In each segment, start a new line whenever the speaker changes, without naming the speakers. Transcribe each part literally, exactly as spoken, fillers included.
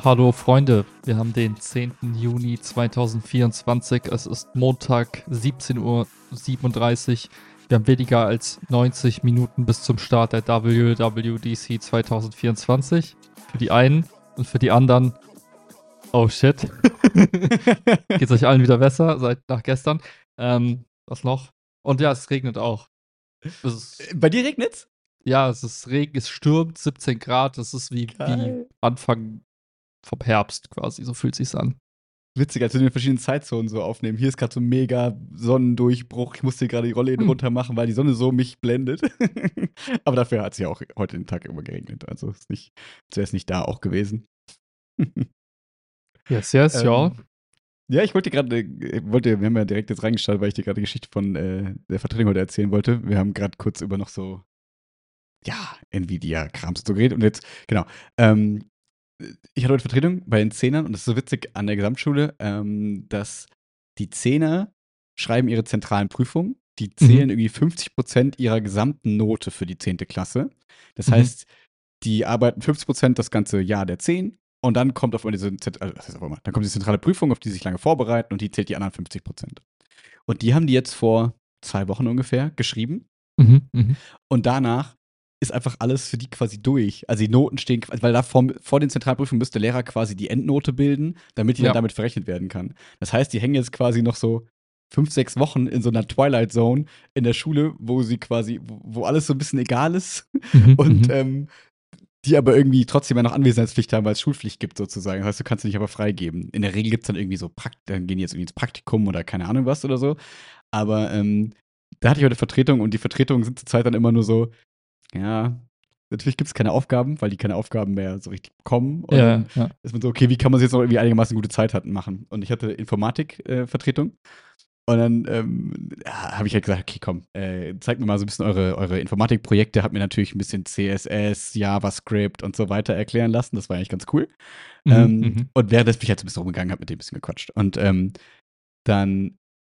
Hallo Freunde, wir haben den zehnten Juni zweitausendvierundzwanzig. Es ist Montag siebzehn Uhr siebenunddreißig. Wir haben weniger als neunzig Minuten bis zum Start der W W D C zweitausendvierundzwanzig. Für die einen und für die anderen, oh shit. Geht's euch allen wieder besser seit nach gestern? Ähm, was noch? Und ja, es regnet auch. Es ist,
Bei dir regnet's?
ja, es ist Regen, es stürmt, siebzehn Grad. Es ist wie, wie
Geil.
Anfang vom Herbst quasi, so fühlt sich's an.
Witzig, als wir in den verschiedenen Zeitzonen so aufnehmen. Hier ist gerade so ein mega Sonnendurchbruch. Ich musste gerade die Rollläden
Hm.
runter machen, weil die Sonne so mich blendet. Aber dafür hat es ja auch heute den Tag immer geregnet. Also ist nicht, zuerst nicht da auch gewesen.
Yes, yes, ja.
Ähm, Ja, ich wollte gerade, äh, wollte, wir haben ja direkt jetzt reingestartet, weil ich dir gerade die Geschichte von äh, der Vertretung heute erzählen wollte. Wir haben gerade kurz über noch so, ja, Nvidia-Krams so geredet. Und jetzt, genau, ähm, ich hatte heute Vertretung bei den Zehnern und das ist so witzig an der Gesamtschule, ähm, dass die Zehner schreiben ihre zentralen Prüfungen. Die zählen
Mhm.
irgendwie fünfzig Prozent ihrer gesamten Note für die zehnte Klasse. Das
Mhm.
heißt, die arbeiten fünfzig Prozent das ganze Jahr der zehn und dann kommt auf einmal diese, Zent- also, das heißt auf einmal, dann kommt die zentrale Prüfung, auf die sie sich lange vorbereiten und die zählt die anderen fünfzig Prozent. Und die haben die jetzt vor zwei Wochen ungefähr geschrieben
Mhm. Mhm.
und danach ist einfach alles für die quasi durch. Also die Noten stehen, weil da vor, vor den Zentralprüfungen müsste der Lehrer quasi die Endnote bilden, damit die
Ja.
dann damit verrechnet werden kann. Das heißt, die hängen jetzt quasi noch so fünf, sechs Wochen in so einer Twilight Zone in der Schule, wo sie quasi, wo, wo alles so ein bisschen egal ist
Mhm.
und
Mhm.
ähm, die aber irgendwie trotzdem ja noch Anwesenheitspflicht haben, weil es Schulpflicht gibt sozusagen. Das heißt, du kannst sie nicht aber freigeben. In der Regel gibt es dann irgendwie so, Prakt dann gehen die jetzt irgendwie ins Praktikum oder keine Ahnung was oder so. Aber ähm, da hatte ich heute Vertretung und die Vertretungen sind zurzeit dann immer nur so, ja, natürlich gibt es keine Aufgaben, weil die keine Aufgaben mehr so richtig bekommen. Und
Ja,
dann
ja.
ist man so, okay, wie kann man jetzt noch irgendwie einigermaßen gute Zeit hatten machen? Und ich hatte Informatik-Vertretung. und dann ähm, ja, habe ich halt gesagt, okay, komm, äh, zeigt mir mal so ein bisschen eure, eure Informatikprojekte. Hab mir natürlich ein bisschen C S S, JavaScript und so weiter erklären lassen. Das war eigentlich ganz cool.
Mhm.
Ähm,
Mhm.
und währenddessen bin ich halt so ein bisschen rumgegangen, habe mit dem ein bisschen gequatscht. Und ähm, dann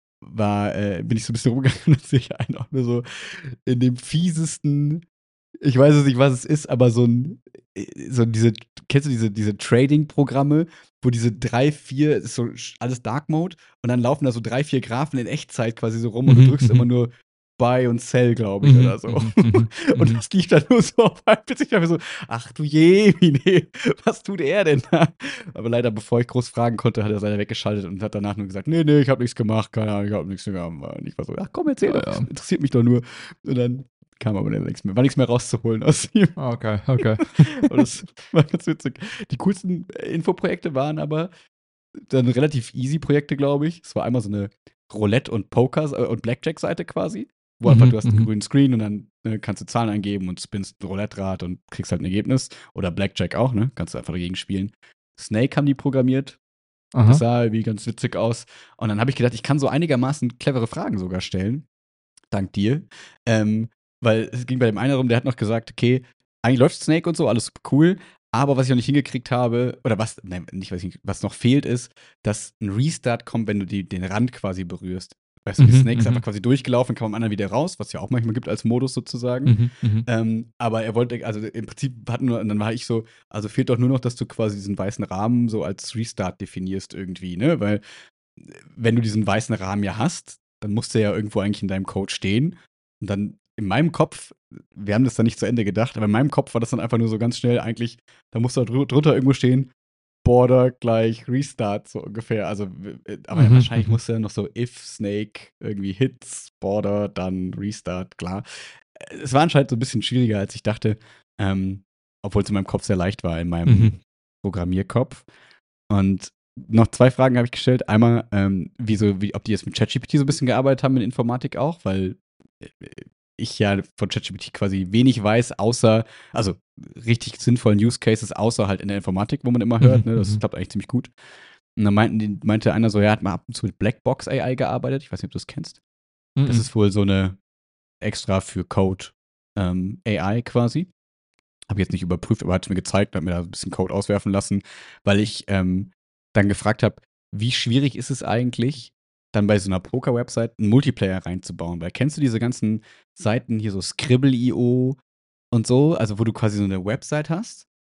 war, äh, bin ich so ein bisschen rumgegangen und dann sehe ich einen auch nur so in dem fiesesten, ich weiß es nicht, was es ist, aber so ein, äh, so diese, kennst du diese, diese Trading-Programme, wo diese drei, vier, ist so sch- alles Dark Mode und dann laufen da so drei, vier Graphen in Echtzeit quasi so rum und du
Mhm.
drückst immer
Mhm.
nur Buy und Sell, glaube ich,
Mhm.
oder so.
Mhm. Mhm.
Und
Mhm.
das lief dann nur so auf ein Bild. Ich dachte mir so, ach du je, nee, was tut er denn da? Aber leider, bevor ich groß fragen konnte, hat er leider weggeschaltet und hat danach nur gesagt, nee, nee, ich habe nichts gemacht, keine Ahnung, ich habe nichts gemacht. Und ich war so, ach komm, erzähl
Ah,
doch,
ja.
interessiert mich doch nur. Und dann kam aber dann nichts mehr, war nichts mehr rauszuholen aus ihm.
Okay, okay.
Und das war ganz witzig. Die coolsten äh, Infoprojekte waren aber dann relativ easy Projekte, glaube ich. Es war einmal so eine Roulette- und Poker- äh, und Blackjack-Seite quasi, wo einfach du
Mhm.
hast einen
Mhm.
grünen Screen und dann ne, kannst du Zahlen eingeben und spinnst ein Roulette-Rad und kriegst halt ein Ergebnis. Oder Blackjack auch, ne? Kannst du einfach dagegen spielen. Snake haben die programmiert. Das
Aha.
sah irgendwie ganz witzig aus. Und dann habe ich gedacht, ich kann so einigermaßen clevere Fragen sogar stellen. Dank dir. Ähm, weil es ging bei dem einen darum, der hat noch gesagt, okay, eigentlich läuft Snake und so, alles super cool. Aber was ich noch nicht hingekriegt habe, oder was, nein, nicht, was, ich, was noch fehlt, ist, dass ein Restart kommt, wenn du die, den Rand quasi berührst. Weißt du, wie
Mhm.
Snake ist einfach
Mhm.
quasi durchgelaufen, kam am anderen wieder raus, was ja auch manchmal gibt als Modus sozusagen.
Mhm. Mhm.
Ähm, aber er wollte, also im Prinzip hatten nur, und dann war ich so, also fehlt doch nur noch, dass du quasi diesen weißen Rahmen so als Restart definierst irgendwie, ne? Weil, wenn du diesen weißen Rahmen ja hast, dann muss der ja irgendwo eigentlich in deinem Code stehen. Und dann in meinem Kopf, wir haben das dann nicht zu Ende gedacht, aber in meinem Kopf war das dann einfach nur so ganz schnell eigentlich, da muss da drü- drunter irgendwo stehen, Border gleich Restart, so ungefähr. Also, äh, aber
Mhm.
wahrscheinlich
Mhm.
muss ja noch so if Snake irgendwie Hits, Border, dann Restart, klar. Äh, Es war anscheinend so ein bisschen schwieriger, als ich dachte, ähm, obwohl es in meinem Kopf sehr leicht war, in meinem
Mhm.
Programmierkopf. Und noch zwei Fragen habe ich gestellt. Einmal, ähm, wie so, wie, ob die jetzt mit ChatGPT so ein bisschen gearbeitet haben in Informatik auch, weil äh, ich ja von ChatGPT quasi wenig weiß, außer, also richtig sinnvollen Use Cases, außer halt in der Informatik, wo man immer hört,
Mhm.
ne? Das
Mhm.
klappt eigentlich ziemlich gut. Und dann meinten die, meinte einer so, ja, hat mal ab und zu mit Blackbox A I gearbeitet. Ich weiß nicht, ob du das kennst. Das
Mhm.
ist wohl so eine extra für Code ähm, A I quasi. Habe ich jetzt nicht überprüft, aber hat es mir gezeigt, hat mir da ein bisschen Code auswerfen lassen, weil ich ähm, dann gefragt habe, wie schwierig ist es eigentlich, dann bei so einer Poker-Website einen Multiplayer reinzubauen? Weil kennst du diese ganzen Seiten hier so Scribble punkt io und so, also wo du quasi so eine Website hast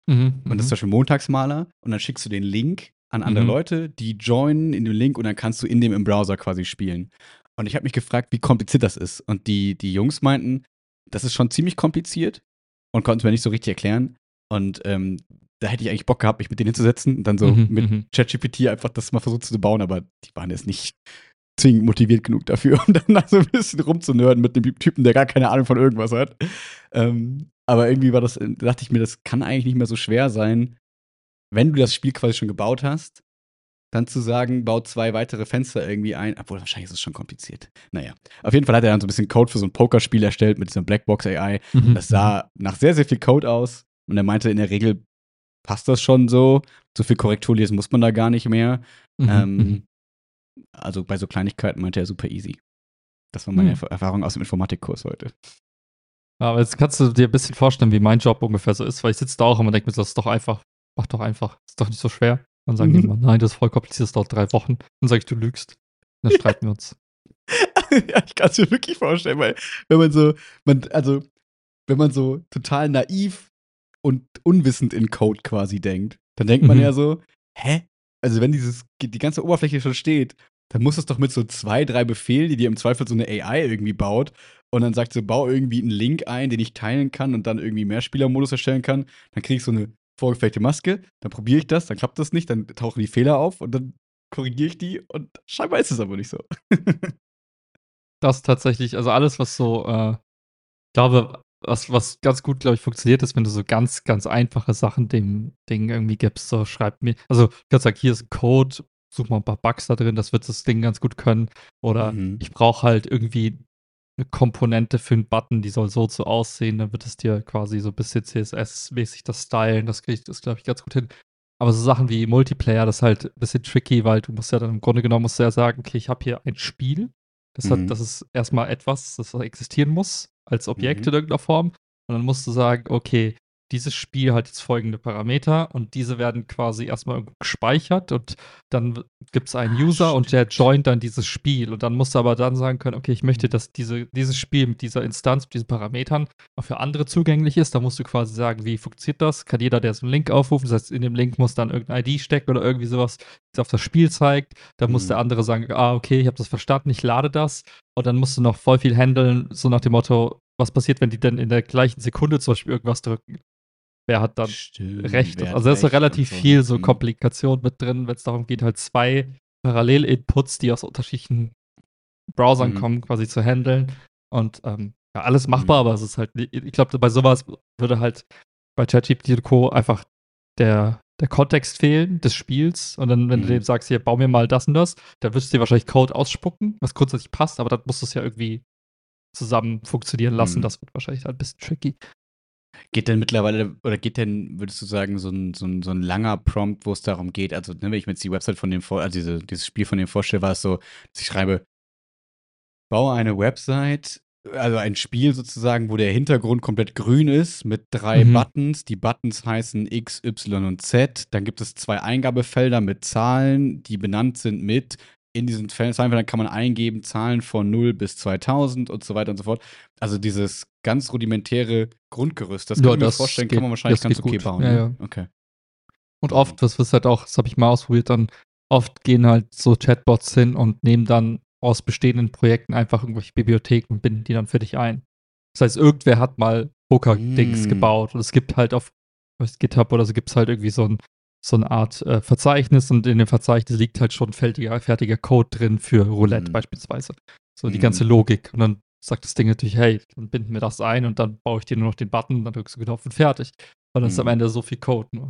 Mhm,
Und das ist
mhm.
zum Beispiel Montagsmaler und dann schickst du den Link an andere
Mhm.
Leute, die joinen in dem Link und dann kannst du in dem im Browser quasi spielen. Und ich habe mich gefragt, wie kompliziert das ist. Und die, die Jungs meinten, das ist schon ziemlich kompliziert und konnten es mir nicht so richtig erklären. Und ähm, da hätte ich eigentlich Bock gehabt, mich mit denen hinzusetzen und dann so
Mhm,
mit
mhm.
ChatGPT einfach das mal versucht zu bauen, aber die waren jetzt nicht zwingend motiviert genug dafür, um dann da so ein bisschen rumzunörden mit dem Typen, der gar keine Ahnung von irgendwas hat. Ähm, aber irgendwie war das, da dachte ich mir, das kann eigentlich nicht mehr so schwer sein, wenn du das Spiel quasi schon gebaut hast, dann zu sagen, bau zwei weitere Fenster irgendwie ein. Obwohl, wahrscheinlich ist es schon kompliziert. Naja. Auf jeden Fall hat er dann so ein bisschen Code für so ein Pokerspiel erstellt mit dieser Blackbox-A I.
Mhm,
Das
mhm.
sah nach sehr, sehr viel Code aus. Und er meinte, in der Regel passt das schon so. So viel Korrektur lesen muss man da gar nicht mehr.
Mhm, mhm.
Ähm, also bei so Kleinigkeiten meinte er super easy. Das war meine
Hm.
Erf- Erfahrung aus dem Informatikkurs heute.
Aber jetzt kannst du dir ein bisschen vorstellen, wie mein Job ungefähr so ist, weil ich sitze da auch immer und denke mir, das ist doch einfach, mach doch einfach, ist doch nicht so schwer. Dann sagen die immer, nein, das ist voll kompliziert, das dauert drei Wochen. Dann sage ich, du lügst. Dann streiten wir uns.
Ja, ich kann es mir wirklich vorstellen, weil wenn man so, man, also wenn man so total naiv und unwissend in Code quasi denkt, dann denkt man ja
Mhm.
so, hä? Also wenn dieses, die ganze Oberfläche schon steht, dann muss es doch mit so zwei, drei Befehlen, die dir im Zweifel so eine A I irgendwie baut und dann sagt so, bau irgendwie einen Link ein, den ich teilen kann und dann irgendwie Mehrspielermodus erstellen kann, dann kriege ich so eine vorgefertigte Maske, dann probiere ich das, dann klappt das nicht, dann tauchen die Fehler auf und dann korrigiere ich die und scheinbar ist es aber nicht so.
Das tatsächlich, also alles, was so, äh, ich glaube, was, was ganz gut, glaube ich, funktioniert, ist, wenn du so ganz, ganz einfache Sachen dem Ding irgendwie gibst. So, schreib mir, also, ich kann sagen, hier ist ein Code, such mal ein paar Bugs da drin, das wird das Ding ganz gut können. Oder
Mhm.
ich brauche halt irgendwie eine Komponente für einen Button, die soll so und so aussehen, dann wird es dir quasi so ein bisschen C S S-mäßig das stylen, das kriege ich, das glaube ich, ganz gut hin. Aber so Sachen wie Multiplayer, das ist halt ein bisschen tricky, weil du musst ja dann im Grunde genommen musst du ja sagen, okay, ich habe hier ein Spiel, das hat,
Mhm.
das ist erstmal etwas, das existieren muss als Objekt
Mhm.
in irgendeiner Form. Und dann musst du sagen, okay, dieses Spiel hat jetzt folgende Parameter und diese werden quasi erstmal irgendwo gespeichert und dann gibt es einen
Ah,
User und der
stimmt.
joint dann dieses Spiel und dann musst du aber dann sagen können, okay, ich möchte, dass diese, dieses Spiel mit dieser Instanz, mit diesen Parametern auch für andere zugänglich ist. Da musst du quasi sagen, wie funktioniert das? Kann jeder, der so einen Link aufrufen, das heißt, in dem Link muss dann irgendein I D stecken oder irgendwie sowas, das auf das Spiel zeigt. Dann muss der
Mhm.
andere sagen, ah, okay, ich habe das verstanden, ich lade das. Und dann musst du noch voll viel handeln, so nach dem Motto, was passiert, wenn die dann in der gleichen Sekunde zum Beispiel irgendwas drücken? Wer hat dann
Stimmt,
Recht?
wer
Also
hat
da ist so
recht und
relativ
so, ne?
viel so
Mhm.
Komplikation mit drin, wenn es darum geht, halt zwei Parallel-Inputs, die aus unterschiedlichen Browsern
Mhm.
kommen, quasi zu handeln. Und ähm, ja, alles machbar,
Mhm.
aber es ist halt, ich glaube, bei sowas würde halt bei ChatGPT und Co. einfach der, der Kontext fehlen des Spiels. Und dann, wenn du dem
Mhm.
sagst, hier, bau mir mal das und das, dann wirst du dir wahrscheinlich Code ausspucken, was grundsätzlich passt, aber dann musst du es ja irgendwie zusammen funktionieren lassen.
Mhm.
Das wird wahrscheinlich halt ein bisschen tricky.
Geht denn mittlerweile, oder geht denn, würdest du sagen, so ein, so ein, so ein langer Prompt, wo es darum geht, also ne, wenn ich mir jetzt die Website von dem vor, also diese, dieses Spiel von dem vorstelle, war es so, dass ich schreibe, baue eine Website, also ein Spiel sozusagen, wo der Hintergrund komplett grün ist, mit drei
Mhm.
Buttons. Die Buttons heißen X, Y und Z. Dann gibt es zwei Eingabefelder mit Zahlen, die benannt sind mit. In diesen Zahlenfeldern kann man eingeben, Zahlen von null bis zweitausend und so weiter und so fort. Also dieses ganz rudimentäre Grundgerüst, das kann
Ja,
ich mir
das
vorstellen, kann
geht,
man wahrscheinlich
das
ganz
geht
okay
gut.
bauen,
Ja,
ne?
ja.
Okay.
Und
Mhm.
oft, das ist halt auch, das habe ich mal ausprobiert, dann oft gehen halt so Chatbots hin und nehmen dann aus bestehenden Projekten einfach irgendwelche Bibliotheken und binden die dann für dich ein. Das heißt, irgendwer hat mal Poker-Dings
Mm.
gebaut und es gibt halt auf was, GitHub oder so gibt es halt irgendwie so, ein, so eine Art äh, Verzeichnis und in dem Verzeichnis liegt halt schon fertiger, fertiger Code drin für Roulette
Mhm.
beispielsweise. So die ganze
Mhm.
Logik. Und dann sagt das Ding natürlich, hey, dann binden wir das ein und dann baue ich dir nur noch den Button, dann drückst du den Knopf und fertig. Und dann ist am
Mhm.
Ende so viel Code nur.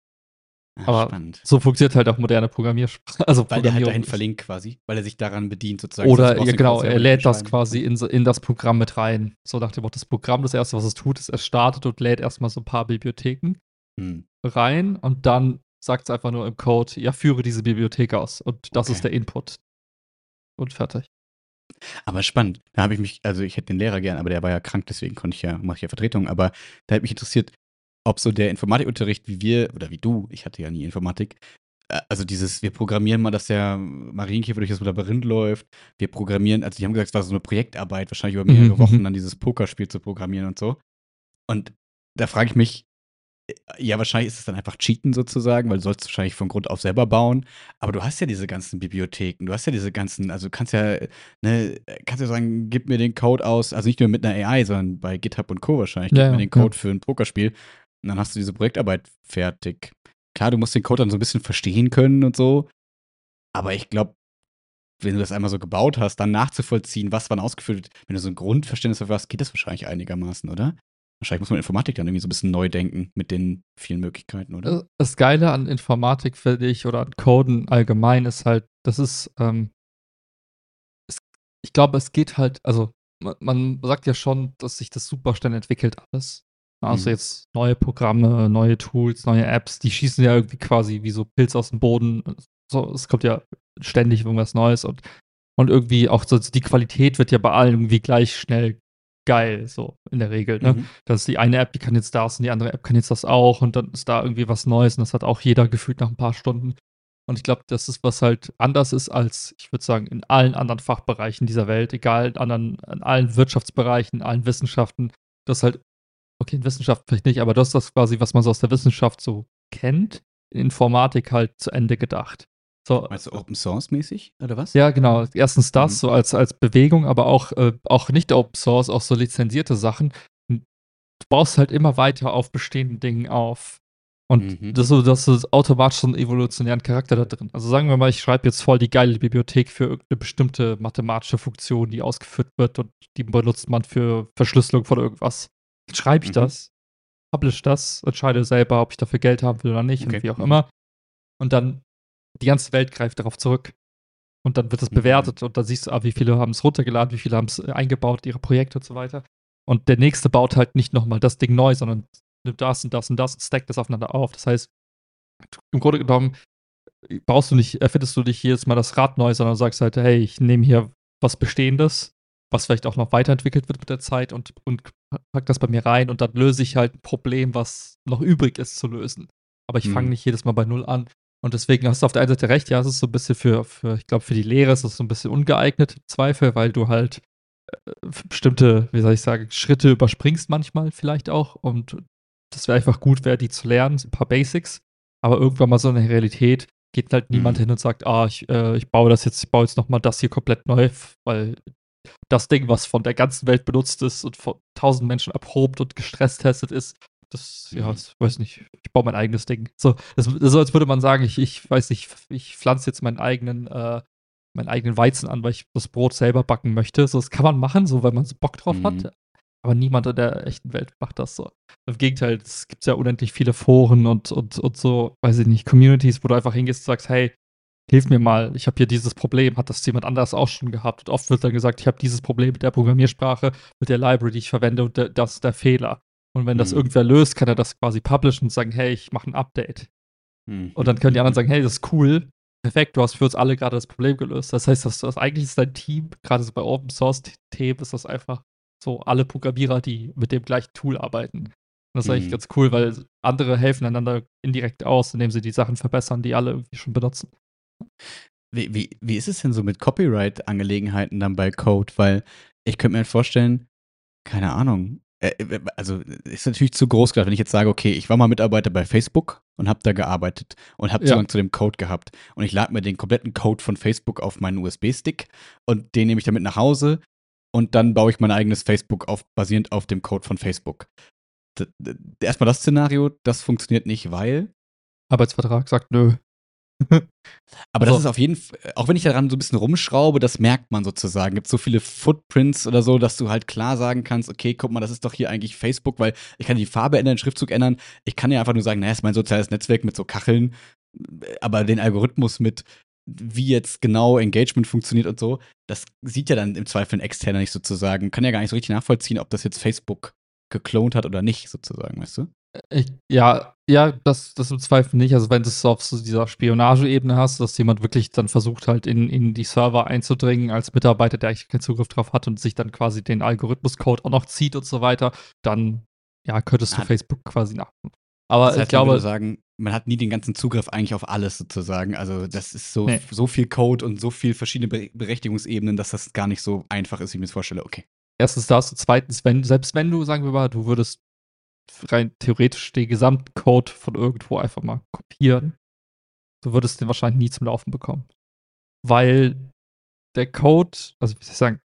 Ah,
Aber
spannend.
so funktioniert halt auch moderne Programmiersprache, also
Weil der halt
Programmierung.
dahin verlinkt quasi, weil er sich daran bedient sozusagen, sonst
Oder,
brauchst
ja
du den Code
genau, er
selber nicht mehr
lädt das
schreiben.
quasi in, so- in das Programm mit rein. So nach dem Motto, das Programm, das erste, was es tut, ist, es startet und lädt erstmal so ein paar Bibliotheken
Hm,
rein und dann sagt es einfach nur im Code, ja, führe diese Bibliothek aus. Und das ist
okay.
der Input. Und fertig.
Aber spannend. Da habe ich mich, also ich hätte den Lehrer gern, aber der war ja krank, deswegen konnte ich ja, mache ich ja Vertretung. Aber da hätte mich interessiert, ob so der Informatikunterricht wie wir, oder wie du, ich hatte ja nie Informatik, äh, also dieses, wir programmieren mal, dass der Marienkäfer durch das Labyrinth läuft. Wir programmieren, also die haben gesagt, es war so eine Projektarbeit, wahrscheinlich über
Mhm,
mehrere Wochen
mhm.
dann dieses Pokerspiel zu programmieren und so. Und da frage ich mich, Ja, wahrscheinlich ist es dann einfach Cheaten sozusagen, weil du sollst wahrscheinlich von Grund auf selber bauen. Aber du hast ja diese ganzen Bibliotheken, du hast ja diese ganzen, also du kannst ja, ne, kannst ja sagen, gib mir den Code aus, also nicht nur mit einer A I, sondern bei GitHub und Co. wahrscheinlich,
Ja,
gib mir
ja,
den
ja.
Code für ein Pokerspiel und dann hast du diese Projektarbeit fertig. Klar, du musst den Code dann so ein bisschen verstehen können und so, aber ich glaube, wenn du das einmal so gebaut hast, dann nachzuvollziehen, was wann ausgeführt wird, wenn du so ein Grundverständnis dafür hast, geht das wahrscheinlich einigermaßen, oder? Wahrscheinlich muss man Informatik dann irgendwie so ein bisschen neu denken mit den vielen Möglichkeiten, oder?
Äh, Das Geile an Informatik, finde ich, oder an Coden allgemein ist halt, das ist, ähm, es, ich glaube, es geht halt, also man, man sagt ja schon, dass sich das super schnell entwickelt alles. Also
Mhm.
jetzt neue Programme, neue Tools, neue Apps, die schießen ja irgendwie quasi wie so Pilz aus dem Boden. So, es kommt ja ständig irgendwas Neues und, und irgendwie auch so die Qualität wird ja bei allen irgendwie gleich schnell geil, so in der Regel, ne?
Mhm.
Das ist die eine App, die kann jetzt das und die andere App kann jetzt das auch und dann ist da irgendwie was Neues und das hat auch jeder gefühlt nach ein paar Stunden. Und ich glaube, das ist, was halt anders ist als, ich würde sagen, in allen anderen Fachbereichen dieser Welt, egal in anderen, in allen Wirtschaftsbereichen, in allen Wissenschaften, das halt, okay, in Wissenschaft vielleicht nicht, aber das ist das quasi, was man so aus der Wissenschaft so kennt, in Informatik halt zu Ende gedacht. So,
Meinst du Open Source mäßig oder was?
ja, genau. Erstens das,
Mhm.
so als, als Bewegung, aber auch, äh, auch nicht Open Source, auch so lizenzierte Sachen. Du baust halt immer weiter auf bestehenden Dingen auf. Und
Mhm.
das, so, das ist automatisch so einen evolutionären Charakter da drin. Also sagen wir mal, ich schreibe jetzt voll die geile Bibliothek für irgendeine bestimmte mathematische Funktion, die ausgeführt wird und die benutzt man für Verschlüsselung von irgendwas. Dann schreibe ich
Mhm.
das, publish das, entscheide selber, ob ich dafür Geld haben will oder nicht
Okay.
und wie auch
Mhm.
immer. Und dann die ganze Welt greift darauf zurück. Und dann wird das
Mhm.
bewertet und dann siehst du, ah, wie viele haben es runtergeladen, wie viele haben es eingebaut, ihre Projekte und so weiter. Und der nächste baut halt nicht nochmal das Ding neu, sondern nimmt das und das und das und stackt das aufeinander auf. Das heißt, im Grunde genommen baust du nicht, erfindest du nicht jedes Mal das Rad neu, sondern sagst halt, hey, ich nehme hier was Bestehendes, was vielleicht auch noch weiterentwickelt wird mit der Zeit und, und pack das bei mir rein und dann löse ich halt ein Problem, was noch übrig ist zu lösen. Aber ich fange
Mhm.
nicht jedes Mal bei Null an. Und deswegen hast du auf der einen Seite recht, ja, es ist so ein bisschen für, für ich glaube, für die Lehre ist es so ein bisschen ungeeignet, im Zweifel, weil du halt äh, bestimmte, wie soll ich sagen, Schritte überspringst manchmal vielleicht auch. Und das wäre einfach gut, wäre die zu lernen, so ein paar Basics. Aber irgendwann mal so in der Realität geht halt niemand
Mhm.
hin und sagt, ah, ich, äh, ich baue das jetzt, ich baue jetzt nochmal das hier komplett neu, weil das Ding, was von der ganzen Welt benutzt ist und von tausend Menschen erprobt und gestresstestet ist, das, ja,
Mhm.
das, weiß nicht, ich baue mein eigenes Ding. So, das, das ist so, als würde man sagen, ich, ich weiß nicht, ich pflanze jetzt meinen eigenen, äh, meinen eigenen Weizen an, weil ich das Brot selber backen möchte. So, das kann man machen, so, weil man so Bock drauf
Mhm.
hat. Aber niemand in der echten Welt macht das so. Im Gegenteil, es gibt ja unendlich viele Foren und, und, und so, weiß ich nicht, Communities, wo du einfach hingehst und sagst, hey, hilf mir mal, ich habe hier dieses Problem, hat das jemand anderes auch schon gehabt? Und oft wird dann gesagt, ich habe dieses Problem mit der Programmiersprache, mit der Library, die ich verwende und der, das ist der Fehler. Und wenn das
Mhm.
irgendwer löst, kann er das quasi publishen und sagen, hey, ich mache ein Update. Und dann
Mhm.
können die anderen
Mhm.
sagen, hey, das ist cool, perfekt, du hast für uns alle gerade das Problem gelöst. Das heißt, das, das eigentlich ist dein Team, gerade so bei Open Source Themen, ist das einfach so alle Programmierer, die mit dem gleichen Tool arbeiten. Und das ist eigentlich
Mhm.
ganz cool, weil andere helfen einander indirekt aus, indem sie die Sachen verbessern, die alle irgendwie schon benutzen.
Wie, wie, wie ist es denn so mit Copyright-Angelegenheiten dann bei Code? Weil ich könnte mir halt vorstellen, keine Ahnung. Äh, äh, also ist natürlich zu groß gedacht, wenn ich jetzt sage, okay, ich war mal Mitarbeiter bei Facebook und habe da gearbeitet und habe
Ja.
Zugang zu dem Code gehabt und ich lade mir den kompletten Code von Facebook auf meinen U S B-Stick und den nehme ich damit nach Hause und dann baue ich mein eigenes Facebook auf, basierend auf dem Code von Facebook. D d erstmal das Szenario, das funktioniert nicht, weil
Arbeitsvertrag sagt nö.
aber das ist
Also,
auf jeden Fall, auch wenn ich daran so ein bisschen rumschraube, das merkt man sozusagen. Gibt so viele Footprints oder so, dass du halt klar sagen kannst, okay, guck mal, das ist doch hier eigentlich Facebook, weil ich kann die Farbe ändern, den Schriftzug ändern. Ich kann ja einfach nur sagen, naja, ist mein soziales Netzwerk mit so Kacheln, aber den Algorithmus mit, wie jetzt genau Engagement funktioniert und so, das sieht ja dann im Zweifel ein Externer nicht sozusagen. Kann ja gar nicht so richtig nachvollziehen, ob das jetzt Facebook geklont hat oder nicht, sozusagen, weißt du?
ich, ja, ja, das, das im Zweifel nicht. Also, wenn du es auf so dieser Spionageebene hast, dass jemand wirklich dann versucht, halt in, in die Server einzudringen als Mitarbeiter, der eigentlich keinen Zugriff drauf hat und sich dann quasi den Algorithmuscode auch noch zieht und so weiter, dann, ja, könntest du
Ah,
Facebook quasi nach.
das
Aber ich
heißt, man würde
glaube,
sagen, man hat nie den ganzen Zugriff eigentlich auf alles sozusagen. Also das ist so,
nee.
so viel Code und so viel verschiedene Be Berechtigungsebenen, dass das gar nicht so einfach ist, wie ich mir das vorstelle. Okay.
Erstens das und zweitens, wenn, selbst wenn du, sagen wir mal, du würdest rein theoretisch den gesamten Code von irgendwo einfach mal kopieren. Du würdest den wahrscheinlich nie zum Laufen bekommen. Weil der Code, also wie soll ich sagen,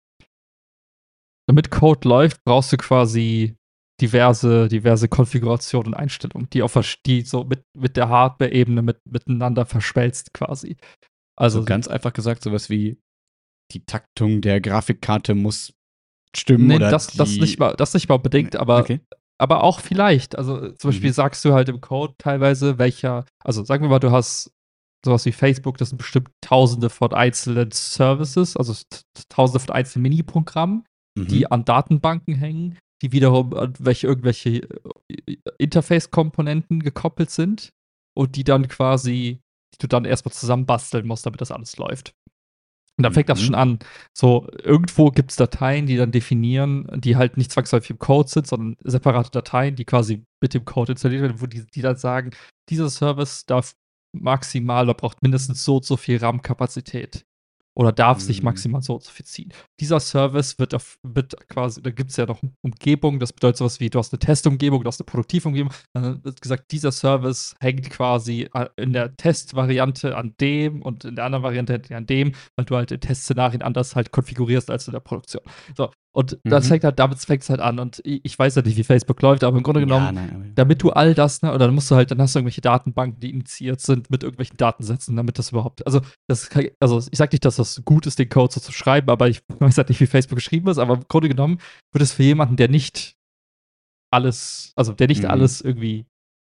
damit Code läuft, brauchst du quasi diverse, diverse Konfigurationen und Einstellungen, die, auf, die so mit, mit der Hardware-Ebene mit, miteinander verschmelzt quasi. Also
so ganz einfach gesagt, sowas wie die Taktung der Grafikkarte muss stimmen
nee,
oder
das,
die
das nicht mal, das nicht mal unbedingt, aber,
okay.
aber auch vielleicht. Also zum Beispiel
Mhm.
sagst du halt im Code teilweise, welcher, also sagen wir mal, du hast sowas wie Facebook, das sind bestimmt tausende von einzelnen Services, also t- tausende von einzelnen Mini-Programmen, die
Mhm.
an Datenbanken hängen, die wiederum an welche irgendwelche äh, Interface-Komponenten gekoppelt sind und die dann quasi, die du dann erstmal zusammenbasteln musst, damit das alles läuft. Und dann fängt das schon
Mhm.
an. So, irgendwo gibt es Dateien, die dann definieren, die halt nicht zwangsläufig im Code sind, sondern separate Dateien, die quasi mit dem Code installiert werden, wo die, die dann sagen, dieser Service darf maximal, oder braucht mindestens so und so viel RAM-Kapazität. Oder darf sich
Mhm.
maximal so und so viel ziehen. Dieser Service wird, auf, wird quasi, da gibt es ja noch Umgebung, das bedeutet sowas wie, du hast eine Testumgebung, du hast eine Produktivumgebung. Dann wird gesagt, dieser Service hängt quasi a- in der Testvariante an dem und in der anderen Variante an dem, weil du halt in Testszenarien anders halt konfigurierst als in der Produktion. So, und das
Mhm.
fängt halt, damit fängt es halt an. Und ich, ich weiß ja nicht, wie Facebook läuft, aber im Grunde
Ja,
genommen,
nein, aber
damit du all das, ne, oder dann musst du halt, dann hast du irgendwelche Datenbanken, die initiiert sind mit irgendwelchen Datensätzen, damit das überhaupt, also, das kann, also ich sag nicht, dass das gut ist, den Code so zu schreiben, aber ich weiß halt nicht, wie Facebook geschrieben ist, aber im Grunde genommen wird es für jemanden, der nicht alles, also der nicht
mhm.
alles irgendwie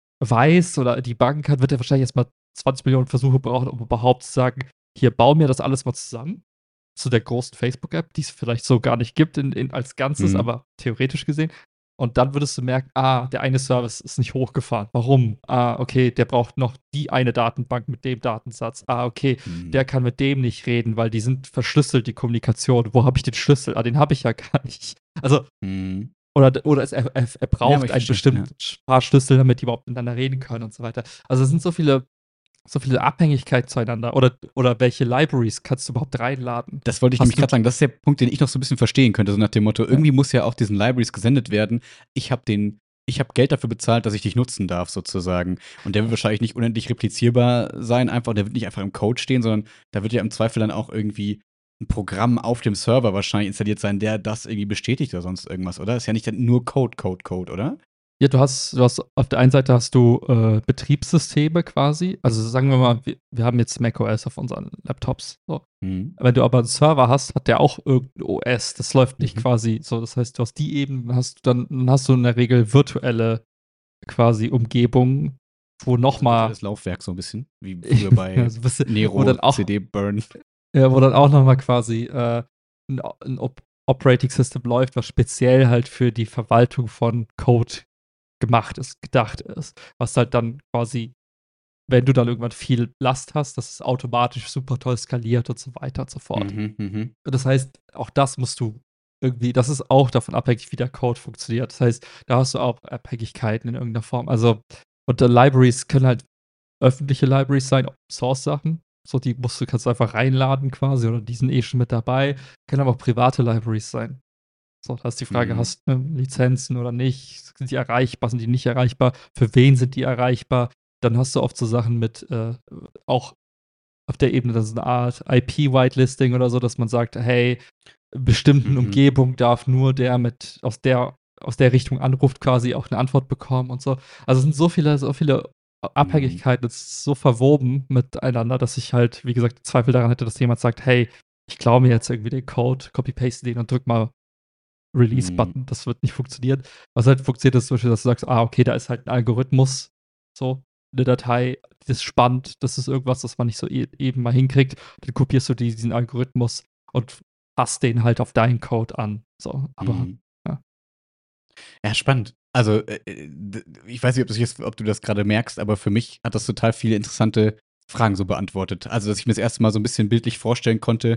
weiß oder die Bank hat, wird er wahrscheinlich erstmal zwanzig Millionen Versuche brauchen, um überhaupt zu sagen, hier, bau mir das alles mal zusammen zu der großen Facebook-App, die es vielleicht so gar nicht gibt in, in, als Ganzes,
Mhm.
aber theoretisch gesehen. Und dann würdest du merken, ah, der eine Service ist nicht hochgefahren. Warum? Ah, okay, der braucht noch die eine Datenbank mit dem Datensatz. Ah, okay,
Mhm.
der kann mit dem nicht reden, weil die sind verschlüsselt, die Kommunikation. Wo habe ich den Schlüssel? Ah, den habe ich ja gar nicht. Also,
Mhm.
oder, oder es, er, er, er
Ja, aber
braucht
ich
einen
verstehe, ja.
bestimmten paar Schlüssel, damit die überhaupt miteinander reden können und so weiter. Also es sind so viele, so viele Abhängigkeiten zueinander. Oder, oder welche Libraries kannst du überhaupt reinladen?
Das wollte ich nämlich
Hast du,
gerade sagen, das ist der Punkt, den ich noch so ein bisschen verstehen könnte, so nach dem Motto,
ja,
irgendwie muss ja auch diesen Libraries gesendet werden. Ich habe den ich habe Geld dafür bezahlt, dass ich dich nutzen darf, sozusagen. Und der wird wahrscheinlich nicht unendlich replizierbar sein, einfach. Der wird nicht einfach im Code stehen, sondern da wird ja im Zweifel dann auch irgendwie ein Programm auf dem Server wahrscheinlich installiert sein, der das irgendwie bestätigt oder sonst irgendwas, oder? Ist ja nicht nur Code, Code, Code, oder?
ja, du hast, du hast auf der einen Seite hast du äh, Betriebssysteme quasi. Also sagen wir mal, wir, wir haben jetzt macOS auf unseren Laptops. So.
Mhm.
Wenn du aber einen Server hast, hat der auch irgendein O S. Das läuft nicht
Mhm.
quasi so. Das heißt, du hast die eben, dann hast du dann, dann hast du in der Regel virtuelle quasi Umgebungen, wo
Also
nochmal,
virtuelles Laufwerk so ein bisschen, wie früher bei
also ein bisschen, wo
Nero
dann auch
C D Burn.
ja, wo dann auch noch mal quasi äh, ein, ein Op Operating System läuft, was speziell halt für die Verwaltung von Code gemacht ist, gedacht ist. Was halt dann quasi, wenn du dann irgendwann viel Last hast, dass es automatisch super toll skaliert und so weiter und so fort.
Mhm, mhm.
Das heißt, auch das musst du irgendwie, das ist auch davon abhängig, wie der Code funktioniert. Das heißt, da hast du auch Abhängigkeiten in irgendeiner Form. Also, und äh, Libraries können halt öffentliche Libraries sein, Open-Source-Sachen. So, die musst du, kannst du einfach reinladen quasi oder die sind eh schon mit dabei. Können aber auch private Libraries sein. So, da ist die Frage,
Mhm.
hast du Lizenzen oder nicht? Sind die erreichbar? Sind die nicht erreichbar? Für wen sind die erreichbar? Dann hast du oft so Sachen mit, äh, auch auf der Ebene, das ist eine Art I P-Whitelisting oder so, dass man sagt, hey, in bestimmten
Mhm.
Umgebung darf nur der mit aus der aus der Richtung anruft quasi auch eine Antwort bekommen und so. Also es sind so viele, so viele
Mhm.
Abhängigkeiten, es ist so verwoben miteinander, dass ich halt, wie gesagt, Zweifel daran hätte, dass jemand sagt, hey, ich klaue mir jetzt irgendwie den Code, copy-paste den und drück mal
Mhm.
Release-Button. Das wird nicht funktionieren. Was halt funktioniert, ist zum Beispiel, dass du sagst, ah, okay, da ist halt ein Algorithmus, so, eine Datei, das ist spannend, das ist irgendwas, das man nicht so e eben mal hinkriegt. Dann kopierst du die, diesen Algorithmus und passt den halt auf deinen Code an. So, aber
Mhm.
ja.
Ja, spannend. Also, äh, äh, d ich weiß nicht, ob du's jetzt ob du das gerade merkst, aber für mich hat das total viele interessante Fragen so beantwortet. Also, dass ich mir das erste Mal so ein bisschen bildlich vorstellen konnte,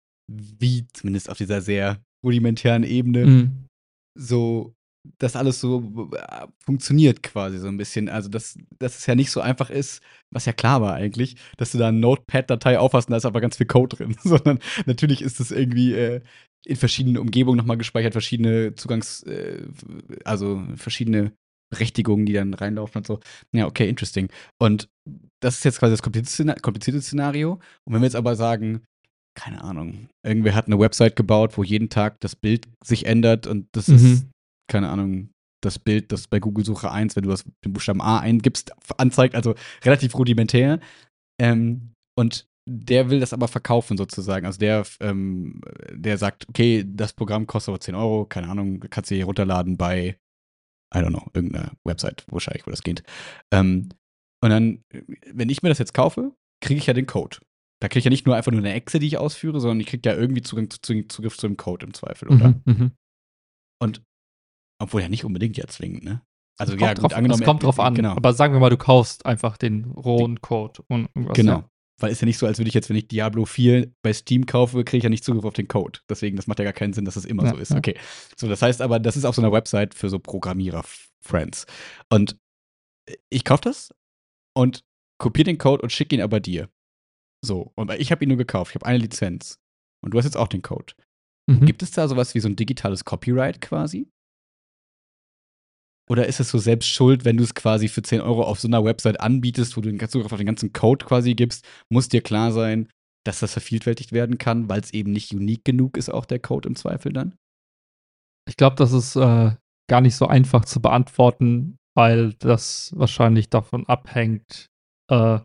wie zumindest auf dieser sehr rudimentären Ebene
Mhm.
so das alles so äh, funktioniert quasi so ein bisschen. Also, dass dass es ja nicht so einfach ist, was ja klar war eigentlich, dass du da 'n Notepad-Datei aufhast und da ist aber ganz viel Code drin, sondern natürlich ist es irgendwie, äh, in verschiedenen Umgebungen noch mal gespeichert, verschiedene Zugangs äh, also, verschiedene Berechtigungen, die dann reinlaufen und so. Ja, okay, interesting. Und das ist jetzt quasi das komplizierte, komplizierte Szenario. Und wenn wir jetzt aber sagen, keine Ahnung, irgendwer hat eine Website gebaut, wo jeden Tag das Bild sich ändert und das
Mhm.
ist, keine Ahnung, das Bild, das bei Google-Suche eins, wenn du das, den Buchstaben A eingibst, anzeigt, also relativ rudimentär. Ähm, und der will das aber verkaufen sozusagen. Also der, ähm, der sagt, okay, das Programm kostet aber zehn Euro, keine Ahnung, kannst du hier runterladen bei, I don't know, irgendeiner Website, wahrscheinlich, wo das geht. Ähm, und dann, wenn ich mir das jetzt kaufe, kriege ich ja den Code. Da kriege ich ja nicht nur einfach nur eine Exe, die ich ausführe, sondern ich kriege ja irgendwie Zugang zu, Zugriff zu dem Code im Zweifel, oder?
Mhm. Mhm.
Und obwohl ja nicht unbedingt ja zwingend, ne? Also
Es
ja,
kommt
gut,
drauf,
angenommen,
es kommt drauf
äh,
an.
genau,
Aber sagen wir mal, du kaufst einfach den rohen Code und irgendwas,
genau.
ja.
Weil ist ja nicht so, als würde ich jetzt, wenn ich Diablo vier bei Steam kaufe, kriege ich ja nicht Zugriff auf den Code. Deswegen, das macht ja gar keinen Sinn, dass das immer
Ja,
so ist.
ja.
Okay. So, das heißt aber, das ist auf so einer Website für so Programmierer-Friends. Und ich kaufe das und kopiere den Code und schicke ihn aber dir. So, und ich habe ihn nur gekauft, ich habe eine Lizenz. Und du hast jetzt auch den Code.
Mhm.
Gibt es da sowas wie so ein digitales Copyright quasi? Oder ist es so selbst schuld, wenn du es quasi für zehn Euro auf so einer Website anbietest, wo du den Zugriff auf den ganzen Code quasi gibst, muss dir klar sein, dass das vervielfältigt werden kann, weil es eben nicht unique genug ist, auch der Code im Zweifel dann?
Ich glaube, das ist äh, gar nicht so einfach zu beantworten, weil das wahrscheinlich davon abhängt, äh,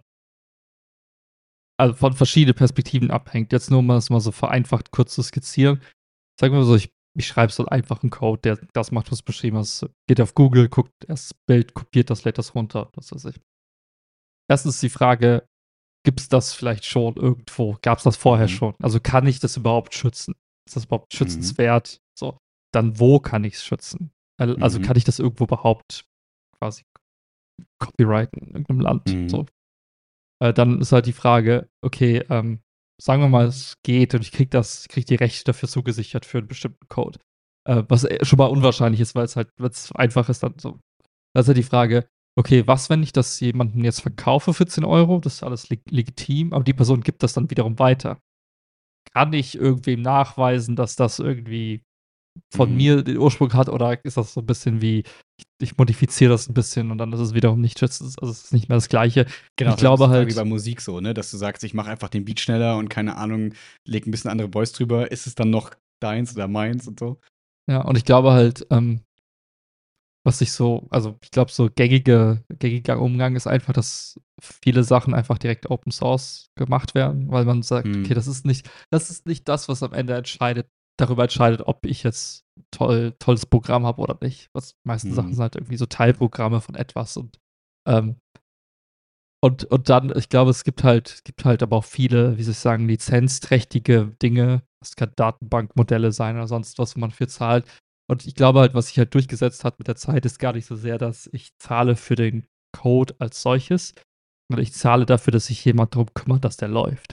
also von verschiedenen Perspektiven abhängt. Jetzt nur um das mal so vereinfacht kurz zu skizzieren. Sagen wir mal so, ich, ich schreibe so einfach einen Code, der das macht, was beschrieben ist. Geht auf Google, guckt das Bild, kopiert das, lädt das runter. Das weiß ich. Erstens ist die Frage, gibt es das vielleicht schon irgendwo? Gab es das vorher
Mhm.
schon? Also kann ich das überhaupt schützen? Ist das überhaupt
Mhm.
schützenswert? So, dann wo kann ich es schützen? Al- Also
Mhm.
kann ich das irgendwo überhaupt quasi copyrighten in irgendeinem Land?
Mhm.
So. Äh, dann ist halt die Frage, okay, ähm, sagen wir mal, es geht und ich krieg das, krieg die Rechte dafür zugesichert für einen bestimmten Code. Äh, was äh, schon mal unwahrscheinlich ist, weil es halt, weil es einfach ist dann so. Da ist halt die Frage, okay, was, wenn ich das jemandem jetzt verkaufe für zehn Euro? Das ist alles leg legitim, aber die Person gibt das dann wiederum weiter. Kann ich irgendwem nachweisen, dass das irgendwie von
Mhm.
mir den Ursprung hat, oder ist das so ein bisschen wie, ich, ich modifiziere das ein bisschen und dann ist es wiederum nicht schützend, also es ist nicht mehr das Gleiche.
Genau,
Ich
das ist ein
glaube
bisschen wie
halt,
bei Musik so, ne? Dass du sagst, ich mache einfach den Beat schneller und keine Ahnung, leg ein bisschen andere Voice drüber. Ist es dann noch deins oder meins und so?
ja, und ich glaube halt, ähm, was ich so, also ich glaube, so gängige, gängiger Umgang ist einfach, dass viele Sachen einfach direkt Open Source gemacht werden, weil man sagt, okay,
Mhm.
das ist nicht, das ist nicht das, was am Ende entscheidet, darüber entscheidet, ob ich jetzt toll, tolles Programm habe oder nicht. Was die meisten Sachen
Mhm.
sind halt irgendwie so Teilprogramme von etwas und ähm, und, und dann, ich glaube, es gibt halt, es gibt halt aber auch viele, wie soll ich sagen, lizenzträchtige Dinge. Das kann Datenbankmodelle sein oder sonst was, wo man für zahlt. Und ich glaube halt, was sich halt durchgesetzt hat mit der Zeit, ist gar nicht so sehr, dass ich zahle für den Code als solches, sondern ich zahle dafür, dass sich jemand darum kümmert, dass der läuft.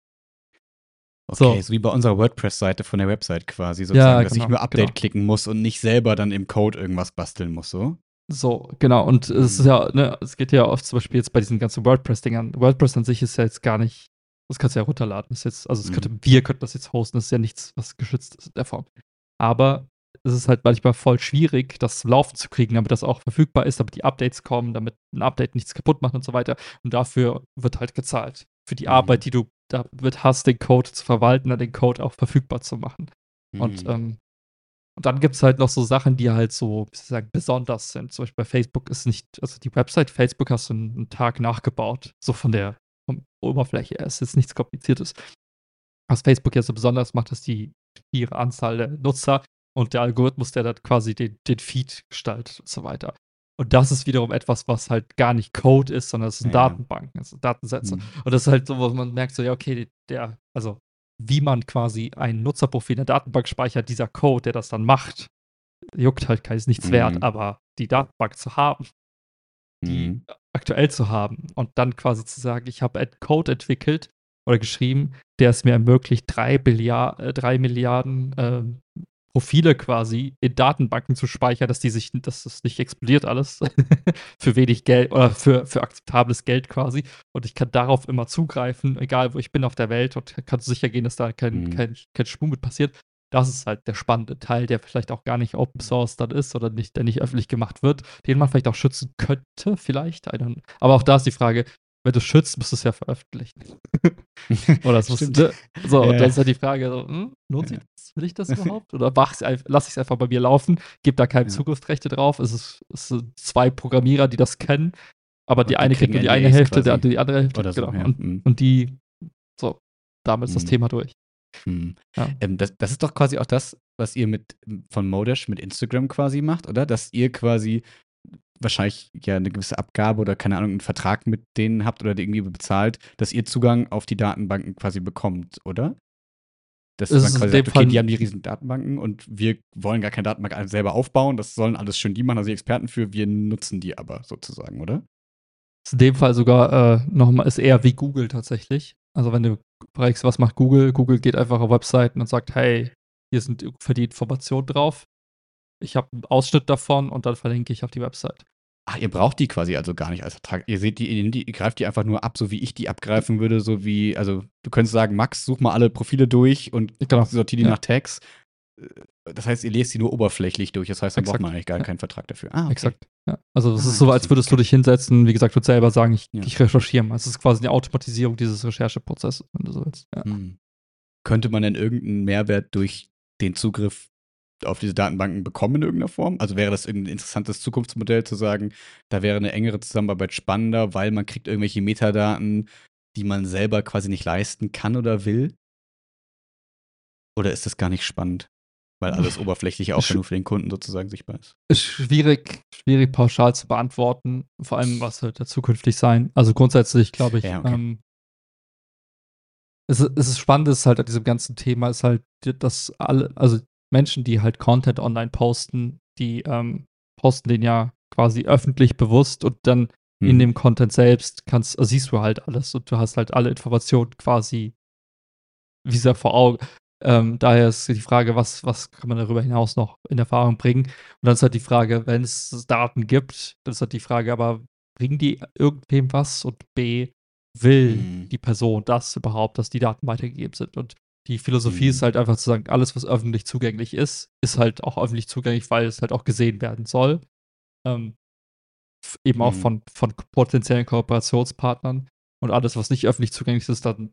Okay,
So,
so wie bei unserer WordPress-Seite von der Website quasi sozusagen,
ja,
dass ich
genau,
nur Update
genau.
klicken muss und nicht selber dann im Code irgendwas basteln muss, so?
So, genau. Und es ist
Mhm.
ja, ne, es geht ja oft zum Beispiel jetzt bei diesen ganzen WordPress-Dingern. WordPress an sich ist ja jetzt gar nicht, das kannst du ja runterladen. Das ist jetzt, also es könnte,
Mhm.
wir könnten das jetzt hosten, das ist ja nichts, was geschützt ist in der Form. Aber es ist halt manchmal voll schwierig, das zum Laufen zu kriegen, damit das auch verfügbar ist, damit die Updates kommen, damit ein Update nichts kaputt macht und so weiter. Und dafür wird halt gezahlt. Für die
Mhm.
Arbeit, die du damit hast, den Code zu verwalten, dann den Code auch verfügbar zu machen. Und
Mhm.
ähm, und dann gibt es halt noch so Sachen, die halt so, wie soll ich sagen, besonders sind. Zum Beispiel bei Facebook ist nicht, also die Website Facebook hast du einen, einen Tag nachgebaut, so von der von Oberfläche her. Es ist jetzt nichts Kompliziertes. Was Facebook ja so besonders macht, ist die ihre Anzahl der Nutzer und der Algorithmus, der dann quasi den, den Feed gestaltet und so weiter. Und das ist wiederum etwas, was halt gar nicht Code ist, sondern es sind
Ja, ja.
Datenbanken, also Datensätze.
Mhm.
Und das ist halt so, wo man merkt, so, ja, okay, der, also wie man quasi ein Nutzerprofil in der Datenbank speichert, dieser Code, der das dann macht, juckt halt kein, ist nichts wert,
Mhm.
aber die Datenbank zu haben, die
Mhm.
aktuell zu haben und dann quasi zu sagen, ich habe einen Code entwickelt oder geschrieben, der es mir ermöglicht, drei, Billiard, äh, drei Milliarden äh, Profile quasi in Datenbanken zu speichern, dass die sich, dass das nicht explodiert alles für wenig Geld oder für, für akzeptables Geld quasi. Und ich kann darauf immer zugreifen, egal wo ich bin auf der Welt und kann sicher gehen, dass da kein,
Mhm.
kein, kein Schmuh mit passiert. das ist halt der spannende Teil, der vielleicht auch gar nicht Open Source dann ist oder nicht, der nicht öffentlich gemacht wird, den man vielleicht auch schützen könnte, vielleicht. I don't, aber auch da ist die Frage, wenn du schützt, musst du es ja veröffentlichen. Oder es muss,
Stimmt.
ne? So, und
Ja.
dann ist halt die Frage, so, hm, lohnt sich das? Will ich das überhaupt? Oder mach ich's einf- lass ich es einfach bei mir laufen, gebe da keine
Ja.
Zugriffsrechte drauf. Es ist, es sind zwei Programmierer, die das kennen, aber die
Und die
eine kriegt
kriegen
nur die eine
N D As
Hälfte, der
quasi.
andere die andere Hälfte.
Oder so,
Genau.
ja.
Und,
Mhm.
und die, so, damit ist das
Mhm.
Thema durch.
Hm.
Ja.
Ähm, das, das ist doch quasi auch das, was ihr mit von Modash mit Instagram quasi macht, oder? Dass ihr quasi wahrscheinlich ja eine gewisse Abgabe oder keine Ahnung, einen Vertrag mit denen habt oder die irgendwie bezahlt, dass ihr Zugang auf die Datenbanken quasi bekommt, oder? Dass
Es
man
ist in
quasi
dem
sagt, okay,
Fall-
die haben die riesen Datenbanken und wir wollen gar keine Datenbank selber aufbauen, das sollen alles schon die machen, also die Experten für, wir nutzen die aber sozusagen, oder?
Ist in dem Fall sogar äh, nochmal, ist eher wie Google tatsächlich. Also wenn du fragst, was macht Google? Google geht einfach auf Webseiten und sagt, hey, hier sind für die Informationen drauf. Ich habe einen Ausschnitt davon und dann verlinke ich auf die Website.
Ach, ihr braucht die quasi also gar nicht als Vertrag. Ihr seht die, ihr, die, ihr greift die einfach nur ab, so wie ich die abgreifen würde, so wie, also du könntest sagen, Max, such mal alle Profile durch und
Genau.
sortiere die
Ja.
nach Tags. Das heißt, ihr lest die nur oberflächlich durch. Das heißt, dann
Exakt.
braucht man eigentlich gar
Ja.
keinen Vertrag dafür. Ah, okay.
Exakt. Ja. Also es
Ah,
ist so, als
interessant,
würdest du
okay.
dich hinsetzen, wie gesagt, würdest selber sagen, ich,
Ja.
ich recherchiere mal. Es ist quasi eine Automatisierung dieses Rechercheprozesses, wenn du so willst. Ja.
Hm. Könnte man denn irgendeinen Mehrwert durch den Zugriff auf diese Datenbanken bekommen in irgendeiner Form? Also wäre das irgendein interessantes Zukunftsmodell zu sagen, da wäre eine engere Zusammenarbeit spannender, weil man kriegt irgendwelche Metadaten, die man selber quasi nicht leisten kann oder will? Oder ist das gar nicht spannend? Weil alles oberflächlich auch
Sch-
nur für den Kunden sozusagen sichtbar ist.
Ist schwierig, schwierig pauschal zu beantworten. Vor allem, was wird da zukünftig sein? Also grundsätzlich glaube ich,
Ja, okay.
ähm, es, ist- es ist spannend, ist halt an diesem ganzen Thema, ist halt, dass alle, also Menschen, die halt Content online posten, die ähm, posten den ja quasi öffentlich bewusst und dann in
Mhm.
dem Content selbst kannst, also siehst du halt alles und du hast halt alle Informationen quasi wie sehr vor Augen. Ähm, daher ist die Frage, was, was kann man darüber hinaus noch in Erfahrung bringen? Und dann ist halt die Frage, wenn es Daten gibt, dann ist halt die Frage, aber bringen die irgendwem was? Und B, will
Mhm.
die Person das überhaupt, dass die Daten weitergegeben sind? Und die Philosophie
Mhm.
ist halt einfach zu sagen, alles, was öffentlich zugänglich ist, ist halt auch öffentlich zugänglich, weil es halt auch gesehen werden soll. Ähm, f- eben auch
Mhm.
von, von potenziellen Kooperationspartnern. Und alles, was nicht öffentlich zugänglich ist, dann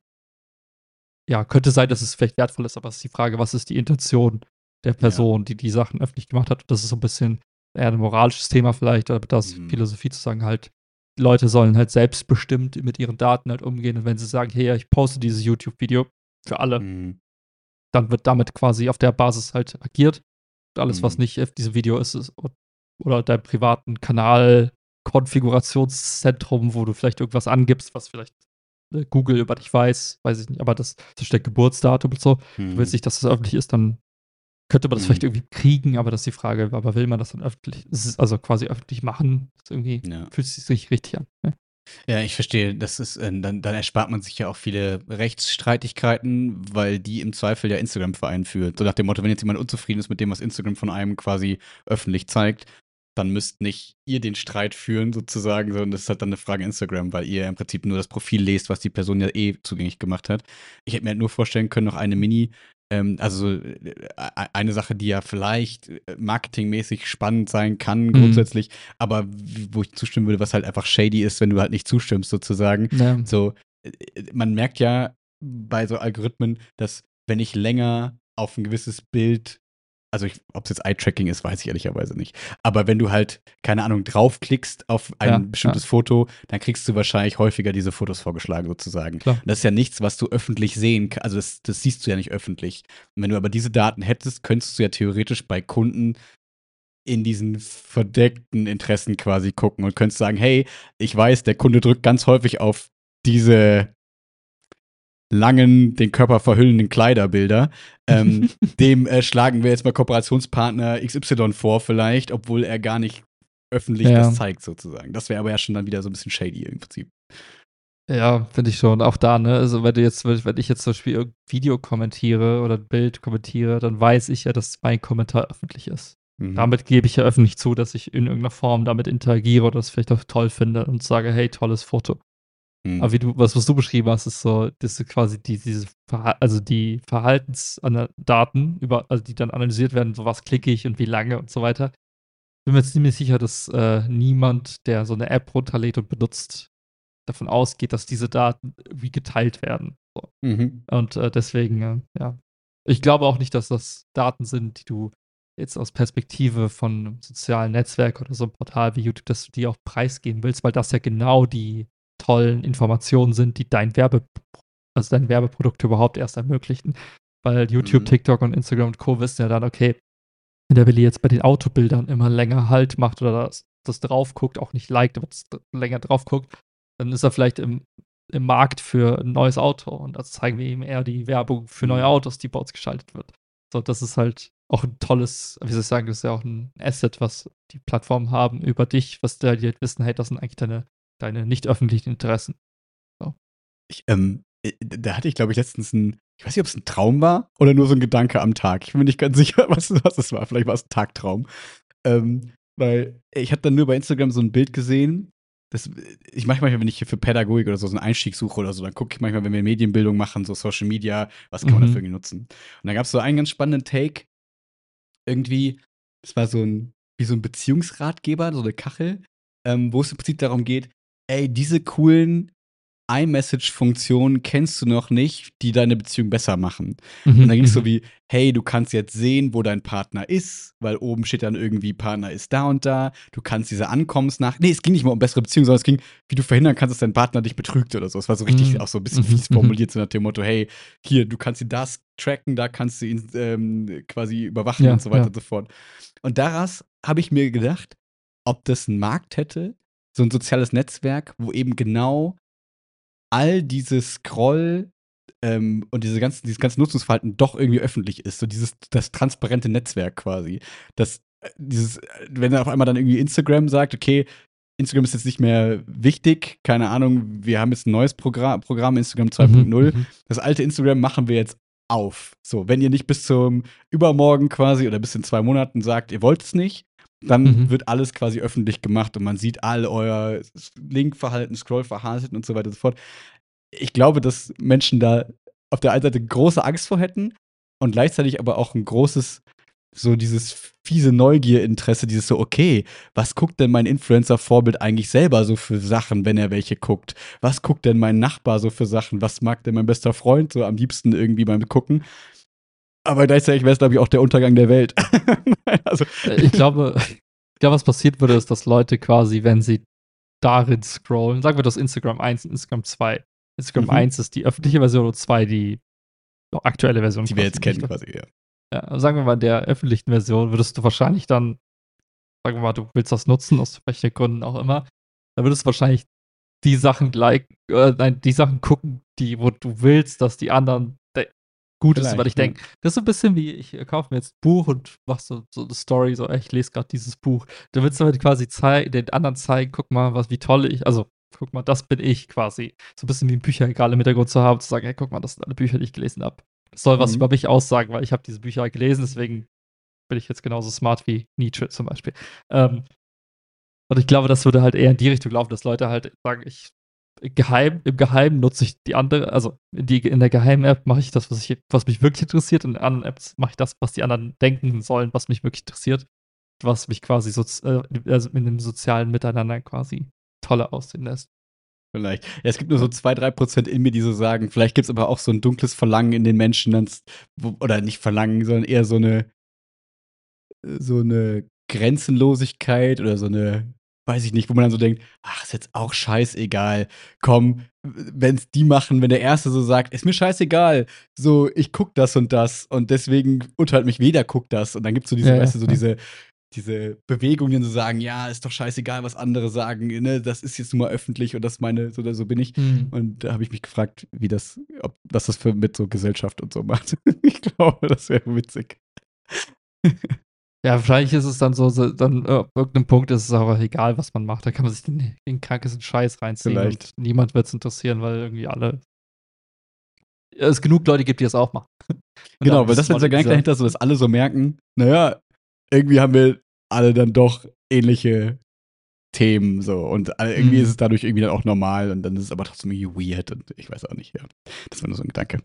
ja, könnte sein, dass es vielleicht wertvoll ist, aber es ist die Frage, was ist die Intention der Person, die die Sachen öffentlich gemacht hat? Und das ist so ein bisschen eher ein moralisches Thema vielleicht, aber das
Mhm.
Philosophie zu sagen, halt, die Leute sollen halt selbstbestimmt mit ihren Daten halt umgehen. Und wenn sie sagen, hey, ich poste dieses YouTube-Video für alle,
Mhm.
dann wird damit quasi auf der Basis halt agiert. Und alles, was
Mhm.
nicht auf diesem Video ist, ist oder deinem privaten Kanal, Konfigurationszentrum, wo du vielleicht irgendwas angibst, was vielleicht äh, Google über dich weiß, weiß ich nicht, aber das, das steht Geburtsdatum und so. Du willst
Mhm.
nicht, dass das öffentlich ist, dann könnte man das
Mhm.
vielleicht irgendwie kriegen, aber das ist die Frage, aber will man das dann öffentlich, es ist also quasi öffentlich machen? Das ist irgendwie
Ja.
fühlt sich nicht richtig an. Ne?
Ja, ich verstehe. Das ist, äh, dann, dann erspart man sich ja auch viele Rechtsstreitigkeiten, weil die im Zweifel ja Instagram-Verein führt. So nach dem Motto, wenn jetzt jemand unzufrieden ist mit dem, was Instagram von einem quasi öffentlich zeigt, dann müsst nicht ihr den Streit führen, sozusagen, sondern das ist halt dann eine Frage Instagram, weil ihr im Prinzip nur das Profil lest, was die Person ja eh zugänglich gemacht hat. Ich hätte mir halt nur vorstellen können, noch eine Mini, ähm, also so, äh, eine Sache, die ja vielleicht äh, marketingmäßig spannend sein kann,
Mhm.
grundsätzlich, aber w- wo ich zustimmen würde, was halt einfach shady ist, wenn du halt nicht zustimmst, sozusagen.
Ja.
So, äh, man merkt ja bei so Algorithmen, dass wenn ich länger auf ein gewisses Bild, also ob es jetzt Eye-Tracking ist, weiß ich ehrlicherweise nicht. Aber wenn du halt, keine Ahnung, draufklickst auf ein
Ja,
bestimmtes
ja.
Foto, dann kriegst du wahrscheinlich häufiger diese Fotos vorgeschlagen, sozusagen.
Klar.
Und das ist ja nichts, was du öffentlich sehen kannst. Also das, das siehst du ja nicht öffentlich. Und wenn du aber diese Daten hättest, könntest du ja theoretisch bei Kunden in diesen verdeckten Interessen quasi gucken und könntest sagen, hey, ich weiß, der Kunde drückt ganz häufig auf diese langen, den Körper verhüllenden Kleiderbilder. Ähm, dem äh, schlagen wir jetzt mal Kooperationspartner X Y vor vielleicht, obwohl er gar nicht öffentlich
Ja.
das zeigt sozusagen. Das wäre aber ja schon dann wieder so ein bisschen shady im Prinzip.
Ja, finde ich schon. Auch da, ne? Also, wenn du jetzt, wenn ich jetzt zum Beispiel irgendein Video kommentiere oder ein Bild kommentiere, dann weiß ich ja, dass mein Kommentar öffentlich ist.
Mhm.
Damit gebe ich ja öffentlich zu, dass ich in irgendeiner Form damit interagiere oder das vielleicht auch toll finde und sage, hey, tolles Foto.
Hm.
Aber wie du, was, was du beschrieben hast, ist so, das ist quasi die, diese, Verha also die Verhaltensdaten, über, also die dann analysiert werden, so was klicke ich und wie lange und so weiter. Bin mir ziemlich sicher, dass äh, niemand, der so eine App runterlädt und benutzt, davon ausgeht, dass diese Daten irgendwie geteilt werden. So.
Mhm.
Und äh, deswegen, äh, ja. Ich glaube auch nicht, dass das Daten sind, die du jetzt aus Perspektive von einem sozialen Netzwerk oder so einem Portal wie YouTube, dass du die auch preisgeben willst, weil das ja genau die tollen Informationen sind, die dein Werbe, also dein Werbeprodukt überhaupt erst ermöglichen. Weil YouTube,
Mhm.
TikTok und Instagram und Co. wissen ja dann, okay, wenn der Willi jetzt bei den Autobildern immer länger Halt macht oder das, das drauf guckt, auch nicht liked, aber das länger drauf guckt, dann ist er vielleicht im, im Markt für ein neues Auto und das zeigen wir ihm eher die Werbung für neue
Mhm.
Autos, die bei uns geschaltet wird. So, das ist halt auch ein tolles, wie soll ich sagen, das ist ja auch ein Asset, was die Plattformen haben über dich, was die halt wissen, hey, das sind eigentlich deine, deine nicht öffentlichen Interessen. So.
Ich, ähm, äh, da hatte ich, glaube ich, letztens ein, ich weiß nicht, ob es ein Traum war oder nur so ein Gedanke am Tag. Ich bin mir nicht ganz sicher, was, was es war. Vielleicht war es ein Tagtraum. Ähm, weil ich habe dann nur bei Instagram so ein Bild gesehen. Das, ich mache manchmal, wenn ich hier für Pädagogik oder so, so einen Einstieg suche oder so, dann gucke ich manchmal, wenn wir Medienbildung machen, so Social Media, was kann man dafür
Mhm.
irgendwie nutzen. Und da gab es so einen ganz spannenden Take. Irgendwie, es war so ein, wie so ein Beziehungsratgeber, so eine Kachel, ähm, wo es im Prinzip darum geht, ey, diese coolen iMessage-Funktionen kennst du noch nicht, die deine Beziehung besser machen. Und
Mhm,
dann ging es so
mhm.
wie, hey, du kannst jetzt sehen, wo dein Partner ist, weil oben steht dann irgendwie, Partner ist da und da. Du kannst diese Ankommens nach. Nee, es ging nicht mal um bessere Beziehungen, sondern es ging, wie du verhindern kannst, dass dein Partner dich betrügt oder so. Es war so richtig
Mhm.
auch so ein bisschen
Mhm,
fies
mhm.
formuliert, so nach dem Motto, hey, hier, du kannst ihn das tracken, da kannst du ihn ähm, quasi überwachen und
Ja,
so weiter
ja.
und so fort. Und daraus habe ich mir gedacht, ob das einen Markt hätte, so ein soziales Netzwerk, wo eben genau all dieses Scroll ähm, und diese ganzen, dieses ganze Nutzungsverhalten doch irgendwie öffentlich ist. So dieses, das transparente Netzwerk quasi. Das, äh, dieses, äh, wenn dann auf einmal dann irgendwie Instagram sagt, okay, Instagram ist jetzt nicht mehr wichtig, keine Ahnung, wir haben jetzt ein neues Programm, Programm Instagram
Mhm,
zwei Punkt null.
mhm.
Das alte Instagram machen wir jetzt auf. So, wenn ihr nicht bis zum Übermorgen quasi oder bis in zwei Monaten sagt, ihr wollt es nicht, dann
Mhm.
wird alles quasi öffentlich gemacht und man sieht all euer Linkverhalten, Scrollverhalten und so weiter und so fort. Ich glaube, dass Menschen da auf der einen Seite große Angst vor hätten und gleichzeitig aber auch ein großes, so dieses fiese Neugierinteresse, dieses so, okay, was guckt denn mein Influencer-Vorbild eigentlich selber so für Sachen, wenn er welche guckt? Was guckt denn mein Nachbar so für Sachen? Was mag denn mein bester Freund so am liebsten irgendwie beim Gucken? Aber gleichzeitig wäre es, glaube ich, auch der Untergang der Welt. Also,
Äh, Ich glaube, ich glaube, was passiert würde, ist, dass Leute quasi, wenn sie darin scrollen, sagen wir das Instagram eins und Instagram zwei. Instagram
mhm.
eins ist die öffentliche Version und zwei die aktuelle Version
Die wir
quasi
jetzt kennen
nicht.
quasi, ja.
Ja, also sagen wir mal, in der öffentlichen Version würdest du wahrscheinlich dann, sagen wir mal, du willst das nutzen, aus welchen Gründen auch immer, dann würdest du wahrscheinlich die Sachen like, äh, nein, die Sachen gucken, die, wo du willst, dass die anderen de- gut ist, weil ich
Vielleicht, ja.
denke, das ist so ein bisschen wie, ich äh, kaufe mir jetzt ein Buch und mach so, so eine Story, so, ey, ich lese gerade dieses Buch. Da willst du halt quasi zei- den anderen zeigen, guck mal, was, wie toll ich, also, guck mal, das bin ich quasi. So ein bisschen wie ein Bücherregal im Hintergrund zu haben, zu sagen, hey, guck mal, das sind alle Bücher, die ich gelesen habe. Das soll was
Mhm.
über mich aussagen, weil ich habe diese Bücher gelesen, deswegen bin ich jetzt genauso smart wie Nietzsche zum Beispiel. Ähm, und ich glaube, das würde halt eher in die Richtung laufen, dass Leute halt sagen, ich geheim, im Geheimen nutze ich die andere, also in, die, in der geheimen App mache ich das, was, ich, was mich wirklich interessiert, und in anderen Apps mache ich das, was die anderen denken sollen, was mich wirklich interessiert, was mich quasi so, äh, also in einem sozialen Miteinander quasi toller aussehen lässt.
Vielleicht. Ja, es gibt nur so
Ja.
zwei, drei Prozent in mir, die so sagen, vielleicht gibt es aber auch so ein dunkles Verlangen in den Menschen, dann's- wo- oder nicht Verlangen, sondern eher so eine, so eine Grenzenlosigkeit oder so eine, weiß ich nicht, wo man dann so denkt, ach, ist jetzt auch scheißegal. Komm, wenn es die machen, wenn der Erste so sagt, ist mir scheißegal, so, ich guck das und das und deswegen urteilt mich weder guckt das. Und dann gibt es so diese,
Ja, ja,
weißt du, so
ja.
diese, diese Bewegungen, die so sagen, ja, ist doch scheißegal, was andere sagen, ne? Das ist jetzt nun mal öffentlich und das meine, so oder so bin ich.
Hm.
Und da habe ich mich gefragt, wie das, ob, was das für mit so Gesellschaft und so macht. Ich glaube, das wäre witzig.
Ja, vielleicht ist es dann so, so dann äh, ab irgendeinem Punkt ist es auch egal, was man macht. Da kann man sich den, den krankesten Scheiß reinziehen
Vielleicht.
und niemand wird es interessieren, weil irgendwie alle, es genug Leute gibt, die es auch machen. Und dann
Genau, weil
bist
das
du
wäre
mal
der
in
Gedanke
dieser,
dahinter, so dass alle so merken, naja, irgendwie haben wir alle dann doch ähnliche Themen so. Und äh, irgendwie
Mhm.
ist es dadurch irgendwie dann auch normal und dann ist es aber trotzdem irgendwie weird und ich weiß auch nicht, ja. Das war nur so ein Gedanke.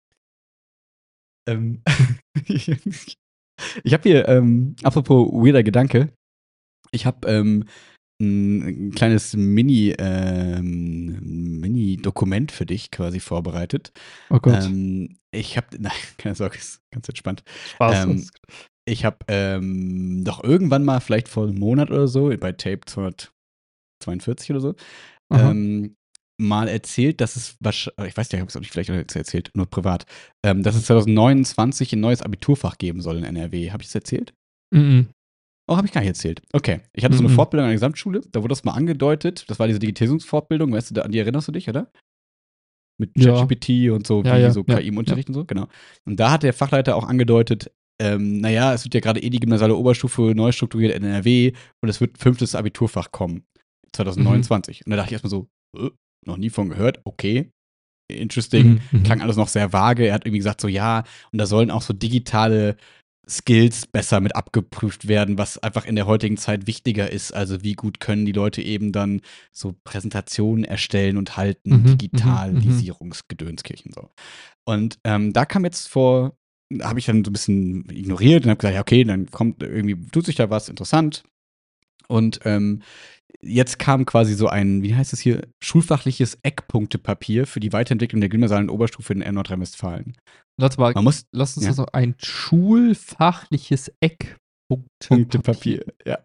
Ähm, ich ich habe hier, ähm, apropos weirder Gedanke, ich habe ähm, ein, ein kleines Mini, ähm, Mini-Dokument für dich quasi vorbereitet.
Oh Gott.
Ähm, ich habe, nein, keine Sorge, ist ganz entspannt.
Spaß.
Ähm, ich habe ähm, doch irgendwann mal, vielleicht vor einem Monat oder so, bei Tape zweihundertzweiundvierzig oder so,
Aha.
ähm, mal erzählt, dass es wahrscheinlich, ich weiß nicht, ich habe es auch nicht vielleicht noch jetzt erzählt, nur privat, ähm, dass es zwanzig neunundzwanzig ein neues Abiturfach geben soll in N R W. Habe ich das erzählt?
Mhm.
Oh, habe ich gar nicht erzählt. Okay. Ich hatte so eine
Mhm.
Fortbildung an der Gesamtschule, da wurde das mal angedeutet. Das war diese Digitalisierungsfortbildung, weißt du, da, an die erinnerst du dich, oder? Mit
Ja.
ChatGPT und so,
Ja,
wie
ja,
so
ja,
K I im
ja.
Unterricht und so, genau. Und da hat der Fachleiter auch angedeutet, ähm, naja, es wird ja gerade eh die gymnasiale Oberstufe neu strukturiert in N R W und es wird fünftes Abiturfach kommen. zwanzig
Mhm.
neunundzwanzig. Und da dachte ich erstmal so, äh, noch nie von gehört, okay. Interesting,
Mhm. Mhm.
klang alles noch sehr vage. Er hat irgendwie gesagt, so ja, und da sollen auch so digitale Skills besser mit abgeprüft werden, was einfach in der heutigen Zeit wichtiger ist. Also wie gut können die Leute eben dann so Präsentationen erstellen und halten,
Mhm. Mhm. Mhm.
Digitalisierungsgedönskirchen so. Und ähm, da kam jetzt vor, habe ich dann so ein bisschen ignoriert und habe gesagt, ja okay, dann kommt irgendwie, tut sich da was interessant. Und ähm, jetzt kam quasi so ein, wie heißt es hier, schulfachliches Eckpunktepapier für die Weiterentwicklung der gymnasialen Oberstufe in Nordrhein-Westfalen.
Warte mal,
Man muss,
lass uns
ja,
das noch ein schulfachliches Eckpunktepapier.
Punktepapier, ja.